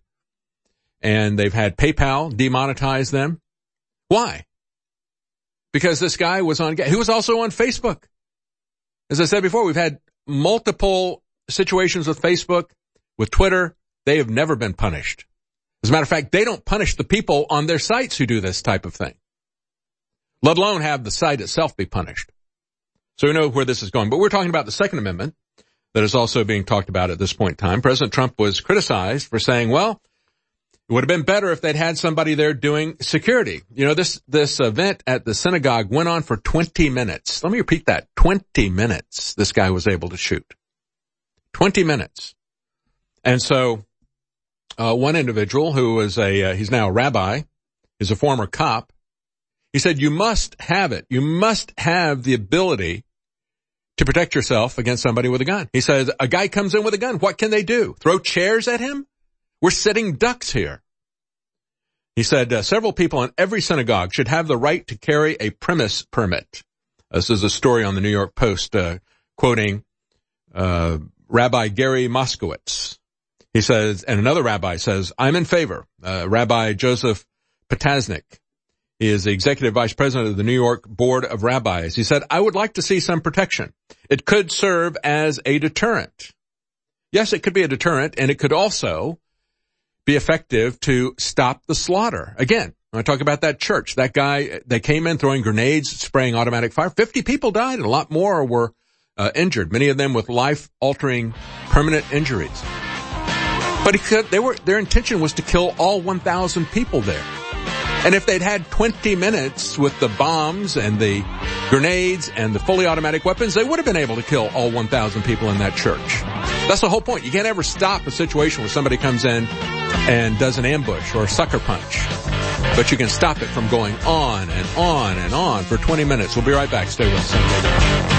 And they've had PayPal demonetize them. Why? Because this guy was on, he was also on Facebook. As I said before, we've had multiple situations with Facebook, with Twitter. They have never been punished. As a matter of fact, they don't punish the people on their sites who do this type of thing, let alone have the site itself be punished. So we know where this is going. But we're talking about the Second Amendment that is also being talked about at this point in time. President Trump was criticized for saying, well, it would have been better if they'd had somebody there doing security. You know, this event at the synagogue went on for 20 minutes. Let me repeat that. 20 minutes this guy was able to shoot. 20 minutes. And so, one individual who is he's now a rabbi, is a former cop. He said, you must have it. You must have the ability to protect yourself against somebody with a gun. He says, a guy comes in with a gun. What can they do? Throw chairs at him? We're sitting ducks here. He said, several people in every synagogue should have the right to carry a premise permit. This is a story on the New York Post, quoting Rabbi Gary Moskowitz. He says, and another rabbi says, I'm in favor. Rabbi Joseph Potasnik. He is the executive vice president of the New York Board of Rabbis. He said, I would like to see some protection. It could serve as a deterrent. Yes, it could be a deterrent, and it could also be effective to stop the slaughter. Again, when I talk about that church, that guy, they came in throwing grenades, spraying automatic fire. 50 people died, and a lot more were injured, many of them with life-altering permanent injuries. But their intention was to kill all 1,000 people there. And if they'd had 20 minutes with the bombs and the grenades and the fully automatic weapons, they would have been able to kill all 1,000 people in that church. That's the whole point. You can't ever stop a situation where somebody comes in and does an ambush or a sucker punch. But you can stop it from going on and on and on for 20 minutes. We'll be right back. Stay with us.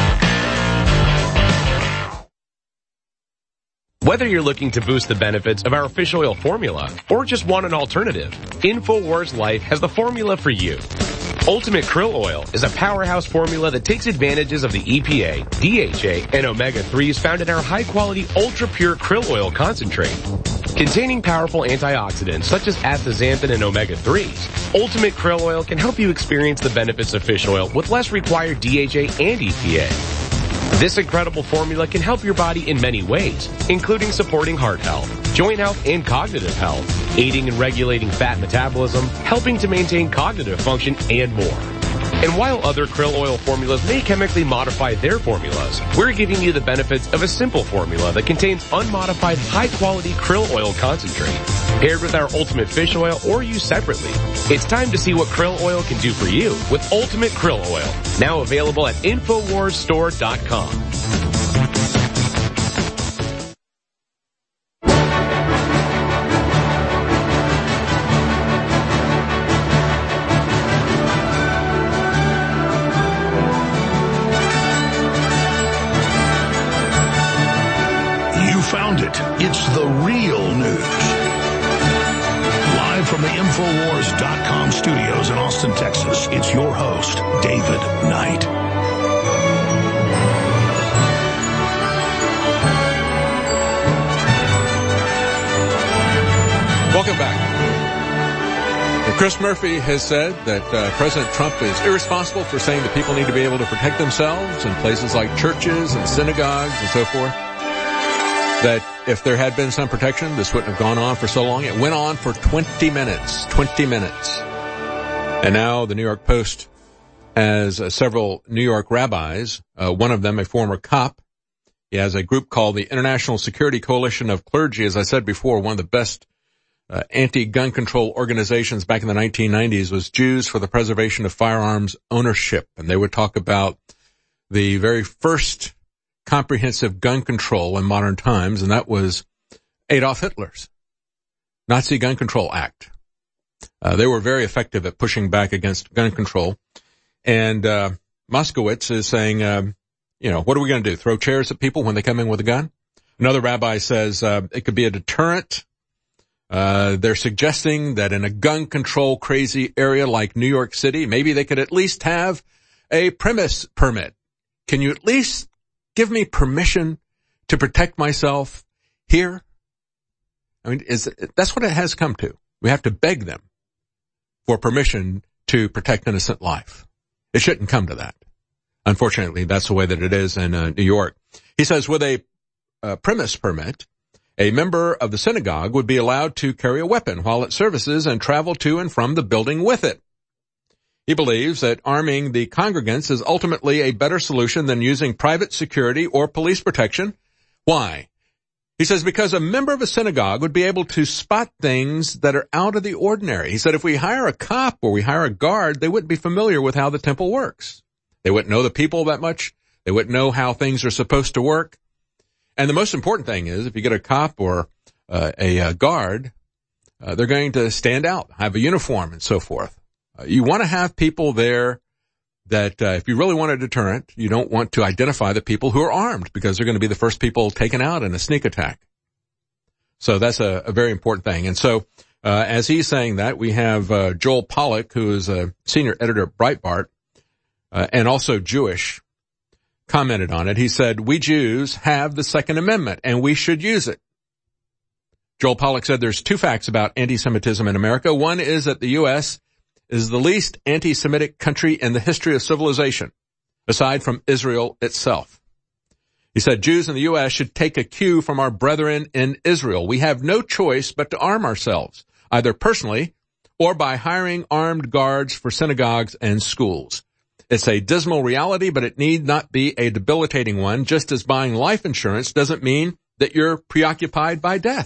Whether you're looking to boost the benefits of our fish oil formula or just want an alternative, InfoWars Life has the formula for you. Ultimate Krill Oil is a powerhouse formula that takes advantages of the EPA, DHA, and omega-3s found in our high-quality, ultra-pure krill oil concentrate. Containing powerful antioxidants such as astaxanthin and omega-3s, Ultimate Krill Oil can help you experience the benefits of fish oil with less required DHA and EPA. This incredible formula can help your body in many ways, including supporting heart health, joint health, and cognitive health, aiding and regulating fat metabolism, helping to maintain cognitive function, and more. And while other krill oil formulas may chemically modify their formulas, we're giving you the benefits of a simple formula that contains unmodified high-quality krill oil concentrate, paired with our Ultimate Fish Oil or used separately. It's time to see what krill oil can do for you with Ultimate Krill Oil, now available at InfoWarsStore.com. Found it. It's the real news. Live from the Infowars.com studios in Austin, Texas, it's your host, David Knight. Welcome back. Chris Murphy has said that President Trump is irresponsible for saying that people need to be able to protect themselves in places like churches and synagogues and so forth. That if there had been some protection, this wouldn't have gone on for so long. It went on for 20 minutes. And now the New York Post has several New York rabbis, one of them a former cop. He has a group called the International Security Coalition of Clergy, as I said before, one of the best anti-gun control organizations back in the 1990s was Jews for the Preservation of Firearms Ownership. And they would talk about the very first comprehensive gun control in modern times, and that was Adolf Hitler's Nazi Gun Control Act. They were very effective at pushing back against gun control. And Moskowitz is saying, what are we going to do? Throw chairs at people when they come in with a gun? Another rabbi says it could be a deterrent. They're suggesting that in a gun control crazy area like New York City, maybe they could at least have a premise permit. Can you at least give me permission to protect myself here? I mean, that's what it has come to. We have to beg them for permission to protect innocent life. It shouldn't come to that. Unfortunately, that's the way that it is in New York. He says with a premise permit, a member of the synagogue would be allowed to carry a weapon while at services and travel to and from the building with it. He believes that arming the congregants is ultimately a better solution than using private security or police protection. Why? He says because a member of a synagogue would be able to spot things that are out of the ordinary. He said if we hire a cop or we hire a guard, they wouldn't be familiar with how the temple works. They wouldn't know the people that much. They wouldn't know how things are supposed to work. And the most important thing is if you get a cop or a guard, they're going to stand out, have a uniform and so forth. You want to have people there that if you really want a deterrent, you don't want to identify the people who are armed because they're going to be the first people taken out in a sneak attack. So that's a very important thing. And so As he's saying that, we have Joel Pollack, who is a senior editor at Breitbart, and also Jewish, commented on it. He said, "We Jews have the Second Amendment, and we should use it." Joel Pollack said there's two facts about anti-Semitism in America. One is that the U.S. is the least anti-Semitic country in the history of civilization, aside from Israel itself. He said Jews in the U.S. should take a cue from our brethren in Israel. We have no choice but to arm ourselves, either personally or by hiring armed guards for synagogues and schools. It's a dismal reality, but it need not be a debilitating one, just as buying life insurance doesn't mean that you're preoccupied by death.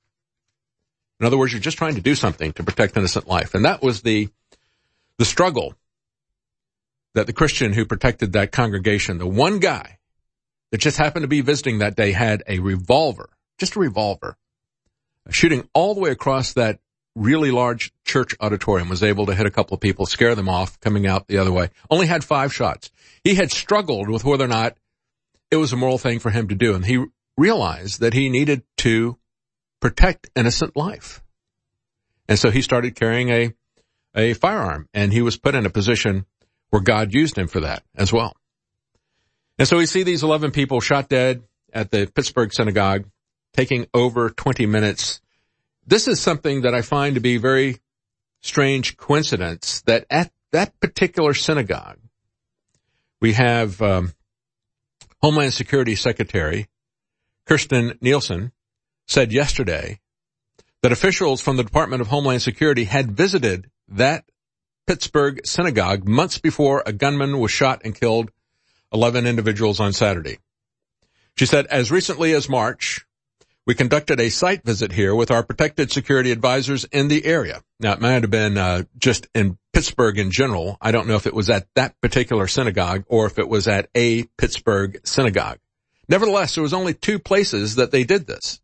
In other words, you're just trying to do something to protect innocent life. And that was the struggle that the Christian who protected that congregation, the one guy that just happened to be visiting that day, had a revolver, just a revolver, shooting all the way across that really large church auditorium, was able to hit a couple of people, scare them off, coming out the other way. Only had 5 shots. He had struggled with whether or not it was a moral thing for him to do, and he realized that he needed to protect innocent life. And so he started carrying a firearm, and he was put in a position where God used him for that as well. And so we see these 11 people shot dead at the Pittsburgh synagogue, taking over 20 minutes. This is something that I find to be very strange coincidence, that at that particular synagogue, we have Homeland Security Secretary Kirstjen Nielsen said yesterday that officials from the Department of Homeland Security had visited that Pittsburgh synagogue months before a gunman was shot and killed 11 individuals on Saturday. She said, as recently as March, we conducted a site visit here with our protected security advisors in the area. Now, it might have been just in Pittsburgh in general. I don't know if it was at that particular synagogue or if it was at a Pittsburgh synagogue. Nevertheless, there was only 2 places that they did this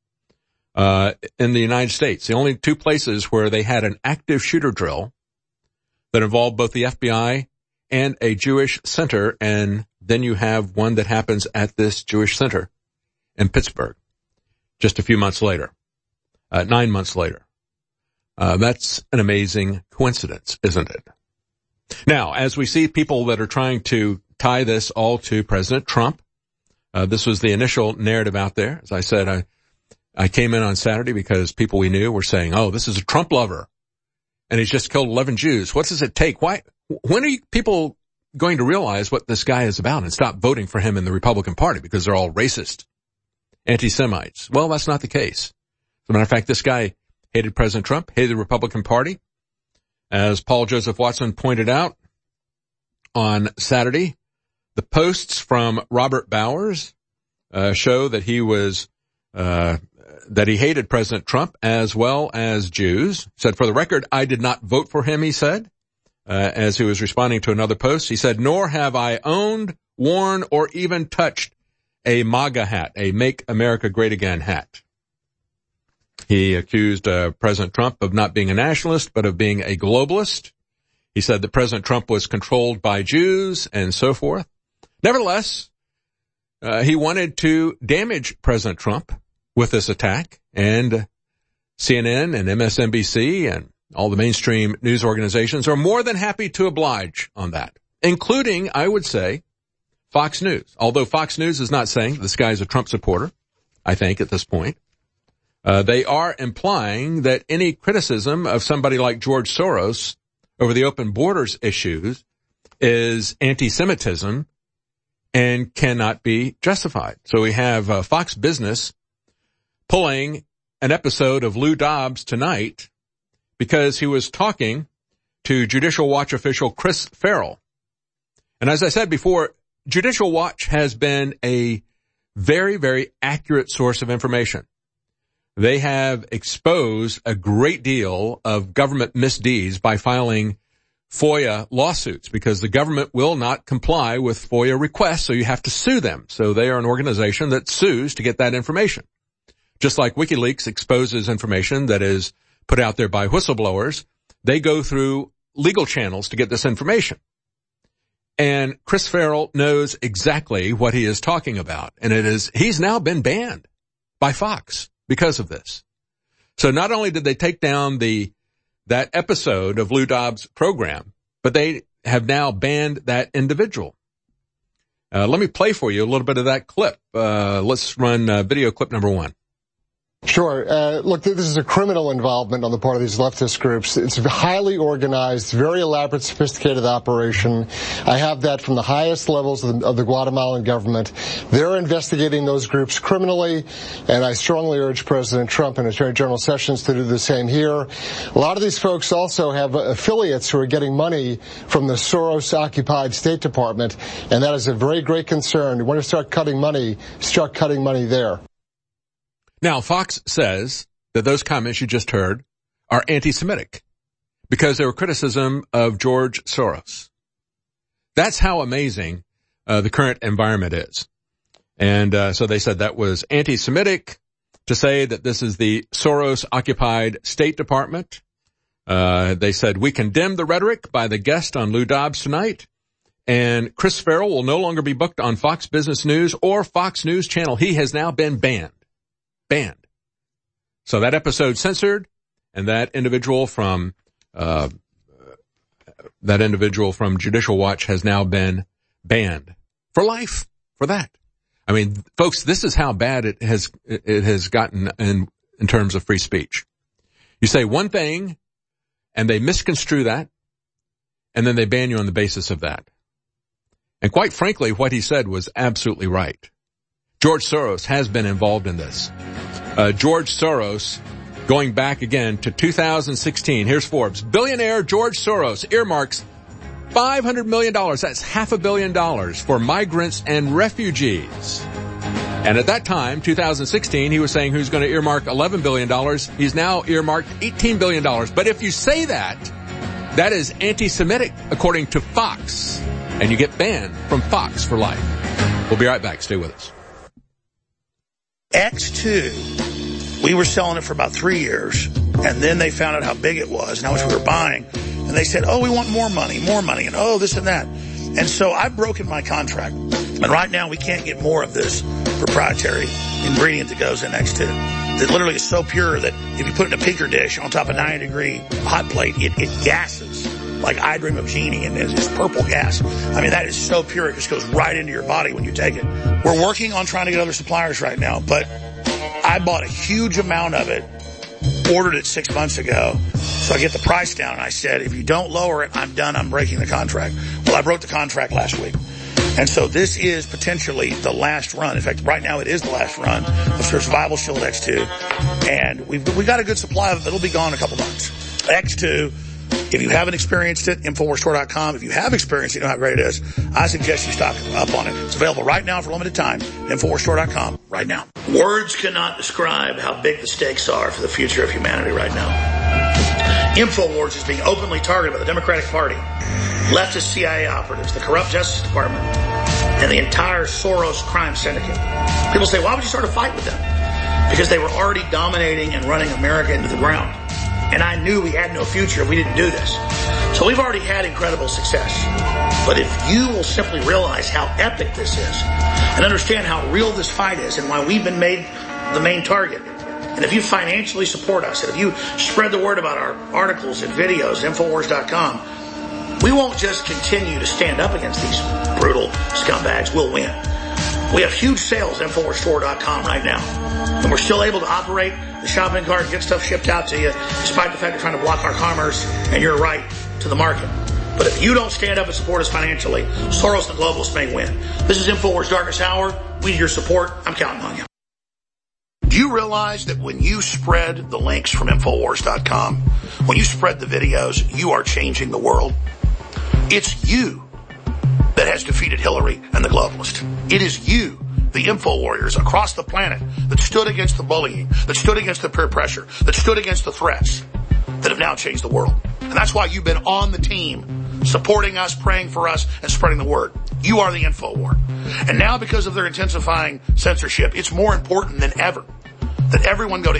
in the United States. The only 2 places where they had an active shooter drill that involved both the FBI and a Jewish center, and then you have one that happens at this Jewish center in Pittsburgh just a few months later, 9 months later. That's an amazing coincidence, isn't it? Now, as we see people that are trying to tie this all to President Trump, this was the initial narrative out there. As I said, I came in on Saturday because people we knew were saying, oh, this is a Trump lover, and he's just killed 11 Jews. What does it take? When are people going to realize what this guy is about and stop voting for him in the Republican Party because they're all racist, anti-Semites? Well, that's not the case. As a matter of fact, this guy hated President Trump, hated the Republican Party. As Paul Joseph Watson pointed out on Saturday, the posts from Robert Bowers show that he was that he hated President Trump as well as Jews. Said, for the record, I did not vote for him, he said, as he was responding to another post. He said, nor have I owned, worn, or even touched a MAGA hat, a Make America Great Again hat. He accused President Trump of not being a nationalist, but of being a globalist. He said that President Trump was controlled by Jews and so forth. Nevertheless, he wanted to damage President Trump with this attack, and CNN and MSNBC and all the mainstream news organizations are more than happy to oblige on that, including, I would say, Fox News. Although Fox News is not saying this guy is a Trump supporter, I think, at this point. They are implying that any criticism of somebody like George Soros over the open borders issues is anti-Semitism and cannot be justified. So we have Fox Business pulling an episode of Lou Dobbs tonight because he was talking to Judicial Watch official Chris Farrell. And as I said before, Judicial Watch has been a very, very accurate source of information. They have exposed a great deal of government misdeeds by filing FOIA lawsuits because the government will not comply with FOIA requests, so you have to sue them. So they are an organization that sues to get that information. Just like WikiLeaks exposes information that is put out there by whistleblowers, they go through legal channels to get this information. And Chris Farrell knows exactly what he is talking about. And he's now been banned by Fox because of this. So not only did they take down that episode of Lou Dobbs' program, but they have now banned that individual. Let me play for you a little bit of that clip. Let's run video clip number 1. Sure. Look, this is a criminal involvement on the part of these leftist groups. It's a highly organized, very elaborate, sophisticated operation. I have that from the highest levels of the Guatemalan government. They're investigating those groups criminally, and I strongly urge President Trump and Attorney General Sessions to do the same here. A lot of these folks also have affiliates who are getting money from the Soros-occupied State Department, and that is a very great concern. You want to start cutting money there. Now, Fox says that those comments you just heard are anti-Semitic because they were criticism of George Soros. That's how amazing the current environment is. And so they said that was anti-Semitic to say that this is the Soros-occupied State Department. They said, we condemn the rhetoric by the guest on Lou Dobbs tonight, and Chris Farrell will no longer be booked on Fox Business News or Fox News Channel. He has now been banned. So that episode censored, and that individual from Judicial Watch has now been banned for life for that. I mean, folks, this is how bad it has gotten in terms of free speech. You say one thing, and they misconstrue that, and then they ban you on the basis of that. And quite frankly, what he said was absolutely right. George Soros has been involved in this. George Soros, going back again to 2016, here's Forbes. Billionaire George Soros earmarks $500 million, that's $500 million, for migrants and refugees. And at that time, 2016, he was saying he was going to earmark $11 billion. He's now earmarked $18 billion. But if you say that, that is anti-Semitic, according to Fox. And you get banned from Fox for life. We'll be right back. Stay with us. X2, we were selling it for about 3 years, and then they found out how big it was and how much we were buying, and they said, oh, we want more money, and oh, this and that. And so I've broken my contract, and right now we can't get more of this proprietary ingredient that goes in X2. That literally is so pure that if you put it in a pinker dish on top of a 90-degree hot plate, it gasses like I Dream of Jeannie, and it's purple gas. I mean, that is so pure, it just goes right into your body when you take it. We're working on trying to get other suppliers right now, but I bought a huge amount of it, ordered it 6 months ago, so I get the price down, and I said, if you don't lower it, I'm done, I'm breaking the contract. Well, I broke the contract last week. And so this is potentially the last run. In fact, right now it is the last run of Survival Shield X2. And we got a good supply of it. It'll be gone in a couple months. X2, if you haven't experienced it, InfoWarsStore.com. If you have experienced it, you know how great it is. I suggest you stock up on it. It's available right now for a limited time. InfoWarsStore.com right now. Words cannot describe how big the stakes are for the future of humanity right now. InfoWars is being openly targeted by the Democratic Party, leftist CIA operatives, the corrupt Justice Department, and the entire Soros crime syndicate. People say, why would you start a fight with them? Because they were already dominating and running America into the ground. And I knew we had no future if we didn't do this. So we've already had incredible success. But if you will simply realize how epic this is and understand how real this fight is and why we've been made the main target, and if you financially support us, and if you spread the word about our articles and videos, Infowars.com, we won't just continue to stand up against these brutal scumbags. We'll win. We have huge sales at InfoWarsStore.com right now. And we're still able to operate the shopping cart, get stuff shipped out to you, despite the fact they're trying to block our commerce and your right to the market. But if you don't stand up and support us financially, Soros and the globalists may win. This is InfoWars Darkest Hour. We need your support. I'm counting on you. Do you realize that when you spread the links from Infowars.com, when you spread the videos, you are changing the world? It's you that has defeated Hillary and the globalists. It is you, the info warriors across the planet, that stood against the bullying, that stood against the peer pressure, that stood against the threats, that have now changed the world. And that's why you've been on the team, supporting us, praying for us, and spreading the word. You are the info war. And now, because of their intensifying censorship, it's more important than ever that everyone go to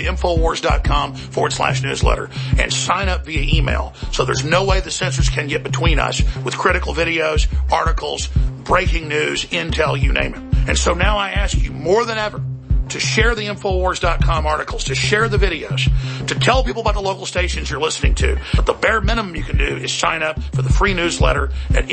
Infowars.com/newsletter and sign up via email. So there's no way the censors can get between us with critical videos, articles, breaking news, intel, you name it. And so now I ask you more than ever, to share the Infowars.com articles, to share the videos, to tell people about the local stations you're listening to. But the bare minimum you can do is sign up for the free newsletter at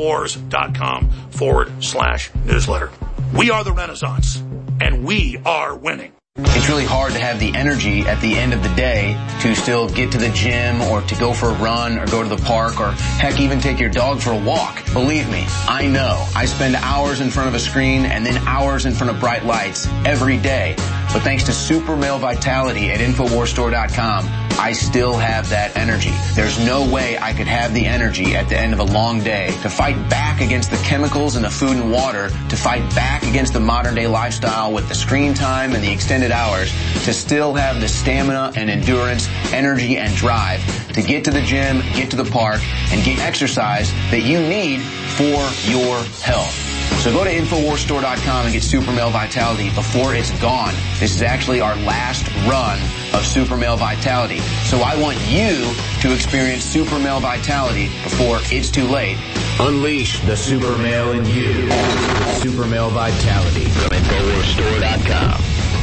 Infowars.com/newsletter. We are the Renaissance, and we are winning. It's really hard to have the energy at the end of the day to still get to the gym or to go for a run or go to the park or heck even take your dog for a walk. Believe me, I know. I spend hours in front of a screen and then hours in front of bright lights every day. But thanks to Super Male Vitality at InfoWarsStore.com, I still have that energy. There's no way I could have the energy at the end of a long day to fight back against the chemicals in the food and water, to fight back against the modern day lifestyle with the screen time and the extended hours, to still have the stamina and endurance, energy and drive to get to the gym, get to the park, and get exercise that you need for your health. So go to InfoWarsStore.com and get Super Male Vitality before it's gone. This is actually our last run of Super Male Vitality. So I want you to experience Super Male Vitality before it's too late. Unleash the super male in you with Super Male Vitality from InfoWarsStore.com.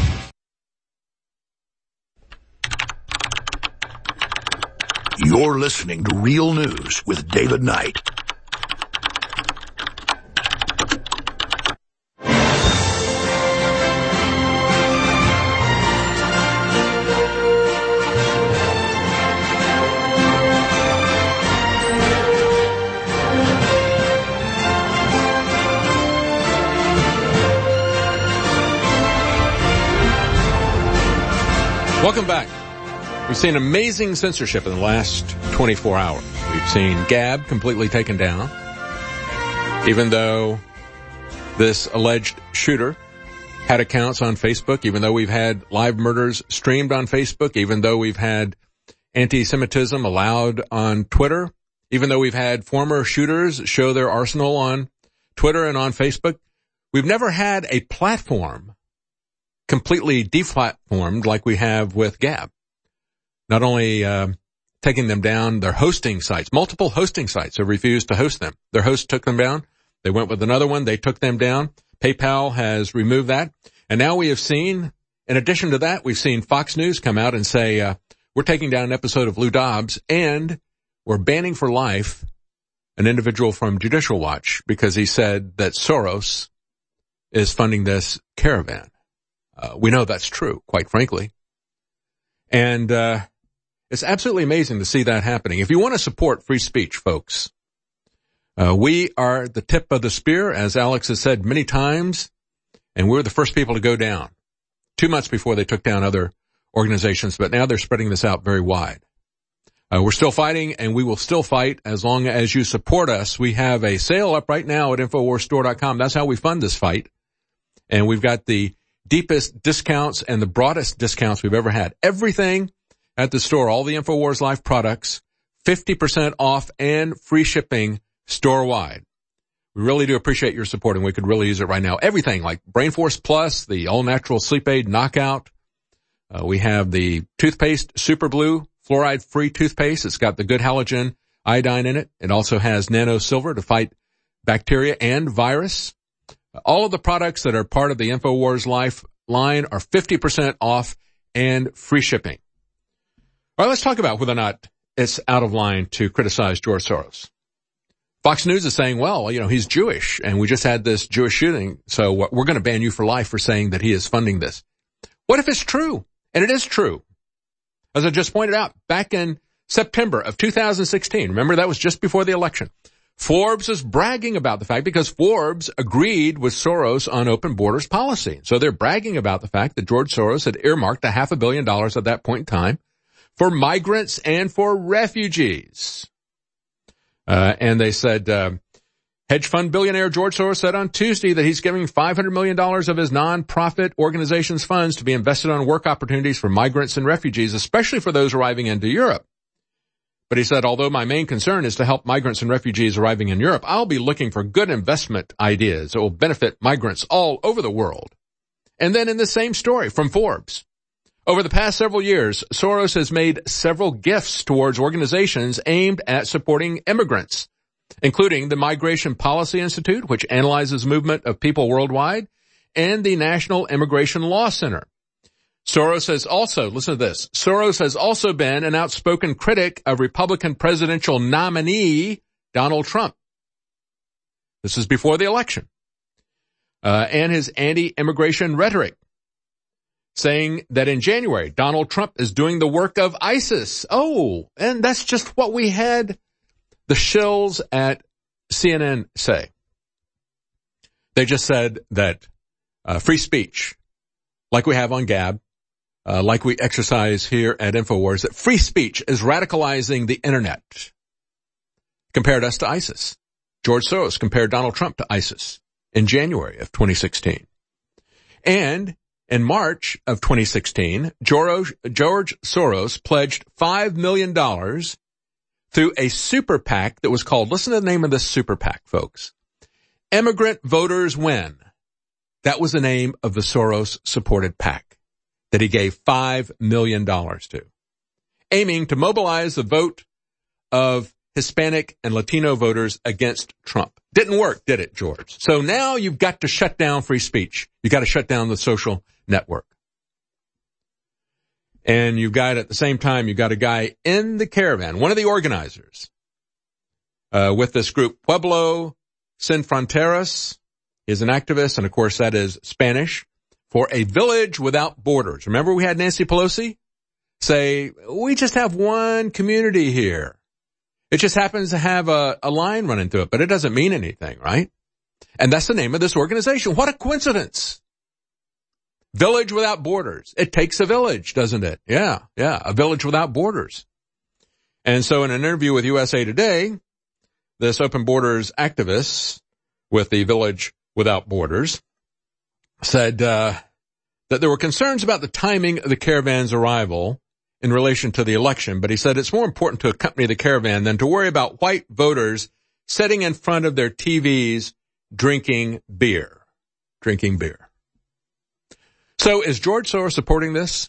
You're listening to Real News with David Knight. Welcome back. We've seen amazing censorship in the last 24 hours. We've seen Gab completely taken down, even though this alleged shooter had accounts on Facebook, even though we've had live murders streamed on Facebook, even though we've had anti-Semitism allowed on Twitter, even though we've had former shooters show their arsenal on Twitter and on Facebook. We've never had a platform completely deplatformed like we have with Gab. Not only taking them down, their hosting sites, multiple hosting sites have refused to host them. Their host took them down. They went with another one. They took them down. PayPal has removed that. And now we have seen, in addition to that, we've seen Fox News come out and say, we're taking down an episode of Lou Dobbs and we're banning for life an individual from Judicial Watch because he said that Soros is funding this caravan. We know that's true, quite frankly. And it's absolutely amazing to see that happening. If you want to support free speech, folks, we are the tip of the spear, as Alex has said many times, and we're the first people to go down 2 months before they took down other organizations, but now they're spreading this out very wide. We're still fighting, and we will still fight as long as you support us. We have a sale up right now at InfoWarsStore.com. That's how we fund this fight. And we've got the deepest discounts and the broadest discounts we've ever had. Everything at the store, all the InfoWars Life products, 50% off and free shipping store-wide. We really do appreciate your support, and we could really use it right now. Everything like Brain Force Plus, the all-natural sleep aid Knockout. We have the toothpaste Super Blue, fluoride-free toothpaste. It's got the good halogen iodine in it. It also has nano silver to fight bacteria and virus. All of the products that are part of the InfoWars Life line are 50% off and free shipping. All right, let's talk about whether or not it's out of line to criticize George Soros. Fox News is saying, well, you know, he's Jewish, and we just had this Jewish shooting, so we're going to ban you for life for saying that he is funding this. What if it's true? And it is true. As I just pointed out, back in September of 2016, remember that was just before the election, Forbes is bragging about the fact because Forbes agreed with Soros on open borders policy. So they're bragging about the fact that George Soros had earmarked $500 million at that point in time for migrants and for refugees. And they said, hedge fund billionaire George Soros said on Tuesday that he's giving $500 million of his nonprofit organization's funds to be invested on work opportunities for migrants and refugees, especially for those arriving into Europe. But he said, although my main concern is to help migrants and refugees arriving in Europe, I'll be looking for good investment ideas that will benefit migrants all over the world. And then in the same story from Forbes, over the past several years, Soros has made several gifts towards organizations aimed at supporting immigrants, including the Migration Policy Institute, which analyzes movement of people worldwide, and the National Immigration Law Center. Soros has also, listen to this, Soros has also been an outspoken critic of Republican presidential nominee Donald Trump. This is before the election. And his anti-immigration rhetoric, saying that in January, Donald Trump is doing the work of ISIS. Oh, and that's just what we had the shills at CNN say. They just said that free speech, like we have on Gab, like we exercise here at InfoWars, that free speech is radicalizing the internet. Compared us to ISIS. George Soros compared Donald Trump to ISIS in January of 2016. And in March of 2016, George Soros pledged $5 million through a super PAC that was called, listen to the name of this super PAC, folks, Immigrant Voters Win. That was the name of the Soros-supported PAC that he gave $5 million to, aiming to mobilize the vote of Hispanic and Latino voters against Trump. Didn't work, did it, George? So now you've got to shut down free speech. You've got to shut down the social network. And you've got, at the same time, you've got a guy in the caravan, one of the organizers, with this group, Pueblo Sin Fronteras, is an activist, and of course that is Spanish, for a village without borders. Remember we had Nancy Pelosi say, we just have one community here. It just happens to have a line running through it, but it doesn't mean anything, right? And that's the name of this organization. What a coincidence. Village without borders. It takes a village, doesn't it? Yeah, a village without borders. And so in an interview with USA Today, this Open Borders activist with the Village Without Borders said that there were concerns about the timing of the caravan's arrival in relation to the election, but he said it's more important to accompany the caravan than to worry about white voters sitting in front of their TVs drinking beer. So is George Soros supporting this?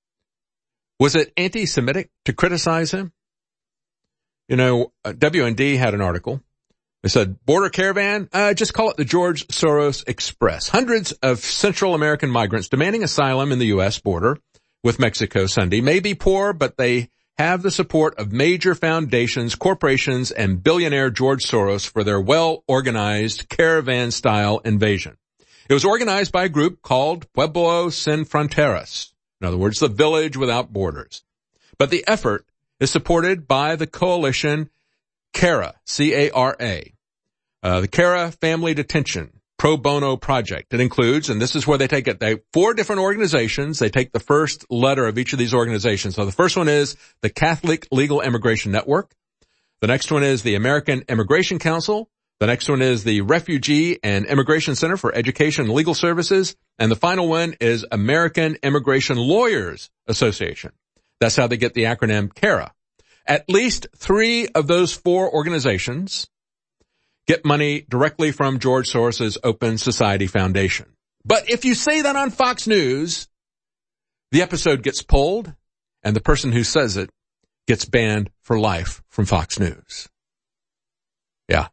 Was it anti-Semitic to criticize him? You know, WND had an article. They said, border caravan, just call it the George Soros Express. Hundreds of Central American migrants demanding asylum in the U.S. border with Mexico Sunday may be poor, but they have the support of major foundations, corporations, and billionaire George Soros for their well-organized caravan-style invasion. It was organized by a group called Pueblo Sin Fronteras. In other words, the village without borders. But the effort is supported by the coalition CARA, C-A-R-A, the CARA Family Detention Pro Bono Project. It includes, and this is where they take it, 4 different organizations. They take the first letter of each of these organizations. So the first one is the Catholic Legal Immigration Network. The next one is the American Immigration Council. The next one is the Refugee and Immigration Center for Education and Legal Services. And the final one is American Immigration Lawyers Association. That's how they get the acronym CARA. At least 3 of those 4 organizations get money directly from George Soros's Open Society Foundation. But if you say that on Fox News, the episode gets pulled and the person who says it gets banned for life from Fox News. Yeah.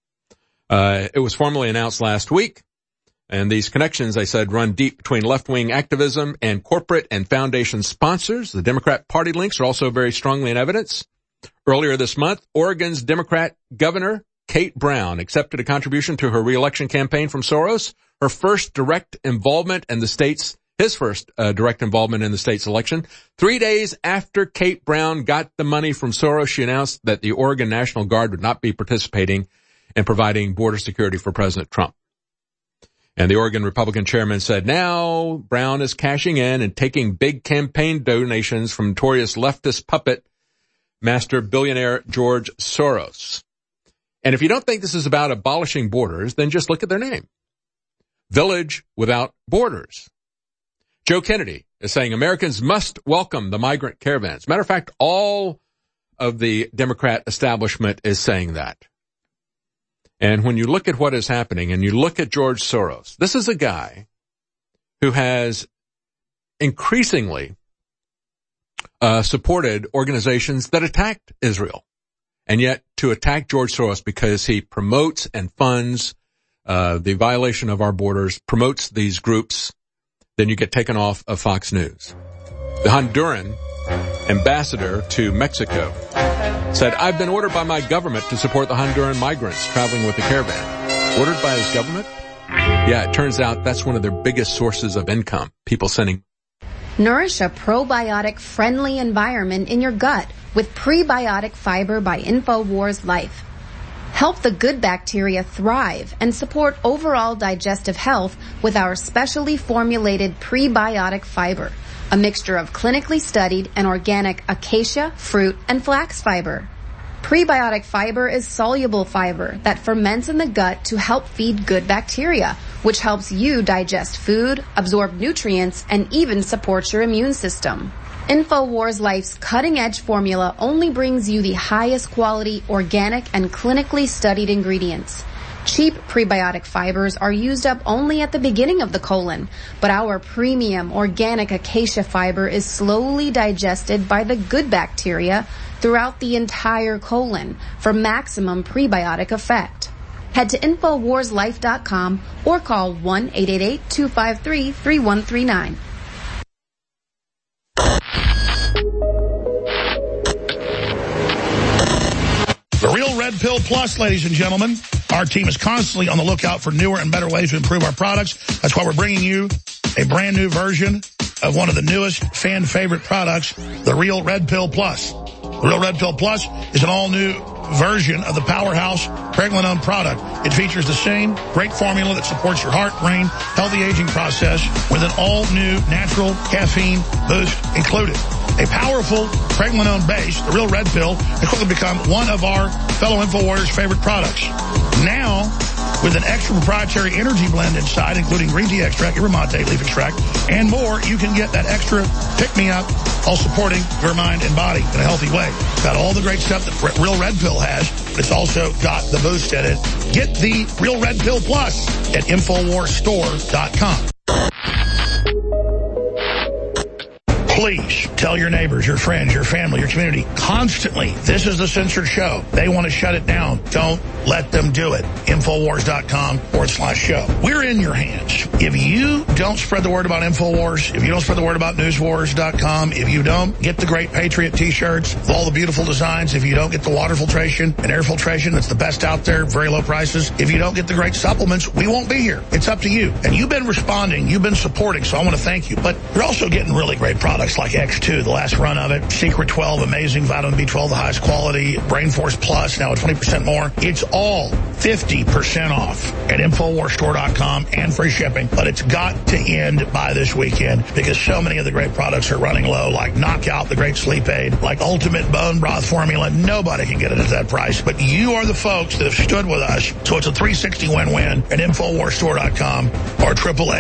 It was formally announced last week, and these connections, they said, run deep between left-wing activism and corporate and foundation sponsors. The Democrat Party links are also very strongly in evidence. Earlier this month, Oregon's Democrat Governor Kate Brown accepted a contribution to her re-election campaign from Soros, her first direct involvement in the state's, his first direct involvement in the state's election. 3 days after Kate Brown got the money from Soros, she announced that the Oregon National Guard would not be participating in providing border security for President Trump. And the Oregon Republican chairman said now Brown is cashing in and taking big campaign donations from notorious leftist puppet master billionaire George Soros. And if you don't think this is about abolishing borders, then just look at their name. Village Without Borders. Joe Kennedy is saying Americans must welcome the migrant caravans. Matter of fact, all of the Democrat establishment is saying that. And when you look at what is happening and you look at George Soros, this is a guy who has increasingly supported organizations that attacked Israel. And yet to attack George Soros because he promotes and funds the violation of our borders, promotes these groups, then you get taken off of Fox News. The Honduran ambassador to Mexico said, I've been ordered by my government to support the Honduran migrants traveling with the caravan. Ordered by his government? Yeah, it turns out that's one of their biggest sources of income. People sending. Nourish a probiotic-friendly environment in your gut with Prebiotic Fiber by InfoWars Life. Help the good bacteria thrive and support overall digestive health with our specially formulated prebiotic fiber, a mixture of clinically studied and organic acacia, fruit, and flax fiber. Prebiotic fiber is soluble fiber that ferments in the gut to help feed good bacteria, which helps you digest food, absorb nutrients, and even supports your immune system. InfoWars Life's cutting-edge formula only brings you the highest quality, organic, and clinically studied ingredients. Cheap prebiotic fibers are used up only at the beginning of the colon, but our premium organic acacia fiber is slowly digested by the good bacteria throughout the entire colon for maximum prebiotic effect. Head to InfoWarsLife.com or call 1-888-253-3139. The Real Red Pill Plus, ladies and gentlemen. Our team is constantly on the lookout for newer and better ways to improve our products. That's why we're bringing you a brand new version of one of the newest fan favorite products, the Real Red Pill Plus. The Real Red Pill Plus is an all-new version of the powerhouse Pregnenolone product. It features the same great formula that supports your heart, brain, healthy aging process with an all-new natural caffeine boost included. A powerful Pregnenolone base, the Real Red Pill, has quickly become one of our fellow InfoWarriors' favorite products. Now, with an extra proprietary energy blend inside, including green tea extract, yerba mate leaf extract, and more, you can get that extra pick-me-up while supporting your mind and body in a healthy way. It's got all the great stuff that Real Red Pill has, but it's also got the boost in it. Get the Real Red Pill Plus at InfoWarsStore.com. Please tell your neighbors, your friends, your family, your community constantly, this is the censored show. They want to shut it down. Don't let them do it. Infowars.com/show. We're in your hands. If you don't spread the word about InfoWars, if you don't spread the word about NewsWars.com, if you don't get the great Patriot t-shirts with all the beautiful designs, if you don't get the water filtration and air filtration that's the best out there, very low prices, if you don't get the great supplements, we won't be here. It's up to you. And you've been responding, you've been supporting, so I want to thank you. But you're also getting really great products like X2, the last run of it, Secret 12, amazing, vitamin B12, the highest quality, Brain Force Plus, now at 20% more. It's all 50% off at InfoWarsStore.com and free shipping. But it's got to end by this weekend because so many of the great products are running low, like Knockout, the great sleep aid, like Ultimate Bone Broth Formula. Nobody can get it at that price. But you are the folks that have stood with us. So it's a 360 win-win at InfoWarsStore.com or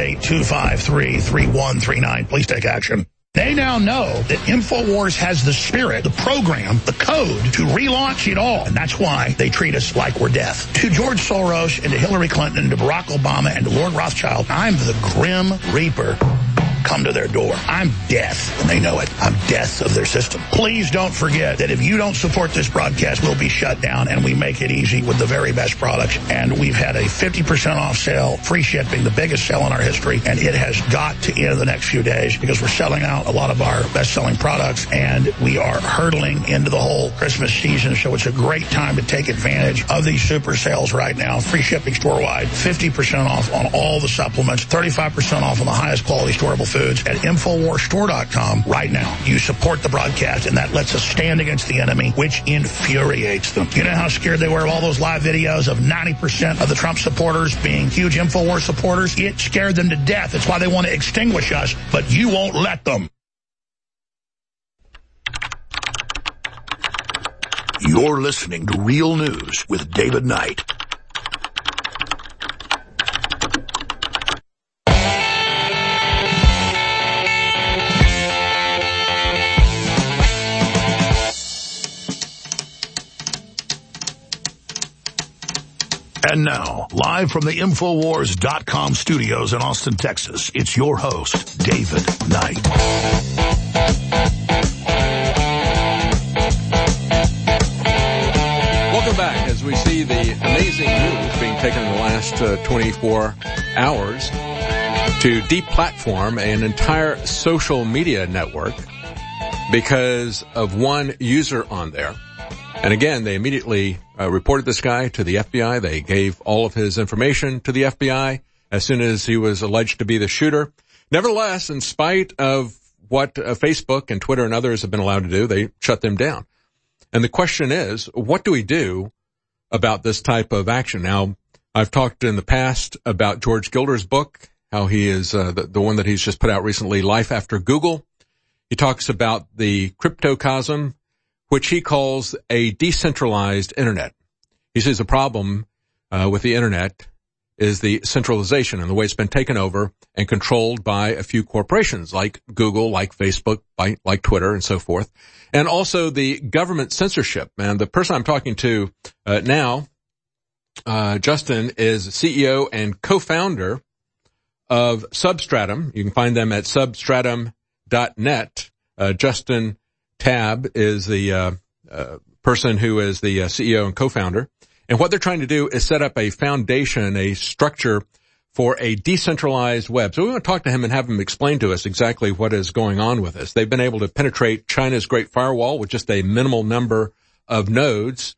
888-253-3139. Please take action. They now know that InfoWars has the spirit, the program, the code to relaunch it all. And that's why they treat us like we're death. To George Soros and to Hillary Clinton and to Barack Obama and to Lord Rothschild, I'm the Grim Reaper. Come to their door. I'm death, and they know it. I'm death of their system. Please don't forget that if you don't support this broadcast, we'll be shut down, and we make it easy with the very best products. And we've had a 50% off sale, free shipping, the biggest sale in our history, and it has got to end in the next few days because we're selling out a lot of our best-selling products, and we are hurtling into the whole Christmas season, so it's a great time to take advantage of these super sales right now. Free shipping store-wide, 50% off on all the supplements, 35% off on the highest quality storable foods at InfoWarsStore.com right now. You support the broadcast, and that lets us stand against the enemy, which infuriates them. You know how scared they were of all those live videos of 90% of the Trump supporters being huge InfoWars supporters? It scared them to death. That's why they want to extinguish us, but you won't let them. You're listening to Real News with David Knight. And now, live from the Infowars.com studios in Austin, Texas, it's your host, David Knight. Welcome back as we see the amazing move being taken in the last 24 hours to deplatform an entire social media network because of one user on there. And again, they immediately reported this guy to the FBI. They gave all of his information to the FBI as soon as he was alleged to be the shooter. Nevertheless, in spite of what Facebook and Twitter and others have been allowed to do, they shut them down. And the question is, what do we do about this type of action? Now, I've talked in the past about George Gilder's book, how he is the one that he's just put out recently, Life After Google. He talks about the cryptocosm, which he calls a decentralized internet. He says the problem with the internet is the centralization and the way it's been taken over and controlled by a few corporations like Google, like Facebook, like Twitter, and so forth. And also the government censorship. And the person I'm talking to now, Justin, is CEO and co-founder of Substratum. You can find them at substratum.net. Justin Tabb is the person who is the CEO and co-founder. And what they're trying to do is set up a foundation, a structure for a decentralized web. So we want to talk to him and have him explain to us exactly what is going on with this. They've been able to penetrate China's Great Firewall with just a minimal number of nodes.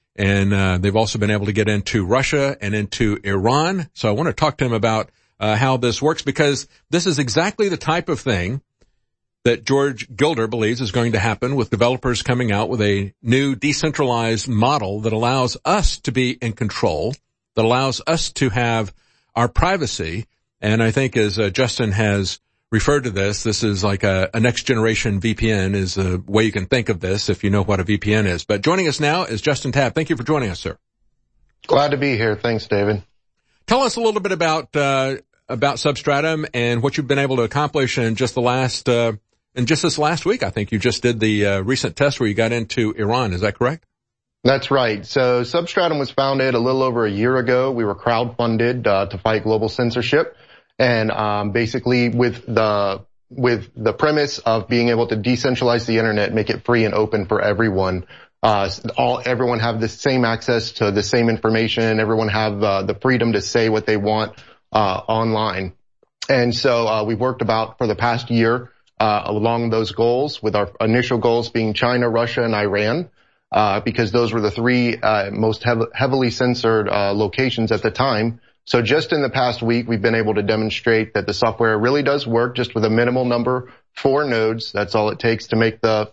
And they've also been able to get into Russia and into Iran. So I want to talk to him about how this works, because this is exactly the type of thing that George Gilder believes is going to happen with developers coming out with a new decentralized model that allows us to be in control, that allows us to have our privacy. And I think, as Justin has referred to this is like a next generation VPN is a way you can think of this if you know what a VPN is. But joining us now is Justin Tabb. Thank you for joining us, sir. Glad to be here. Thanks, David. Tell us a little bit about Substratum and what you've been able to accomplish in just this last week. I think you just did the recent test where you got into Iran. Is that correct? That's right. So Substratum was founded a little over a year ago. We were crowdfunded to fight global censorship, and basically with the premise of being able to decentralize the internet, make it free and open for everyone. Everyone have the same access to the same information. Everyone have the freedom to say what they want online. And so we've worked for the past year along those goals, with our initial goals being China, Russia, and Iran, because those were the three most heavily censored locations at the time. So just in the past week, we've been able to demonstrate that the software really does work just with a minimal number, 4 nodes. That's all it takes to make the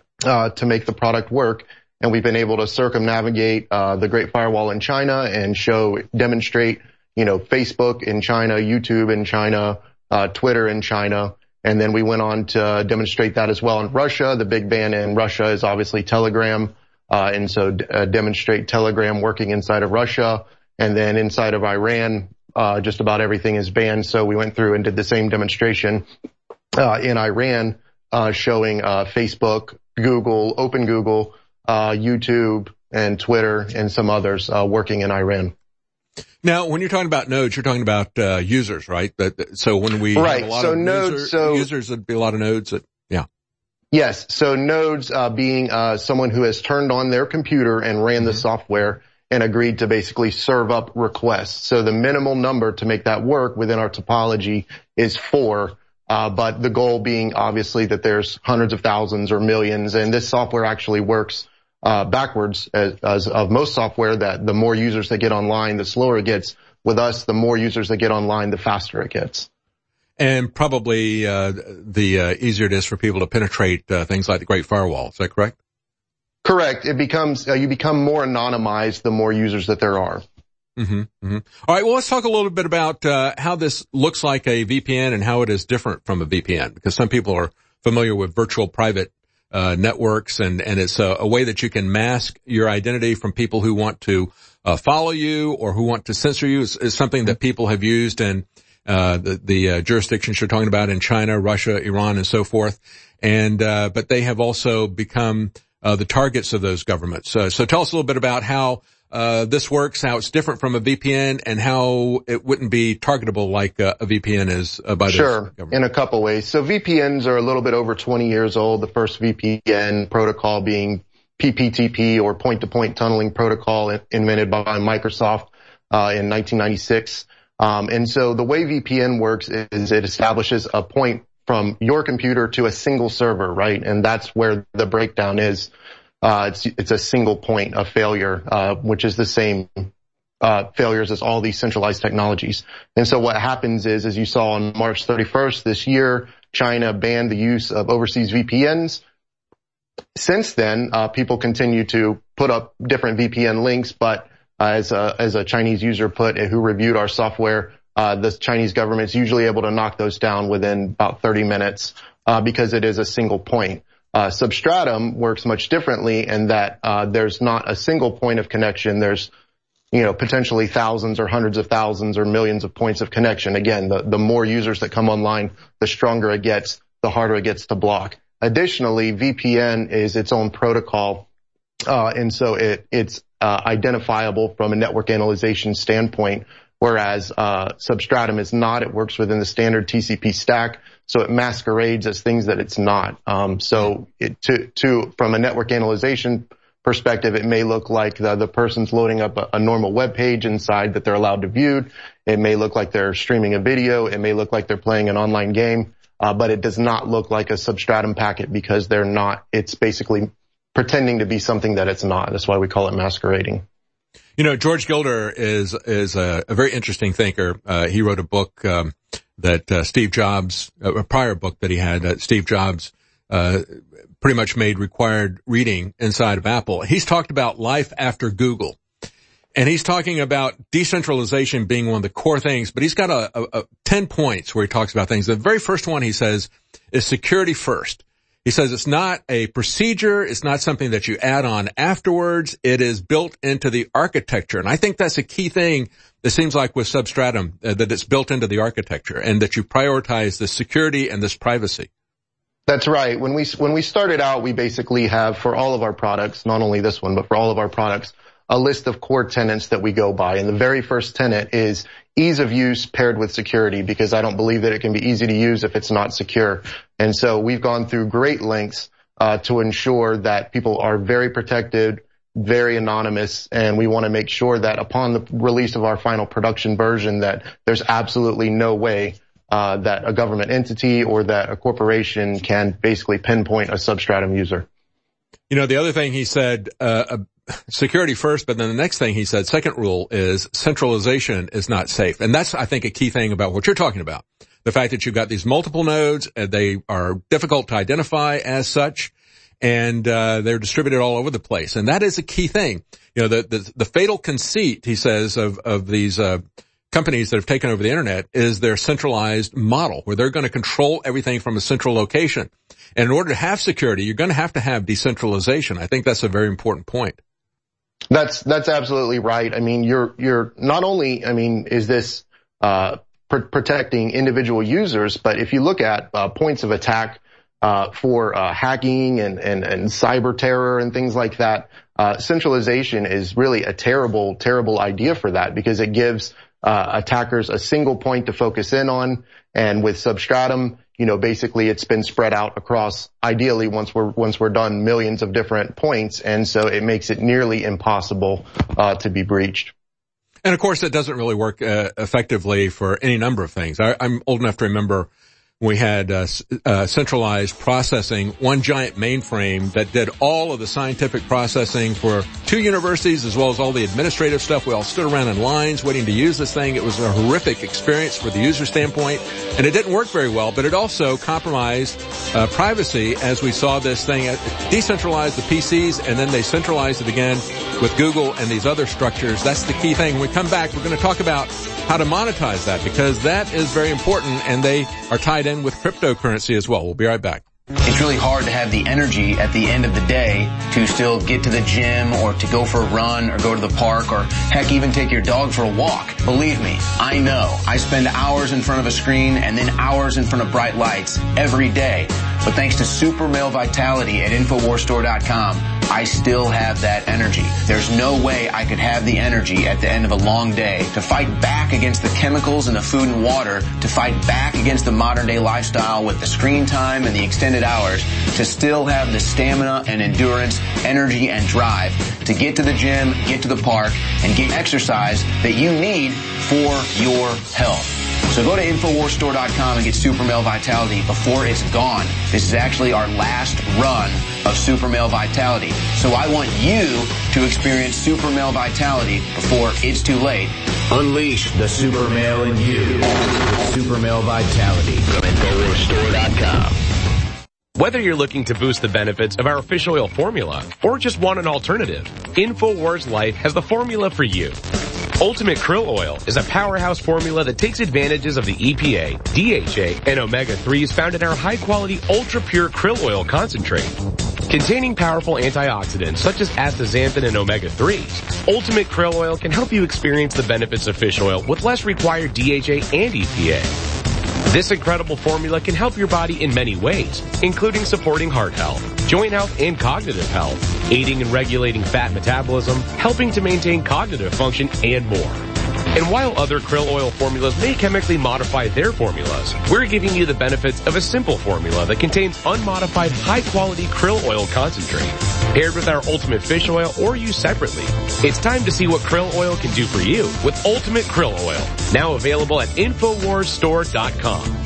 product work. And we've been able to circumnavigate the Great Firewall in China and demonstrate, Facebook in China, YouTube in China, Twitter in China. And then we went on to demonstrate that as well in Russia. The big ban in Russia is obviously Telegram. And so demonstrate Telegram working inside of Russia. And then inside of Iran, just about everything is banned. So we went through and did the same demonstration in Iran, showing Facebook, Google, Open Google, YouTube, and Twitter, and some others working in Iran. Now, when you're talking about nodes, you're talking about users, right? So when we have a lot of nodes, users, would be a lot of nodes. Yeah. Yes. So nodes being someone who has turned on their computer and ran the software and agreed to basically serve up requests. So the minimal number to make that work within our topology is 4. But the goal being obviously that there's hundreds of thousands or millions, and this software actually works backwards as of most software, that the more users that get online, the slower it gets. With us, the more users that get online, the faster it gets. And probably the easier it is for people to penetrate things like the Great Firewall. Is that correct? Correct. It becomes you become more anonymized the more users that there are. Mm-hmm, mm-hmm. All right. Well, let's talk a little bit about how this looks like a VPN and how it is different from a VPN, because some people are familiar with virtual private networks, and it's a way that you can mask your identity from people who want to follow you or who want to censor you. Is something that people have used in the jurisdictions you're talking about in China, Russia, Iran, and so forth. And but they have also become the targets of those governments. So tell us a little bit about how this works, how it's different from a VPN, and how it wouldn't be targetable like a VPN is by those governments. In a couple ways. So VPNs are a little bit over 20 years old, the first VPN protocol being PPTP, or point-to-point tunneling protocol invented by Microsoft in 1996. And so the way VPN works is it establishes a point from your computer to a single server, right? And that's where the breakdown is. It's a single point of failure, which is the same failures as all these centralized technologies. And so what happens is, as you saw on March 31st this year, China banned the use of overseas VPNs. Since then, people continue to put up different VPN links, but as a Chinese user put who reviewed our software, the Chinese government's usually able to knock those down within about 30 minutes because it is a single point. Substratum works much differently in that there's not a single point of connection. There's potentially thousands or hundreds of thousands or millions of points of connection. Again, the more users that come online, the stronger it gets, the harder it gets to block. Additionally, VPN is its own protocol, and so it's identifiable from a network analyzation standpoint, whereas Substratum is not. It works within the standard TCP stack, so it masquerades as things that it's not. So from a network analyzation perspective, it may look like the person's loading up a normal web page inside that they're allowed to view. It may look like they're streaming a video. It may look like they're playing an online game, but it does not look like a Substratum packet because they're not. It's basically pretending to be something that it's not. That's why we call it masquerading. George Gilder is a very interesting thinker. He wrote a book that Steve Jobs, a prior book that he had, Steve Jobs pretty much made required reading inside of Apple. He's talked about life after Google, and he's talking about decentralization being one of the core things, but he's got a 10 points where he talks about things. The very first one he says is security first. He says it's not a procedure. It's not something that you add on afterwards. It is built into the architecture. And I think that's a key thing. It seems like with Substratum, that it's built into the architecture and that you prioritize the security and this privacy. That's right. When we started out, we basically have, for all of our products, not only this one, but for all of our products, a list of core tenets that we go by. And the very first tenet is ease of use paired with security, because I don't believe that it can be easy to use if it's not secure. And so we've gone through great lengths to ensure that people are very protected, very anonymous, and we want to make sure that upon the release of our final production version that there's absolutely no way that a government entity or that a corporation can basically pinpoint a Substratum user. The other thing he said, security first, but then the next thing he said, second rule is centralization is not safe. And that's, I think, a key thing about what you're talking about. The fact that you've got these multiple nodes, they are difficult to identify as such, and they're distributed all over the place. And that is a key thing. The fatal conceit, he says, of these companies that have taken over the internet is their centralized model, where they're going to control everything from a central location. And in order to have security, you're going to have decentralization. I think that's a very important point. That's absolutely right. I mean, you're not only, is this protecting individual users, but if you look at points of attack for hacking and cyber terror and things like that, centralization is really a terrible, terrible idea for that, because it gives attackers a single point to focus in on. And with Substratum, basically it's been spread out across, ideally, once we're done, millions of different points. And so it makes it nearly impossible to be breached. And of course, it doesn't really work effectively for any number of things. I'm old enough to remember we had centralized processing, one giant mainframe that did all of the scientific processing for 2 universities, as well as all the administrative stuff. We all stood around in lines waiting to use this thing. It was a horrific experience for the user standpoint, and it didn't work very well, but it also compromised privacy, as we saw this thing decentralize the PCs, and then they centralized it again with Google and these other structures. That's the key thing. When we come back, we're going to talk about how to monetize that, because that is very important, and they are tied in with cryptocurrency as well. We'll be right back. It's really hard to have the energy at the end of the day to still get to the gym or to go for a run or go to the park or heck, even take your dog for a walk. Believe me, I know. I spend hours in front of a screen and then hours in front of bright lights every day. But thanks to Super Male Vitality at InfoWarsStore.com, I still have that energy. There's no way I could have the energy at the end of a long day to fight back against the chemicals in the food and water, to fight back against the modern day lifestyle with the screen time and the extended hours, to still have the stamina and endurance, energy and drive to get to the gym, get to the park, and get exercise that you need for your health. So go to InfoWarsStore.com and get Super Male Vitality before it's gone. This is actually our last run of Super Male Vitality. So I want you to experience Super Male Vitality before it's too late. Unleash the Super Male in you with Super Male Vitality from InfoWarsStore.com. Whether you're looking to boost the benefits of our fish oil formula or just want an alternative, InfoWars Life has the formula for you. Ultimate Krill Oil is a powerhouse formula that takes advantages of the EPA, DHA, and omega-3s found in our high-quality, ultra-pure krill oil concentrate. Containing powerful antioxidants such as astaxanthin and omega-3s, Ultimate Krill Oil can help you experience the benefits of fish oil with less required DHA and EPA. This incredible formula can help your body in many ways, including supporting heart health, joint health, and cognitive health, aiding in regulating fat metabolism, helping to maintain cognitive function, and more. And while other krill oil formulas may chemically modify their formulas, we're giving you the benefits of a simple formula that contains unmodified high-quality krill oil concentrate, paired with our Ultimate Fish Oil or used separately. It's time to see what krill oil can do for you with Ultimate Krill Oil, now available at InfoWarsStore.com.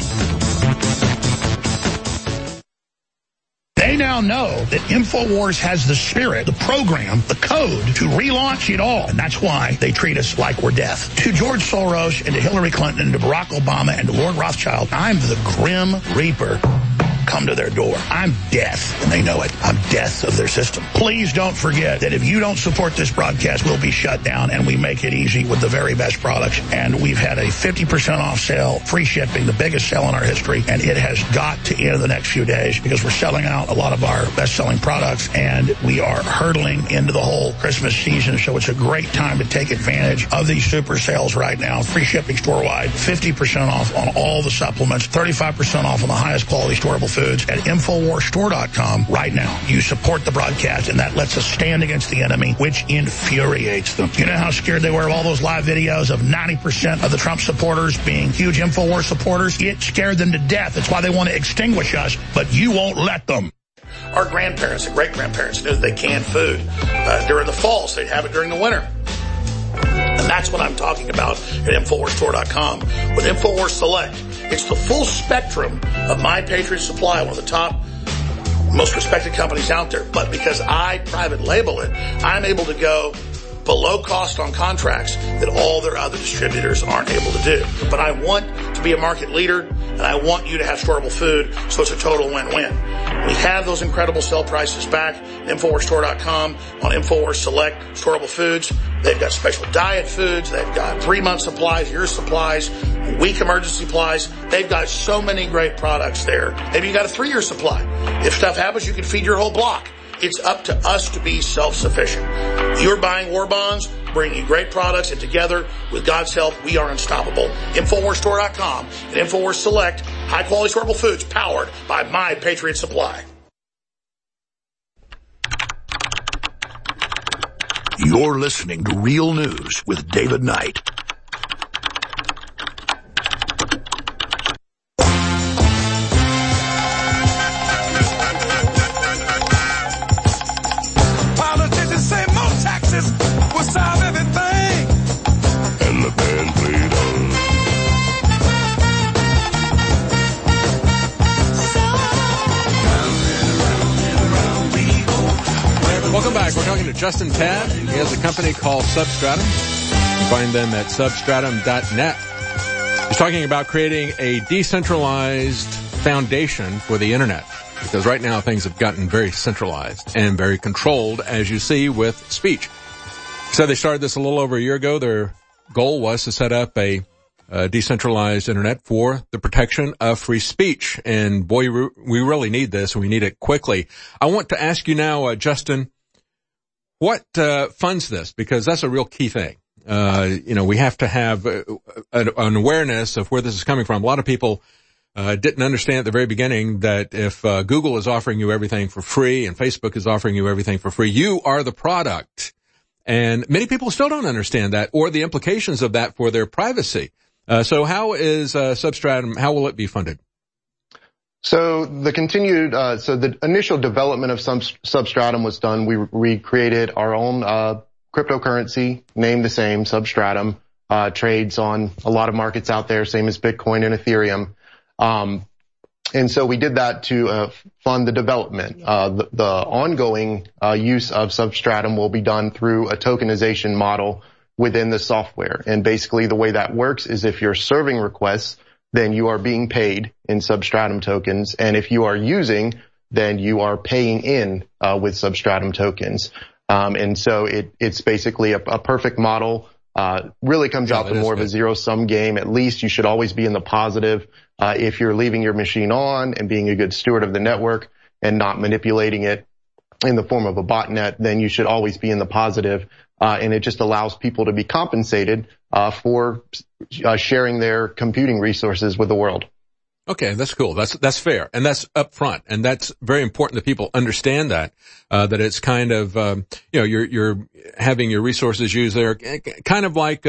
They now know that InfoWars has the spirit, the program, the code to relaunch it all. And that's why they treat us like we're death. To George Soros and to Hillary Clinton and to Barack Obama and to Lord Rothschild, I'm the Grim Reaper. Come to their door. I'm death, and they know it. I'm death of their system. Please don't forget that if you don't support this broadcast, we'll be shut down, and we make it easy with the very best products. And we've had a 50% off sale, free shipping, the biggest sale in our history, and it has got to end in the next few days because we're selling out a lot of our best-selling products, and we are hurtling into the whole Christmas season, so it's a great time to take advantage of these super sales right now. Free shipping store-wide, 50% off on all the supplements, 35% off on the highest quality storable foods at InfoWarsStore.com right now. You support the broadcast, and that lets us stand against the enemy, which infuriates them. You know how scared they were of all those live videos of 90% of the Trump supporters being huge InfoWars supporters? It scared them to death. That's why they want to extinguish us, but you won't let them. Our grandparents and great-grandparents knew that they canned food during the fall, so they'd have it during the winter. And that's what I'm talking about at InfoWarsStore.com with InfoWars Select. It's the full spectrum of My Patriot Supply, one of the top, most respected companies out there. But because I private label it, I'm able to go below cost on contracts that all their other distributors aren't able to do. But I want to be a market leader, and I want you to have storable food, so it's a total win-win. We have those incredible sale prices back at InfoWarsStore.com on InfoWars Select storable foods. They've got special diet foods. They've got 3-month supplies, year supplies, week emergency supplies. They've got so many great products there. Maybe you got a 3-year supply. If stuff happens, you can feed your whole block. It's up to us to be self-sufficient. You're buying war bonds, bringing you great products, and together, with God's help, we are unstoppable. InfoWarsStore.com and InfoWars Select, high-quality storable foods powered by My Patriot Supply. You're listening to Real News with David Knight. Politicians say more taxes will solve everything. And the band played on. Welcome back. We're talking to Justin Tabb. He has a company called Substratum. You can find them at substratum.net. He's talking about creating a decentralized foundation for the internet. Because right now things have gotten very centralized and very controlled, as you see with speech. So they started this a little over a year ago. Their goal was to set up a decentralized internet for the protection of free speech. And boy, we really need this, and we need it quickly. I want to ask you now, Justin, what funds this? Because that's a real key thing. We have to have an awareness of where this is coming from. A lot of people didn't understand at the very beginning that if Google is offering you everything for free and Facebook is offering you everything for free, you are the product. And many people still don't understand that or the implications of that for their privacy. So how is Substratum, how will it be funded? So the initial development of Substratum was done. We created our own cryptocurrency, named the same, Substratum, trades on a lot of markets out there, same as Bitcoin and Ethereum. And so we did that to fund the development. The ongoing use of Substratum will be done through a tokenization model within the software. And basically the way that works is if you're serving requests, then you are being paid in Substratum tokens. And if you are using, then you are paying in with Substratum tokens. And so it's basically a perfect model. Really comes out to more of a zero-sum game. At least you should always be in the positive. If you're leaving your machine on and being a good steward of the network and not manipulating it in the form of a botnet, then you should always be in the positive. And it just allows people to be compensated for sharing their computing resources with the world. Okay, that's cool. That's fair. And that's upfront. And that's very important that people understand that it's kind of, you're having your resources used there, kind of like,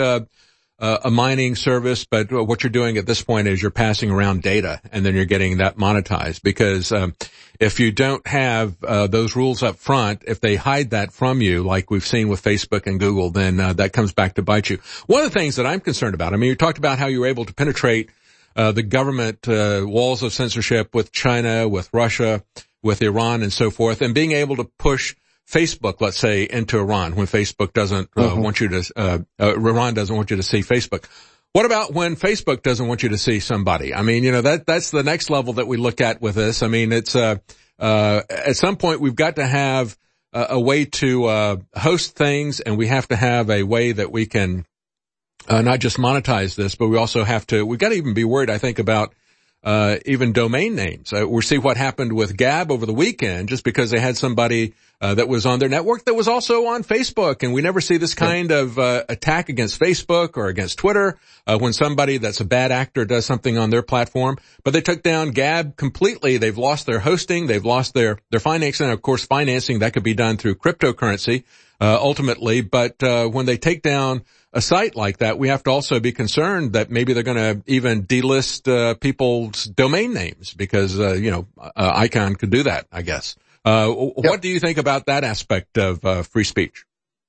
a mining service, but what you're doing at this point is you're passing around data and then you're getting that monetized because, if you don't have, those rules up front, if they hide that from you, like we've seen with Facebook and Google, then, that comes back to bite you. One of the things that I'm concerned about, I mean, you talked about how you were able to penetrate the government walls of censorship with China, with Russia, with Iran and so forth, and being able to push Facebook, let's say, into Iran when Facebook doesn't want you to, Iran doesn't want you to see Facebook. What about when Facebook doesn't want you to see somebody? I mean, that's the next level that we look at with this. I mean, it's, at some point we've got to have a way to, host things, and we have to have a way that we can, not just monetize this, but we've got to even be worried, I think, about even domain names. We see what happened with Gab over the weekend just because they had somebody that was on their network that was also on Facebook, and we never see this kind of attack against Facebook or against Twitter when somebody that's a bad actor does something on their platform. But they took down Gab completely. They've lost their hosting, they've lost their financing, and of course financing that could be done through cryptocurrency ultimately. But when they take down a site like that, we have to also be concerned that maybe they're going to even delist people's domain names because ICANN could do that, I guess. What do you think about that aspect of free speech?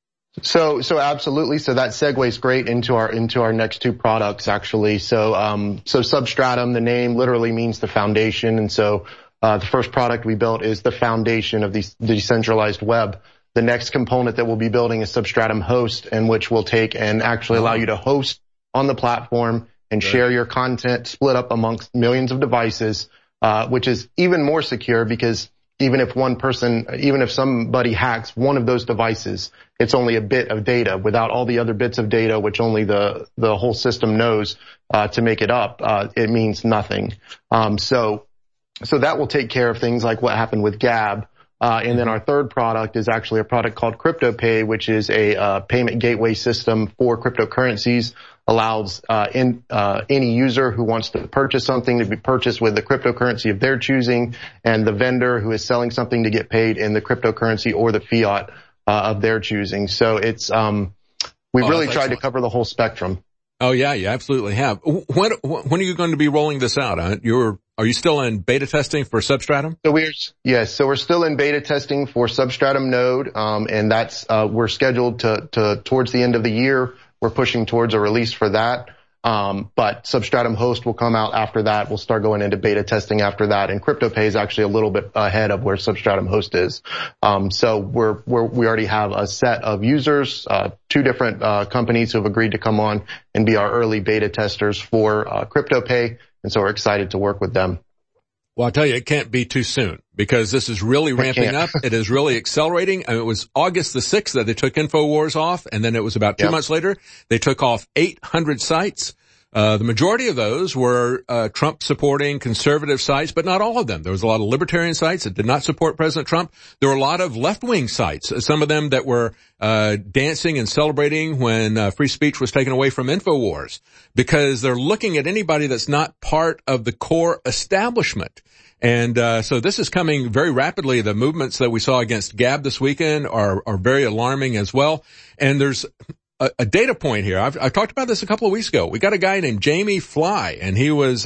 So absolutely. So that segues great into our next two products, actually. So Substratum, the name literally means the foundation. And so, the first product we built is the foundation of the decentralized web. The next component that we'll be building is Substratum Host, in which we'll take and actually allow you to host on the platform and share your content split up amongst millions of devices, which is even more secure because even if somebody hacks one of those devices, it's only a bit of data. Without all the other bits of data, which only the whole system knows, to make it up, it means nothing. So that will take care of things like what happened with Gab. And then our third product is actually a product called CryptoPay, which is a payment gateway system for cryptocurrencies, allows any user who wants to purchase something to be purchased with the cryptocurrency of their choosing, and the vendor who is selling something to get paid in the cryptocurrency or the fiat of their choosing. So it's we've really tried to cover the whole spectrum. Oh yeah, you absolutely have. When are you going to be rolling this out? Are you still in beta testing for Substratum? So we're still in beta testing for Substratum Node, and that's we're scheduled to towards the end of the year. We're pushing towards a release for that. But Substratum Host will come out after that. We'll start going into beta testing after that, and CryptoPay is actually a little bit ahead of where Substratum Host is. So we already have a set of users, two different companies who have agreed to come on and be our early beta testers for CryptoPay, and so we're excited to work with them. Well, I'll tell you, it can't be too soon because this is really ramping up. It is really accelerating. I mean, it was August the 6th that they took InfoWars off, and then it was about 2 months later they took off 800 sites. The majority of those were Trump-supporting conservative sites, but not all of them. There was a lot of libertarian sites that did not support President Trump. There were a lot of left-wing sites, some of them that were dancing and celebrating when free speech was taken away from InfoWars, because they're looking at anybody that's not part of the core establishment. And so this is coming very rapidly. The movements that we saw against Gab this weekend are very alarming as well. And there's a data point here. I've talked about this a couple of weeks ago. We got a guy named Jamie Fly, and he was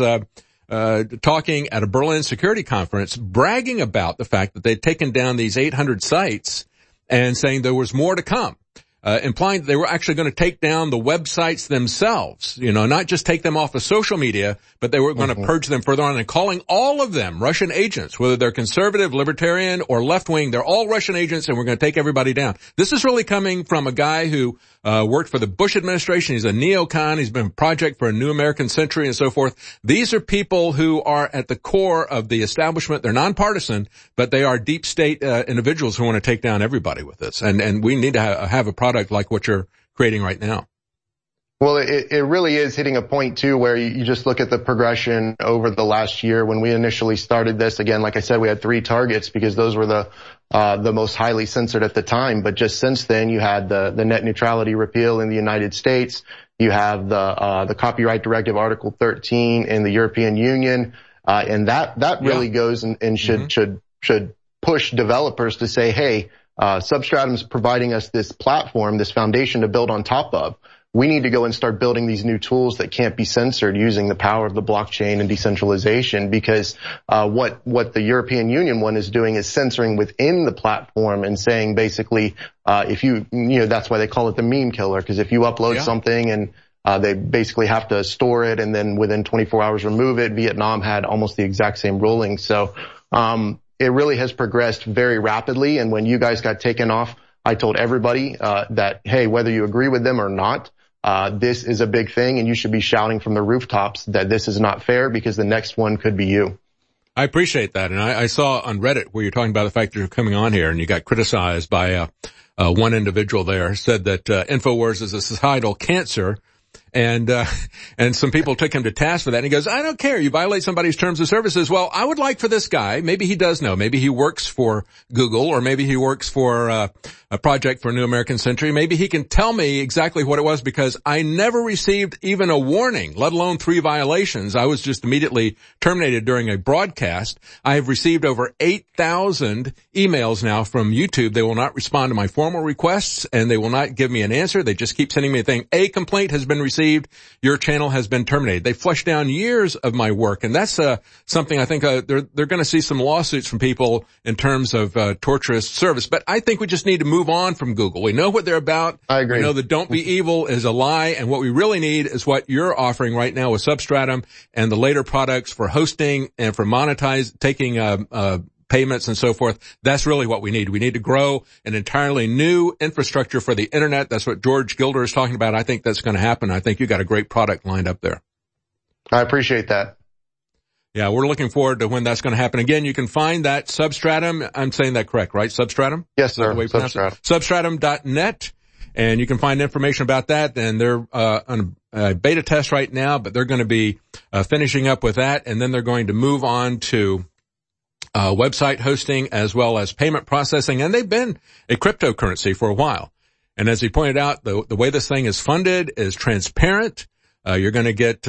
talking at a Berlin security conference, bragging about the fact that they'd taken down these 800 sites and saying there was more to come, implying that they were actually going to take down the websites themselves, not just take them off of social media, but they were going to purge them further on, and calling all of them Russian agents, whether they're conservative, libertarian, or left-wing. They're all Russian agents, and we're going to take everybody down. This is really coming from a guy who worked for the Bush administration. He's a neocon. He's been a project for a new American century and so forth. These are people who are at the core of the establishment. They're nonpartisan, but they are deep state individuals who want to take down everybody with this. And we need to have a product like what you're creating right now. Well, it really is hitting a point, too, where you just look at the progression over the last year. When we initially started this, again, like I said, we had 3 targets because those were the most highly censored at the time. But just since then, you had the net neutrality repeal in the United States. You have the Copyright Directive Article 13 in the European Union. And that really goes and should push developers to say, hey, Substratum's providing us this platform, this foundation to build on top of. We need to go and start building these new tools that can't be censored using the power of the blockchain and decentralization, because what the European Union one is doing is censoring within the platform and saying basically if that's why they call it the meme killer, because if you upload something and they basically have to store it and then within 24 hours remove it. Vietnam had almost the exact same ruling. So it really has progressed very rapidly, and when you guys got taken off, I told everybody that, hey, whether you agree with them or not, this is a big thing, and you should be shouting from the rooftops that this is not fair, because the next one could be you. I appreciate that. And I saw on Reddit where you're talking about the fact that you're coming on here and you got criticized by one individual there, said that InfoWars is a societal cancer. And some people took him to task for that. And he goes, I don't care. You violate somebody's terms of services. Well, I would like for this guy, maybe he does know, maybe he works for Google, or maybe he works for a project for New American Century. Maybe he can tell me exactly what it was, because I never received even a warning, let alone 3 violations. I was just immediately terminated during a broadcast. I have received over 8,000 emails now from YouTube. They will not respond to my formal requests, and they will not give me an answer. They just keep sending me a thing. A complaint has been received. Your channel has been terminated. They flushed down years of my work, and that's something I think they're going to see some lawsuits from people in terms of torturous service. But I think we just need to move on from Google. We know what they're about. I agree. We know that don't be evil is a lie, and what we really need is what you're offering right now with Substratum and the later products for hosting and for taking payments and so forth. That's really what we need. We need to grow an entirely new infrastructure for the internet. That's what George Gilder is talking about. I think that's going to happen. I think you got a great product lined up there. I appreciate that. Yeah, we're looking forward to when that's going to happen. Again, you can find that Substratum. I'm saying that correct, right? Substratum? Yes, sir. Substratum. Substratum.net. And you can find information about that. And they're on a beta test right now, but they're going to be finishing up with that. And then they're going to move on to website hosting as well as payment processing. And they've been a cryptocurrency for a while. And as he pointed out, the way this thing is funded is transparent. You're going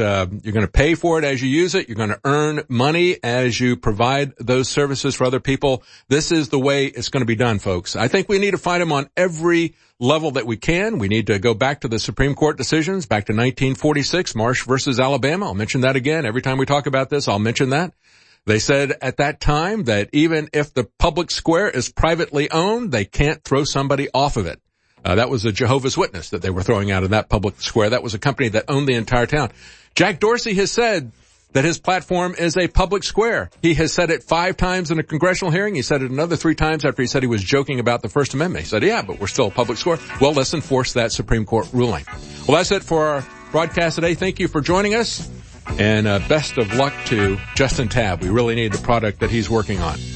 to pay for it as you use it. You're going to earn money as you provide those services for other people. This is the way it's going to be done, folks. I think we need to fight them on every level that we can. We need to go back to the Supreme Court decisions, back to 1946, Marsh versus Alabama. I'll mention that again. Every time we talk about this, I'll mention that. They said at that time that even if the public square is privately owned, they can't throw somebody off of it. That was a Jehovah's Witness that they were throwing out of that public square. That was a company that owned the entire town. Jack Dorsey has said that his platform is a public square. He has said it 5 times in a congressional hearing. He said it another 3 times after he said he was joking about the First Amendment. He said, yeah, but we're still a public square. Well, let's enforce that Supreme Court ruling. Well, that's it for our broadcast today. Thank you for joining us, and best of luck to Justin Tabb. We really need the product that he's working on.